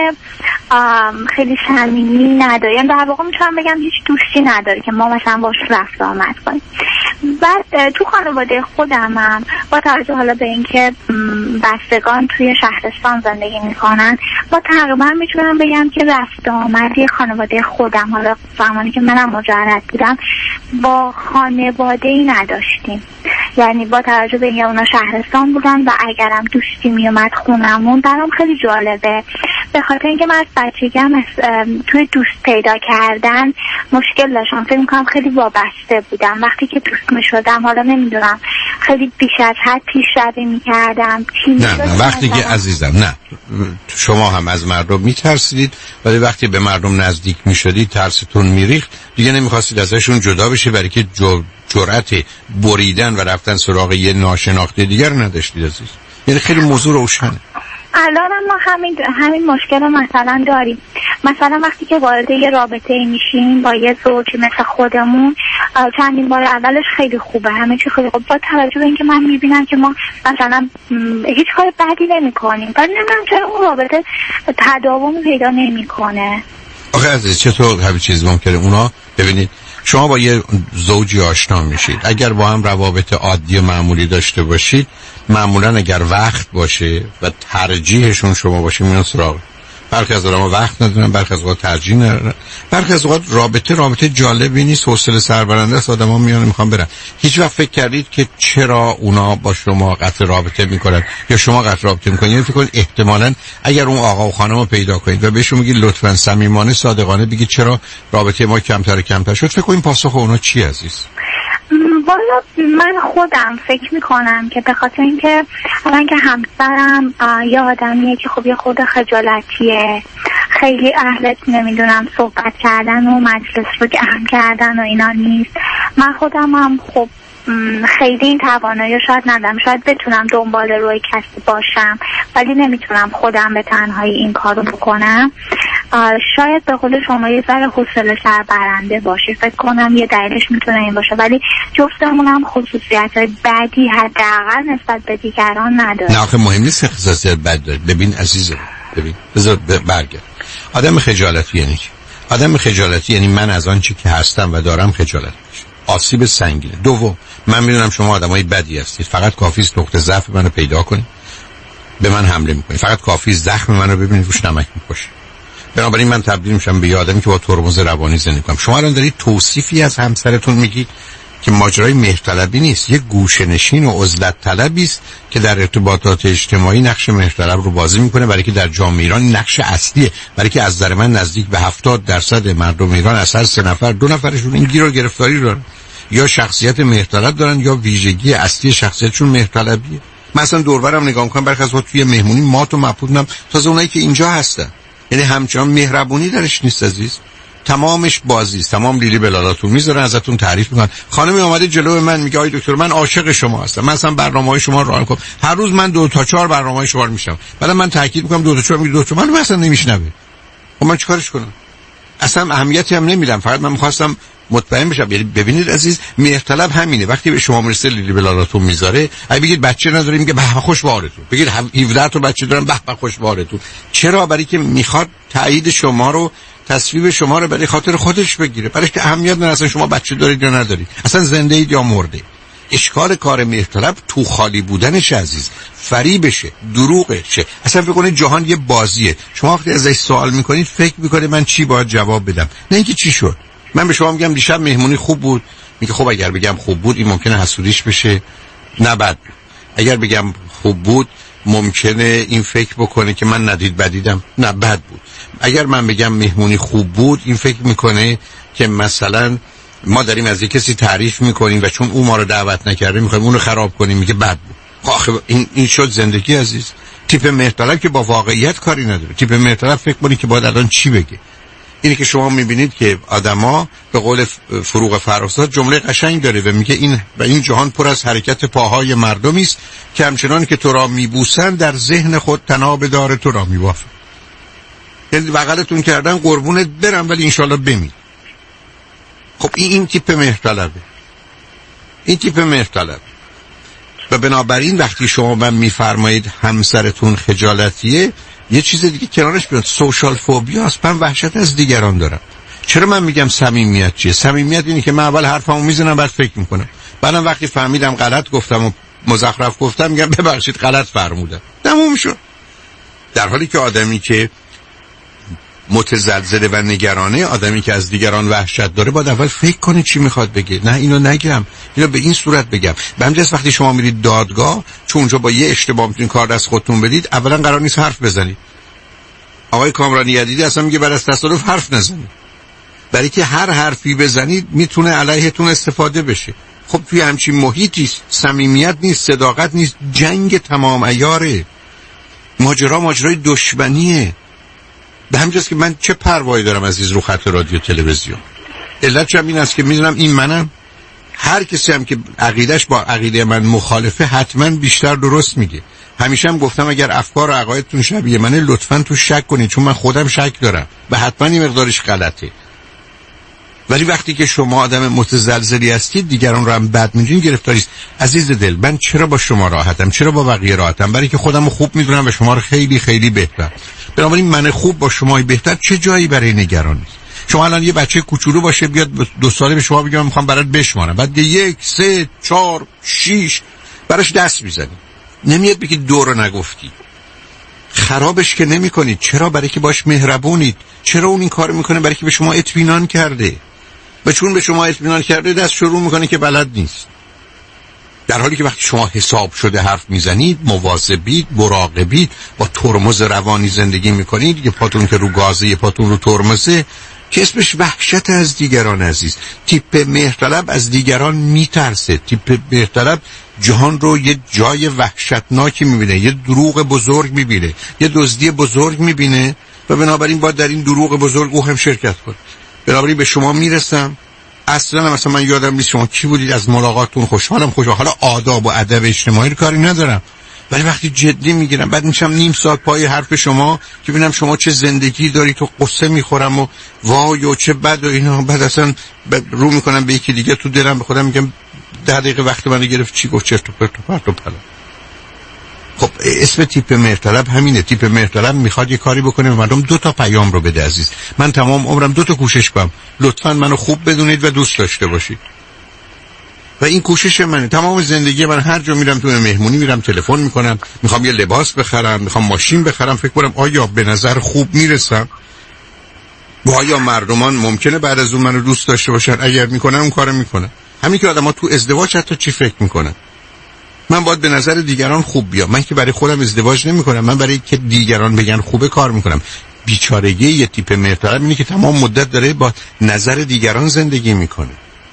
خیلی صمیمی نداره، یعنی در واقع میتونم بگم هیچ دوستی نداره که ما مثلا باش رفت آمد کنیم. بعد تو خانواده خودم هم با توجه حالا به اینکه بستگان توی شهرستان زندگی میکنن، با تقریبا میتونم بگم که رفت آمدی خانواده خودم، حالا زمانی که منم مجرد بودم، با خانواده‌ای نداشتیم. یعنی با توجه به اینکه اونا شهرستان بودن و اگرم دوستی میومد خونمون، برام خیلی جالبه، به خاطر اینکه من از بچگی هم توی دوست پیدا کردن مشکل داشتم. فکر می‌کنم خیلی وابسته بودم. وقتی که دوست می‌شدم، حالا نمیدونم، خیلی بیش از حد پیشروی می‌کردم. نه نه وقتی که عزیزم، نه شما هم از مردم می‌ترسیدید، ولی وقتی به مردم نزدیک می‌شدید ترستون می‌ریخت، دیگه نمی‌خواستید ازشون جدا بشید، برای که جرأت بریدن و رفتن سراغ یه ناشناخته دیگر نداشتید عزیز. یعنی خیلی موضوع روشنه. الان ما همین همین مشکل مثلا داریم. مثلا وقتی که وارد یه رابطه میشیم با یه زوجی مثل خودمون، چندین بار اولش خیلی خوبه، همه چی خیلی خوبه، با توجه به اینکه من میبینم که ما مثلا هیچ کار بدی نمی‌کنیم، ولی نمیدونم چرا اون رابطه تداوم پیدا نمی‌کنه. آخه عزیز چطور همین چیز ممکنه؟ اونا ببینید شما با یه زوجی آشنا میشید، اگر با هم روابط عادی و معمولی داشته باشید، معمولا اگر وقت باشه و ترجیحشون شما باشه میان سراغ. برخی از آدم‌ها وقت ندارن، برخی از اوقات ترجیح ندارن، برخی از اوقات رابطه رابطه جالبی نیست، حوصله سربرنده است، آدم‌ها میان میخوان برن. هیچ وقت فکر کردید که چرا اونا با شما قطع رابطه میکنن یا شما قطع رابطه میکنید؟ یعنی فکر کنید احتمالاً اگر اون آقا و خانم رو پیدا کنید و بهشون میگید لطفاً صمیمانه صادقانه بگید چرا رابطه ما کمتر و کمتر شد، فکر کنید پاسخ اونا چی عزیز؟ والا من خودم فکر میکنم که به خاطر اینکه الان که همسرم یه آدمیه که خب یه خود خجالتیه، خیلی اهل نمیدونم صحبت کردن و مجلس رو گرم کردن و اینا نیست. من خودم هم خب خیلی این توانایی شاید ندارم، شاید بتونم دنبال روی کسی باشم ولی نمیتونم خودم به تنهایی این کارو بکنم. شاید به قول شما یه ذره حوصله سربرنده باشه، فکر کنم یه دلیلش میتونه این باشه، ولی جفتمون هم خصوصیت‌های بدی حداقل نسبت به دیگران نداره. نه آخه مهم نیست خصوصیت بد داره. ببین عزیزم، ببین بذار برگرد. آدم خجالتی یعنی چی؟ آدم خجالتی یعنی من از آنچه که هستم و دارم خجالت می‌کشم. آسیب سنگینه. دوم، من میدونم شما آدمای بدی هستید، فقط کافی است نقطه ضعف منو پیدا کنید، به من حمله میکنید، فقط کافی است زخم منو ببینید روش نمک میپاشه. بنابراین من تبدیل میشم به یه آدمی که با ترمز روانی زندگی کنم. شما الان دارید توصیفی از همسرتون میگی که ماجرای مهرطلبی نیست، یک گوشه‌نشین و عزلت طلبی است که در ارتباطات اجتماعی نقش مهرطلب رو بازی میکنه، برای که در جامعه ایران نقش اصلیه، برای که از نظر من نزدیک به هفتاد درصد مردم ایران از هر سه نفر دو نفرشون این گیر و گرفتاری دارن، یا شخصیت مهرطلب دارن یا ویژگی اصلی شخصیتشون مهرطلبیه. من اصلا دور و برم نگاه میکنم، برخی از وقت توی مهمونی مات و مبهوتم، تازه اونایی که اینجا هستن، یعنی همچنان مهربونی درش نیست عزیز، تمامش بازی است، تمام لیلی بلالاتون میذارن ازتون تعریف میکنن. خانمی اومده جلو من میگه آی دکتر من عاشق شما هستم، من اصلا برنامه‌های شما رو راه میکنم، هر روز من دو تا چهار برنامه‌های شما رو میشنوم، بعد من تاکید میکنم دو تا چهار، میگه دو تا من اصلا نمیشنوه. خب من چیکارش کنم؟ اصلا اهمیتی هم نمیدم، فقط من میخواستم مطمئن بشم. یعنی ببینید عزیز، مهرطلب همینه، وقتی به شما میرسه لیلی بلالاتون میذاره، اگه بگید بچه نداری میگه به به خوش بارتون، بگید هفده تا بچه دارم به به خوش بارتون. چرا؟ برای که میخواد تایید شما رو، تصویب شما رو برای خاطر خودش بگیره، برای که اهمیت نداره اصلا شما بچه دارید یا ندارید، اصلا زنده اید یا مرده. اشکال کار مهرطلب تو خالی بودنش عزیز، فریبشه، دروغشه. اصلا فکر کنید جهان یه بازیه، شما وقتی ازش سوال میکنید فکر میکنه من چی باید جواب بدم، نه اینکه چی شد. من به شما میگم دیشب مهمونی خوب بود، میگه خب اگر بگم خوب بود این ممکنه حسودیش بشه، نه بد بود. اگر بگم خوب بود ممکنه این فکر بکنه که من ندید بدیدم، نه بد بود. اگر من بگم مهمونی خوب بود این فکر میکنه که مثلا ما داریم از یک کسی تعریف میکنیم و چون اون ما رو دعوت نکرده میخوایم اون رو خراب کنیم، میگه بد بود. آخه این این شد زندگی عزیز. تیپ مهرطلب که با واقعیت کاری نداره، تیپ مهرطلب فکر کنه که باید الان چی بگه. اینی که شما میبینید که آدما به قول فروغ فرخزاد جمله قشنگ داره و میگه این و این جهان پر از حرکت پاهای مردمی است که همچنان که تو را میبوسن در ذهن خود تناب دار تو را میبافن. یعنی بغلتون کردن قربونت برم ولی انشالله بمیر. خب این این تیپ مهرطلبه، این تیپ مهرطلب. و بنابراین وقتی شما من میفرمایید همسرتون خجالتیه، یه چیز دیگه کنارش بیاد، سوشال فوبیا است. من وحشت از دیگران دارم. چرا من میگم صمیمیت چیه؟ صمیمیت اینه که من اول حرفمو میزنم بعد فکر میکنم، بعدم وقتی فهمیدم غلط گفتم و مزخرف گفتم میگم ببخشید غلط فرمودم، تموم شد. در حالی که آدمی که متزلزله و نگرانه، آدمی که از دیگران وحشت داره، باید اول فکر کنه چی میخواد بگه. نه اینو نگم، اینو به این صورت بگم. به همین جهت وقتی شما میرید دادگاه، چون اونجا با یه اشتباه میتونید کار دست خودتون بدید، اولا قرار نیست حرف بزنید. آقای کامرانی یدیدی اصلا میگه بعد از تصادف حرف نزنید، برای که هر حرفی بزنید میتونه علیهتون استفاده بشه. خب توی همچین محیطی صمیمیت نیست، صداقت نیست، جنگ تمام عیاره، ماجرا ماجرای دشمنیه. به همینجاست که من چه پروایی دارم عزیز رو خط رادیو تلویزیون. علتش هم این است که میدونم این منم، هر کسی هم که عقیدش با عقیده من مخالفه حتما بیشتر درست میگه. همیشه هم گفتم اگر افکار و عقایدتون شبیه منه لطفاً تو شک کنید، چون من خودم شک دارم و حتما این مقدارش غلطه. ولی وقتی که شما آدم متزلزلی هستید دیگران رو هم بد می‌دونید، گرفتاریست. عزیز دل، من چرا با شما راحتم؟ چرا با بقیه راحتم؟ برای که خودم رو خوب میدونم و شما رو خیلی خیلی بهتر. بنابراین من خوب با شما بهتر چه جایی برای نگرانی است؟ شما الان یه بچه کوچولو باشه بیاد دو ساله به شما بگه من میخوام برات بشمارم، بعد یک سه چهار شش براش دست میزنی، نمیاد بگی دو رو نگفتی. خرابش که نمی کنید. چرا؟ برای که باش مهربونید. چرا اون این کار میکنه؟ برای که به شما اطمینان کرده و چون به شما اطمینان کرده دست شروع میکنه که بلد نیست. در حالی که وقتی شما حساب شده حرف میزنید، مواظبید، مراقبید، با ترمز روانی زندگی میکنید، یه پاتون که رو گازه یه پاتون رو ترمزه، که اسمش وحشت از دیگران عزیز. تیپ مهرطلب از دیگران میترسه. تیپ مهرطلب جهان رو یه جای وحشتناکی میبینه، یه دروغ بزرگ میبینه، یه دزدی بزرگ میبینه و بنابراین باید در این دروغ بزرگ او هم شرکت کنه. بنابراین به شما میرسم، اصلا مثلا من یادم نیست شما کی بودید، از ملاقاتتون خوشحالم خوشحال حالا آداب و ادب اجتماعی رو کاری ندارم، ولی وقتی جدی میگیرم بعد میشم نیم ساعت پای حرف شما که ببینم شما چه زندگی داری، تو قصه میخورم و وای و چه بد و اینا، بعد اصلا رو میکنم به یکی دیگه، تو دلم به خودم میگم ده دقیقه وقت منو گرفت، چی گفت، چرت و پرت و پرت و پلا. خب اسم تیپ مهرطلب همینه. تیپ مهرطلب میخواد یه کاری بکنه به مردم دو تا پیام رو بده عزیز. من تمام عمرم دو تا کوشش کنم، لطفاً منو خوب بدونید و دوست داشته باشید. و این کوشش منه. تمام زندگی من هر جا میرم، تو مهمونی میرم تلفن میکنم، میخوام یه لباس بخرم، میخوام ماشین بخرم، فکر کنم آیا به نظر خوب میرسم و آیا مردمان ممکنه بعد از اون منو دوست داشته باشن. اگر میکنن اون کارو میکنن. همین که آدم‌ها تو ازدواج حتی چی فکر میکنن. من باید به نظر دیگران خوب بیام. من که برای خودم ازدواج نمیکنم، من برای که دیگران بگن خوبه کار میکنم. بیچارگی یه تیپ محترم اینه که تمام مدت داره با نظر دیگران زندگی میکنه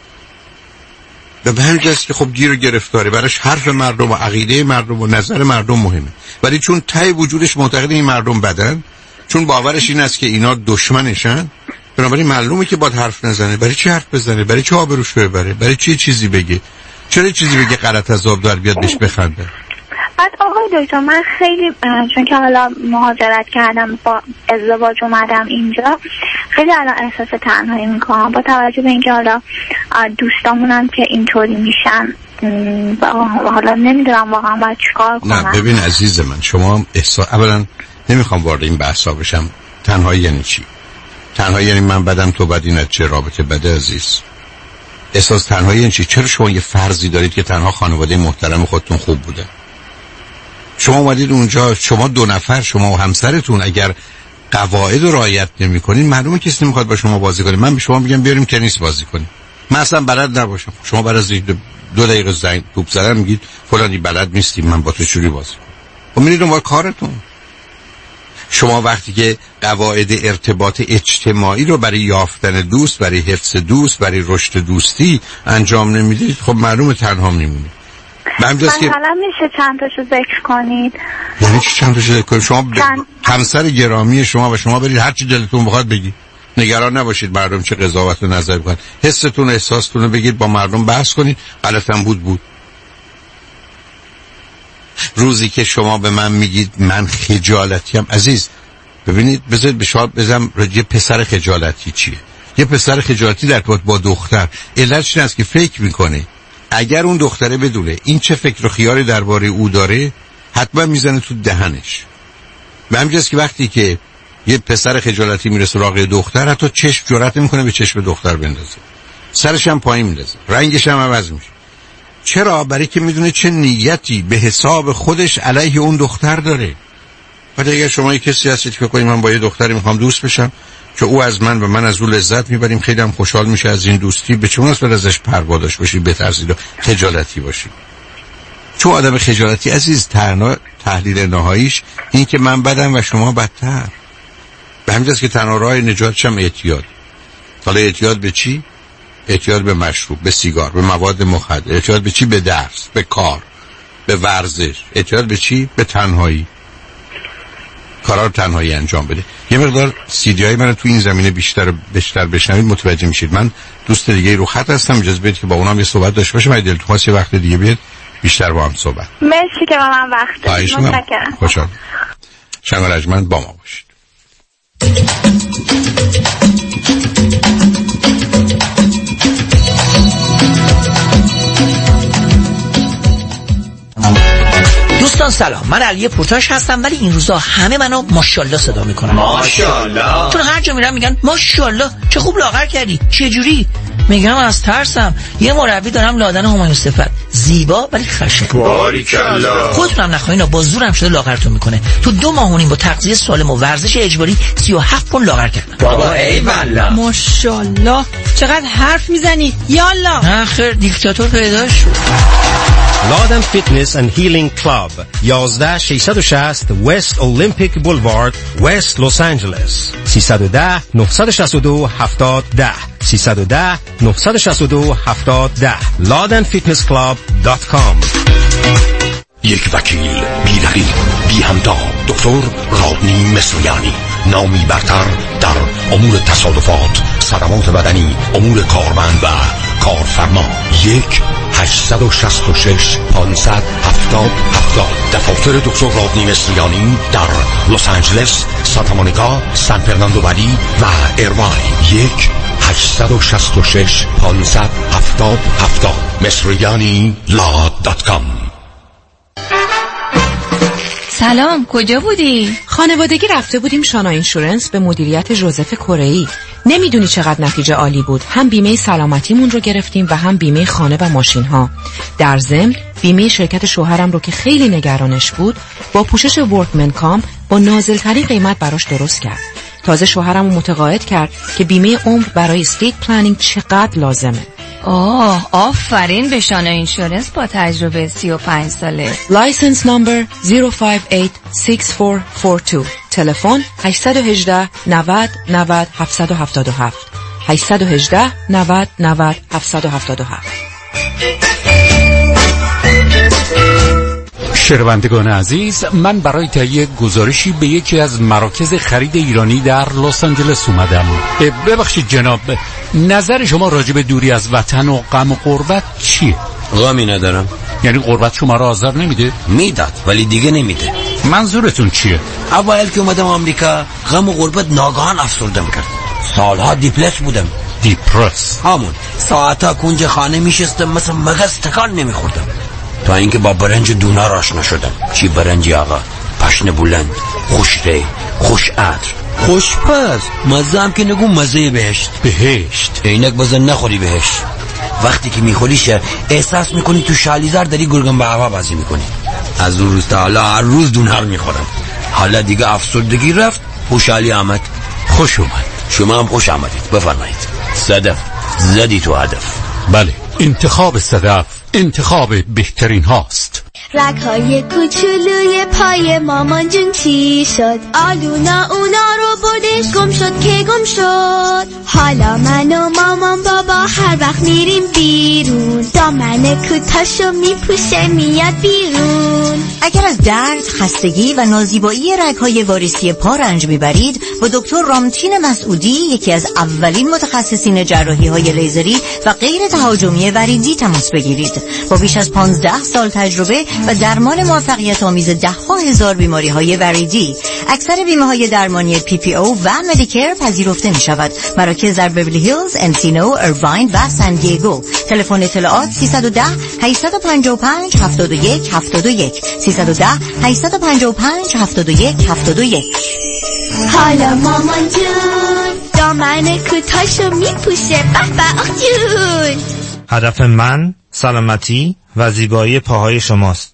و به همین جاست که خب گیر و گرفتاره. براش حرف مردم و عقیده مردم و نظر مردم مهمه، ولی چون ته وجودش معتقد این مردم بدن، چون باورش این است که اینا دشمنشن، بنابراین معلومه که باید حرف نزنه. برای چی حرف بزنه؟ برای چی آبروش ببره؟ برای چی چیزی بگه؟ چرا چیزی بگه غلط از آب در بیاد بهش بخنده؟ بعد آقای دکتر من خیلی چون که حالا مهاجرت کردم با ازدواج اومدم اینجا، خیلی الان احساس تنهایی میکنم با توجه به اینکه حالا دوستامونم که اینطوری میشن و حالا نمیدونم واقعا باید چیکار کنم. نه ببین عزیز من، شما احساس اولا نمیخوام وارد این بحثا بشم. تنهایی یعنی چی؟ تنهایی یعنی من بدم تو بدی، نه چه رابطه بده عزیز. احساس تنهایی یعنی چی؟ چرا شما یه فرضی دارید که تنها خانواده محترم خودتون خوب بوده؟ شما اومدید اونجا، شما دو نفر، شما و همسرتون اگر قواعد رو رعایت نمی‌کنید، معلومه کسی نمیخواد با شما بازی کنه. من به شما میگم بیاریم تنیس بازی کنیم، من اصلا بلد نباشم، شما بعد از دو دقیقه زنگ توپ زدن میگید فلانی بلد نیستی، من با تو چوری بازی کنم. خب میرید اونور کارتون. شما وقتی که قواعد ارتباط اجتماعی رو برای یافتن دوست، برای حفظ دوست، برای رشد دوستی انجام نمیدید، خب معلومه تنها میمونید. مثلا میشه چند تاشو ذکر کنید؟ یعنی چی چند تاشو ذکر کنید؟ شما ب... همسر گرامی شما و شما برید هر چی دلتون بخواد بگید، نگران نباشید مردم چه قضاوت و نظر بکنن. حستون و احساستون رو بگید، با مردم بحث کنید. غلطم بود بود. روزی که شما به من میگید من خجالتیم، عزیز ببینید، بذارید به شما بزنم یه پسر خجالتی چیه. یه پسر خجالتی در ارتباط با دختر علتش این است که فکر میکنه اگر اون دختره بدونه این چه فکر و خیالی درباره او داره، حتما میزنه تو دهنش. و همینجاست که وقتی که یه پسر خجالتی میره سراغ دختر، حتی چشم جرأت نمیکنه به چشم دختر بندازه، سرش هم پایین میندازه، رنگش هم عوض میشه. چرا؟ برای که میدونه چه نیتی به حساب خودش علیه اون دختر داره. بعد اگر شما یک کسی هستید که بکنید من با یه دختری میخوام دوست بشم که او از من و من از او لذت میبریم، خیلی هم خوشحال میشه از این دوستی، به چه مناسبت ازش پروا داشته باشی، بترسید و خجالتی باشی؟ چون آدم خجالتی عزیز تنها تحلیل نهاییش این که من بدم و شما بدتر. به همین جاست که تنها راه نجاتش هم اعتیاد. حالا اعتیاد به چی؟ اعتیاد به مشروب، به سیگار، به مواد مخدر. اعتیاد به چی؟ به درس، به کار، به ورزش. اعتیاد به چی؟ به تنهایی. کارا رو تنهایی انجام بده. یه مقدار سیدی های من تو این زمینه بیشتر بیشتر بشنوید متوجه میشید. من دوست دیگه رو خط هستم، اجازه بدید که با اونام یه صحبت داشته باشم. اگه دلتون خواست یه وقت دیگه بیاد بیشتر با هم صحبت. مرسی که با من وقت دادید. متشکرم. خوشحال. شما رجمند با ما باشید. دوستان سلام، من علی پورتاش هستم، ولی این روزا همه منو ماشاءالله صدا میکنن. ماشاءالله. چون هر جا میرم میگن ماشاءالله چه خوب لاغر کردی، چه جوری؟ میگم از ترسم. یه مربی دارم لادن همایون صفت، زیبا ولی خشن. باریکالله. خودتونم نخواین با زورم شده لاغرتون میکنه. تو دو ماه و نیم با تغذیه سالم و ورزش اجباری سی و هفت پوند لاغر کردم. بابا ای والله. ماشاءالله چقدر حرف میزنی. یالا. آخر دیکتاتور پیدا شد. لادن فیتنس اند هیلینگ کلاب یازده ششصد و شصت وست اولمپیک بولوارد وست لس آنجلس سیصد و ده نهصد و شصت و دو هفتاد ده سیصد و ده نهصد و شصت و دو هفتاد ده لادن فیتنس کلاب دات کام. یک وکیل بی رقیب بی همتا، دکتر رادنی مصریانی، نامی برتر در امور تصادفات، صدمات بدنی، امور کارمند و کارفرما. یک هشتصد و شصت و شش پانصد هفتاد هفتاد. دفاتر دکتر رادنی مصریانی در لس آنجلس، سانتا مونیکا، سان فرناندو ولی و ایرواین. یک هشتصد و شصت و شش پانصد هفتاد هفتاد. مصریانی لا دات کام. سلام، کجا بودی؟ خانوادگی رفته بودیم شانا اینشورنس به مدیریت ژوزف کره‌ای. نمیدونی چقدر نتیجه عالی بود. هم بیمه سلامتیمون رو گرفتیم و هم بیمه خانه و ماشین ها. در ضمن بیمه شرکت شوهرم رو که خیلی نگرانش بود با پوشش ورکمن کام با نازل‌ترین قیمت براش درست کرد. تازه شوهرم رو متقاعد کرد که بیمه عمر برای استیت پلنینگ چقدر لازمه. آه آفرین به شانه اینشورنس با تجربه سی و پنج ساله. لایسنس نمبر صفر پنج هشت شش چهار چهار دو. تلفن هشت یک هشت نود نود هفت هفت هفت هشت یک هشت نود نود هفت هفت هفت. شنوندگان عزیز، من برای تهیه گزارشی به یکی از مراکز خرید ایرانی در لس آنجلس اومدم. ببخشید جناب، نظر شما راجع به دوری از وطن و غم و غربت چیه؟ غمی ندارم. یعنی غربت شما را آزار نمیده؟ میداد ولی دیگه نمیده. منظورتون چیه؟ اول که اومدم آمریکا غم و غربت ناگهان افسردم کرد. سالها دیپرس بودم. دیپرس؟ همون ساعتا کنج خانه میشستم مثل مغز تکان نمیخوردم تا اینکه با برنج دونار آشنا شدم. چی برنجی آقا؟ پشن بلند، خوش ری، خوش عطر، خوش پز، مزه هم که نگو مزه بهشت. بهشت؟ اینک بزن نخوری بهشت. وقتی که میخوریش احساس میکنی تو شالیزر داری گرگن به هوا بازی میکنی. از اون روز تا حالا هر روز دونار میخورم. حالا دیگه افسردگی رفت، خوشحالی آمد. خوش اومد. شما هم خوش آمدید. بفرمایید. صدف زدی تو هدف. بله، انتخاب صدف انتخاب بهترین هاست. رگ‌های کوچولوی پای مامان جون چی شد؟ آلونا اونا رو بردش گم شد که گم شد. حالا من و مامان بابا هر وقت میریم بیرون دامن کوتاشو میپوشه میاد بیرون. اگر از درد، خستگی و نازیبایی رگ‌های واریسی پا رنج میبرید، با دکتر رامتین مسعودی، یکی از اولین متخصصین جراحی‌های لیزری و غیر تهاجمی وریدی تماس بگیرید. با بیش از پانزده سال تجربه و درمان موفقیت آمیز ده ها هزار بیماری های وریدی، اکثر بیمه های درمانی پی پی او و مدیکر پذیرفته می شود. مراکز در بیولی هیلز، انسینو، ایرواین و سان دیگو. تلفن اطلاعات سیصد و ده هشتصد و پنجاه و پنج هفتاد و یک هفتاد و یک سیصد و ده هشتصد و پنجاه و پنج هفتاد و یک هفتاد و یک. حالا مامان جون دامن کوتاشو میپوشه. به به آخ جون. هدف من سلامتی و زیبایی پاهای شماست.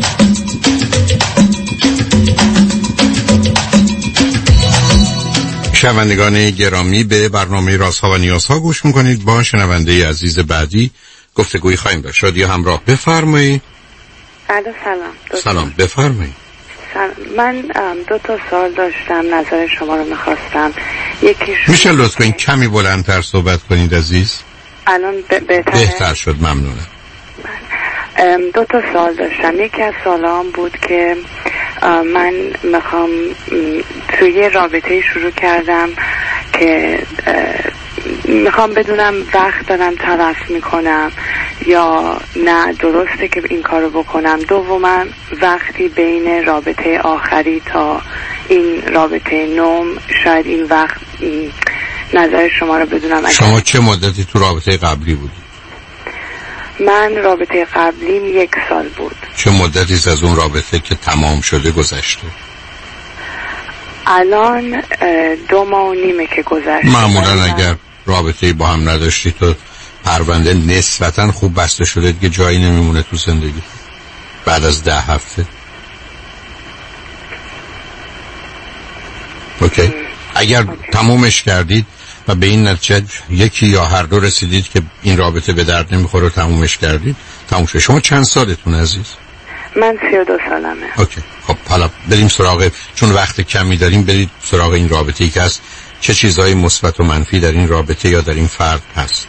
شنوندگان گرامی، به برنامه رازها و نیازها گوش میکنید. با شنونده عزیز بعدی گفتگویی خواهیم داشت. رادیو همراه، بفرمایید. الو سلام. سلام، بفرمایید. من دو تا سوال داشتم، نظر شما رو میخواستم. یکیش میشه لطفا این کمی بلندتر صحبت کنید عزیز؟ الان بهتره؟ بهتر شد، ممنونم. دو تا سوال داشتم. یکی از سوالام بود که من میخوام توی رابطه شروع کردم که میخوام بدونم وقت دارم تلف میکنم یا نه درسته که این کارو بکنم. دوما وقتی بین رابطه آخری تا این رابطه نوم، شاید این وقت نظر شما رو بدونم. شما چه مدتی تو رابطه قبلی بودی؟ من رابطه قبلیم یک سال بود. چه مدتی از اون رابطه که تمام شده گذشته؟ الان دو ماه و نیمه که گذشته. معمولا اگر رابطه با هم نداشتی تو پرونده نسبتا خوب بسته شده دیگه جایی نمیمونه تو زندگی بعد از ده هفته. اوکی ام. اگر اوکی. تمومش کردید و به این نتیجه یکی یا هر دو رسیدید که این رابطه به درد نمیخوره و تمومش کردید، تموم شد. شما چند سالتون عزیز؟ من سی و دو سالمه. اوکی، خب حالا بریم سراغ، چون وقت کمی داریم، برید سراغ این رابطه ای که هست. چه چیزهای مثبت و منفی در این رابطه یا در این فرد هست؟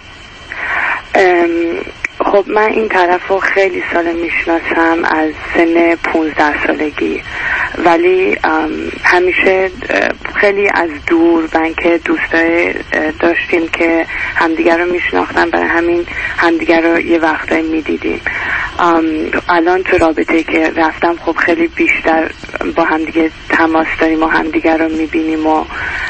خب من این طرف رو خیلی سال میشناسم، از سن پونزده سالگی، ولی همیشه خیلی از دور بنکه دوستای داشتیم که همدیگر رو میشناختن، برای همین همدیگر رو یه وقتایی میدیدیم. الان تو رابطه که رفتم خب خیلی بیشتر با همدیگه تماس داریم و همدیگر رو میبینیم و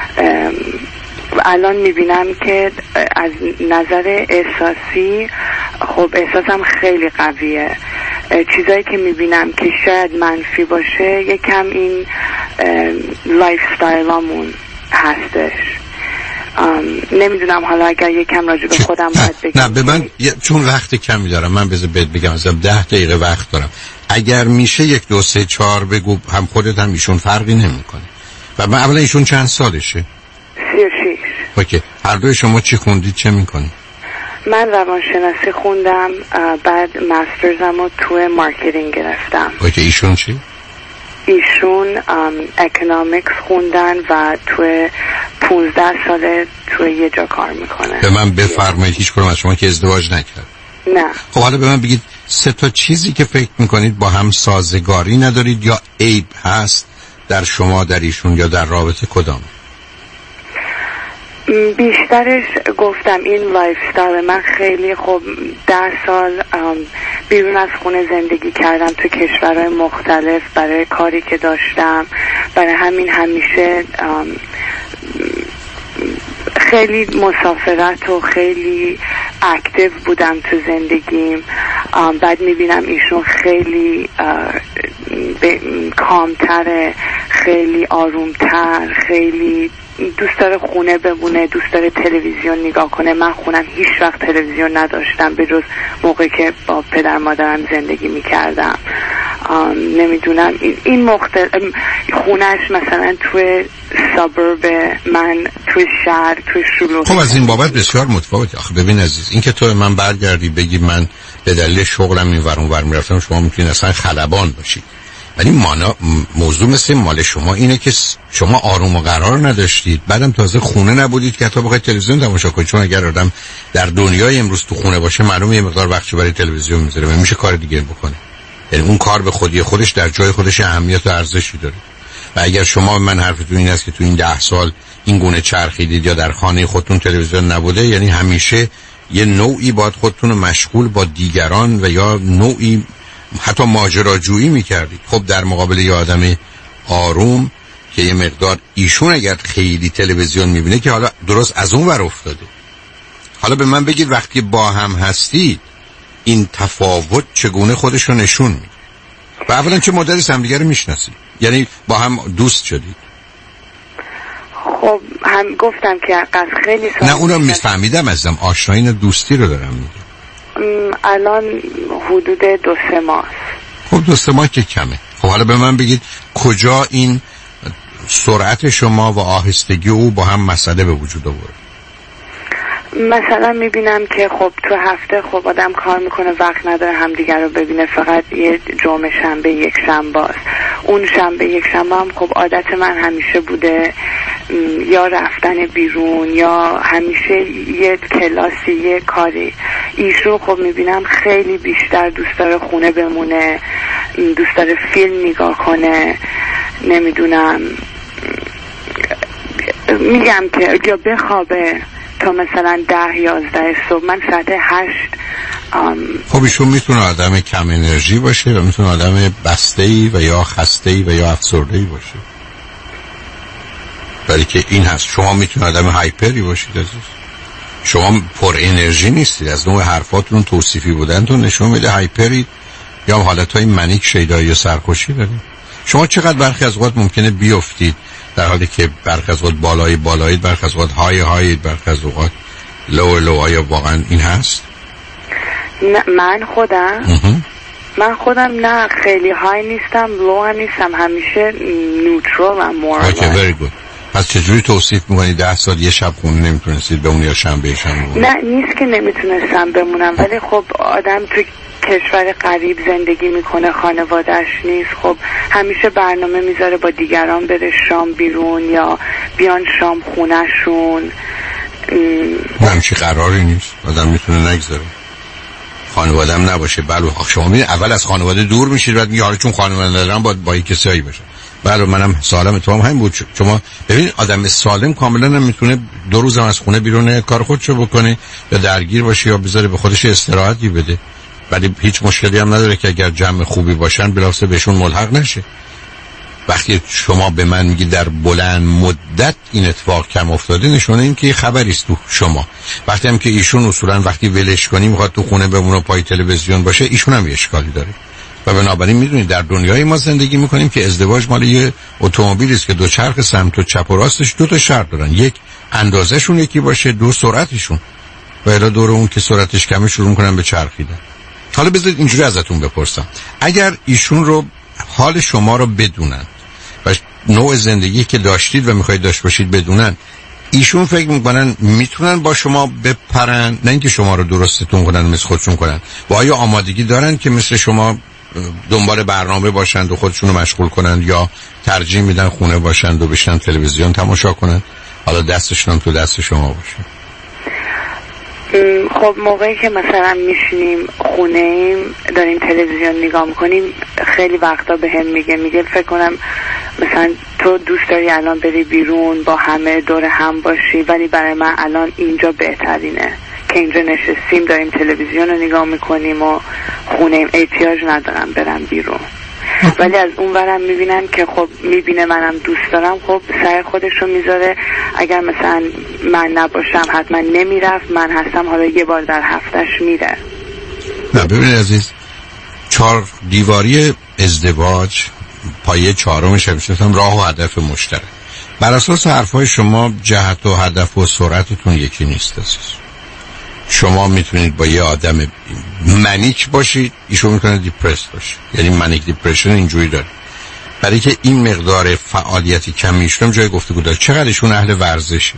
الان میبینم که از نظر احساسی خب احساسم خیلی قویه. چیزایی که میبینم که شاید منفی باشه یکم این لایف استایلامون هستش. نمیدونم حالا اگر یکم راجع به خودم باید بگم. نه به من چون وقت کمی دارم من بذار بهت بگم، مثلا ده دقیقه وقت دارم. اگر میشه یک دو سه چهار بگو، هم خودت هم ایشون فرقی نمیکنه. و من اولا ایشون چند سالشه؟ سی و شیش. اوکی، هر دوی شما چی خوندید، چه میکنید؟ من روانشناسی خوندم، بعد مسترزم رو توی مارکتینگ گرفتم. اوکی، ایشون چی؟ ایشون اکونومیکس خوندن و توی پونزده ساله توی یه جا کار میکنه. به من بفرمایید هیچ کنم از شما که ازدواج نکرد؟ نه. خب حالا به من بگید سه تا چیزی که فکر میکنید با هم سازگاری ندارید یا عیب هست در شما، در ایشون، یا در رابطه کدام؟ بیشترش گفتم این لایف استایل من خیلی خوب ده سال بیرون از خونه زندگی کردم تو کشورهای مختلف برای کاری که داشتم، برای همین همیشه خیلی مسافرت و خیلی اکتیو بودم تو زندگیم. بعد میبینم ایشون خیلی کامتره، خیلی آرومتر، خیلی دوست داره خونه بمونه، دوست داره تلویزیون نگاه کنه. من خونم هیچ وقت تلویزیون نداشتم به جز موقعی که با پدر مادرم زندگی میکردم. نمیدونم این, این مختلف خونش مثلا توی سابرب، من توی شهر، توی شلوغ. خب از این بابت بسیار متفاوته. آخه ببین عزیز، این که تو من برگردی بگی من به دلیل شغلم این ور اون ور میرفتم، شما میتونید اصلا خلبان باشی. ولی مانا موضوع مثل مال شما اینه که شما آروم و قرار نداشتید، بعدم تازه خونه نبودید که حتی بخواید تلویزیون تماشا کنید. چون اگر آدم در دنیای امروز تو خونه باشه معلومه یه مقدار وقتی برای تلویزیون میذاره و میشه کار دیگه بکنه. یعنی اون کار به خودی خودش در جای خودش اهمیت و ارزشی داره. و اگر شما من حرفتون این است که تو این ده سال این گونه چرخیدید یا در خانه خودتون تلویزیون نبوده، یعنی همیشه یه نوعی باید خودتون رو مشغول با دیگران و یا نوعی حتی ماجراجویی میکردید. خب در مقابل یه آدم آروم که یه مقدار ایشون اگر خیلی تلویزیون میبینه که حالا درست از اون ور افتاده. حالا به من بگید وقتی با هم هستید این تفاوت چگونه خودش رو نشون میده؟ و اولا چه مدتی همدیگه رو میشناسید؟ یعنی با هم دوست شدید؟ خب هم گفتم که از خیلی سال نه اونم میفهمیدم ازم آشنایی دوستی رو دارم میگم. الان حدود دو سه ماه. خب دو سه ماه که کمه. خب حالا به من بگید کجا این سرعت شما و آهستگی او با هم مسئله به وجود آورد؟ مثلا میبینم که خب تو هفته خب آدم کار میکنه، وقت نداره همدیگر رو ببینه، فقط یه جمعه شنبه یک شنبه است. اون شنبه یک شنبه هم خب عادت من همیشه بوده یا رفتن بیرون یا همیشه یه کلاسی، یه کاری. ایشون خب میبینم خیلی بیشتر دوست داره خونه بمونه، دوست داره فیلم نگاه کنه، نمیدونم میگم که یا بخوابه تا مثلا ده یازده صبح. من ساعت هشت آم... خب ایشون میتونه آدم کم انرژی باشه و میتونه آدم بسته‌ای و یا خسته‌ای و یا افسرده‌ای باشه. ولی که این هست شما میتونه آدم هایپری باشید عزیز. شما پر انرژی نیستید، از نوع حرفاتون توصیفی بودنتون نشون میده هایپرید یا حالتهای منیک شیدایی یا سرخوشی دارید. شما چقدر برخی از اوقات ممکنه بیافتید در حالی که برخی از اوقات بالای بالایید، برخی از اوقات های هایید، برخی از اوقات لو لو. آیا واقعا این هست؟ نه من خودم من خودم نه خیلی های نیستم، لو هم نیستم، همیشه نیوترال هم مور. اوکی very good. پس چجوری توصیف میکنی ده سال یه شب خونه نمیتونستید بمونی یا شنبه شنبه؟ نه نیست که نمیتونستم بمونم، ولی خب آدم تو کشور غریب زندگی میکنه، خانوادهش نیست، خب همیشه برنامه میذاره با دیگران بره شام بیرون یا بیان شام خونهشون. همچی قراری نیست، آدم میتونه نگذاره خانوادم نباشه. بله شما میدین اول از خانواده دور میشید بعد میگه حالا چون خانواده ندارم باید با یک کسایی باشه. بله منم سالم اتفاقا همین بود. شما ببین آدم سالم کاملا هم میتونه دو روزم از خونه بیرونه کار خودشو بکنه یا درگیر باشه یا بذاره به خودش استراحتی بده، ولی هیچ مشکلی هم نداره که اگر جمع خوبی باشن بلافاصله بهشون ملحق نشه. وقتی شما به من میگی در بلند مدت این اتفاق کم افتاده نشونه این که یه خبری است تو شما. وقتی هم که ایشون اصولا وقتی ولش کنی میخواد تو خونه بمونه پای تلویزیون باشه، ایشون هم یه اشکالی داره. و بنابراین میدونید در دنیای ما زندگی میکنیم که ازدواج مال یه اتومبیلی است که دو چرخ سمت و چپ و راستش دو تا شرط دارن، یک اندازه‌شون یکی باشه، دو سرعتشون. و الا دور اون که سرعتش کمه شروع میکنن به چرخیدن. حالا بذارید اینجوری ازتون بپرسم، اگر ایشون رو حال شما رو بدونن و نوع زندگی که داشتید و میخواید داشت باشید بدونن، ایشون فکر میکنن میتونن با شما بپرن، نه اینکه شما رو درستتون کنن مثل خودشون کنن، و آیا آمادگی دارن که مثل شما دنبال برنامه باشند و خودشون رو مشغول کنند، یا ترجیح میدن خونه باشند و بشن تلویزیون تماشا کنند، حالا دستشون تو دست شما باشه؟ خب موقعی که مثلا میشینیم خونه ایم داریم تلویزیون نگاه میکنیم، خیلی وقتا به هم میگه میگه فکر کنم مثلا تو دوست داری الان بری بیرون با همه دور هم باشی، ولی برای من الان اینجا بهترینه که اینجا نشستیم داریم تلویزیون رو نگاه میکنیم و خونه ایم، احتیاج ندارم برم بیرون. ولی از اون ورم میبینم که خب میبینه منم دوست دارم، خب سر خودش رو میذاره، اگر مثلا من نباشم حتما نمیرفت، من هستم حالا یه بار در هفتش میره. نه ببینید عزیز، چهار دیواری ازدواج پایه چهارمش همیشه راه و هدف مشترک. بر اساس حرفای شما جهت و هدف و سرعتتون یکی نیست عزیز. شما میتونید با یه آدم منیک باشید، ایشون میتونه دیپرس باشه، یعنی منیک دیپرشن اینجوری داره. برای که این مقدار فعالیتی کمی ایشون جای گفتگو داره. چقدر ایشون اهل ورزشه؟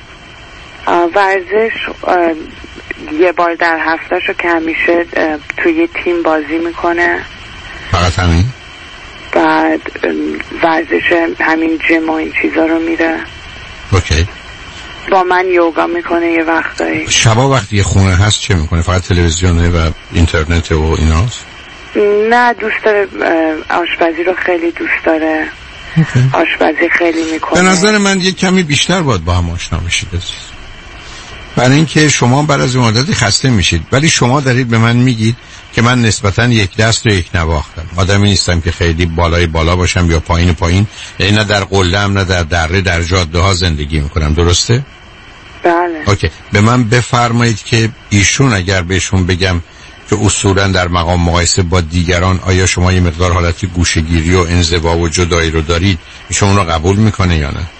ورزش یه بار در هفتهشو که همیشه توی یه تیم بازی میکنه. فقط همین؟ بعد ورزش همین جیم و این چیزا رو میره. اوکی. با من یوگا میکنه یه وقتایی. شبا وقتی یه خونه هست چه میکنه؟ فقط تلویزیونه و اینترنت و ایناست؟ نه دوست داره آشپزی رو خیلی دوست داره. okay. آشپزی خیلی میکنه. به نظر من یه کمی بیشتر باید با هم آشنا بشید برای اینکه شما بعد از مدتی خسته میشید، ولی شما دارید به من میگید که من نسبتاً یک دست و یک نواختم، آدمی نیستم که خیلی بالای بالا باشم یا پایین پایین، یعنی نه در قله‌ام نه در دره، در جاده ها زندگی میکنم. درسته؟ بله. اوکی. به من بفرمایید که ایشون اگر بهشون بگم که اصولاً در مقام مقایسه با دیگران آیا شما یه مقدار حالتی گوشه‌گیری و انزوا و جدایی رو دارید، ایشون اون رو قبول میکنه یا نه؟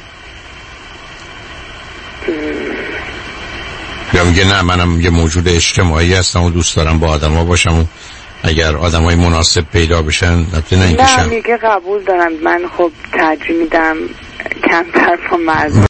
یا میگه نه منم یه موجود اجتماعی هستم و دوست دارم با آدما باشم و اگر آدمای مناسب پیدا بشن البته نه اینکه نه میگه قبول دارم، من خب ترجیح میدم کمتر با مردم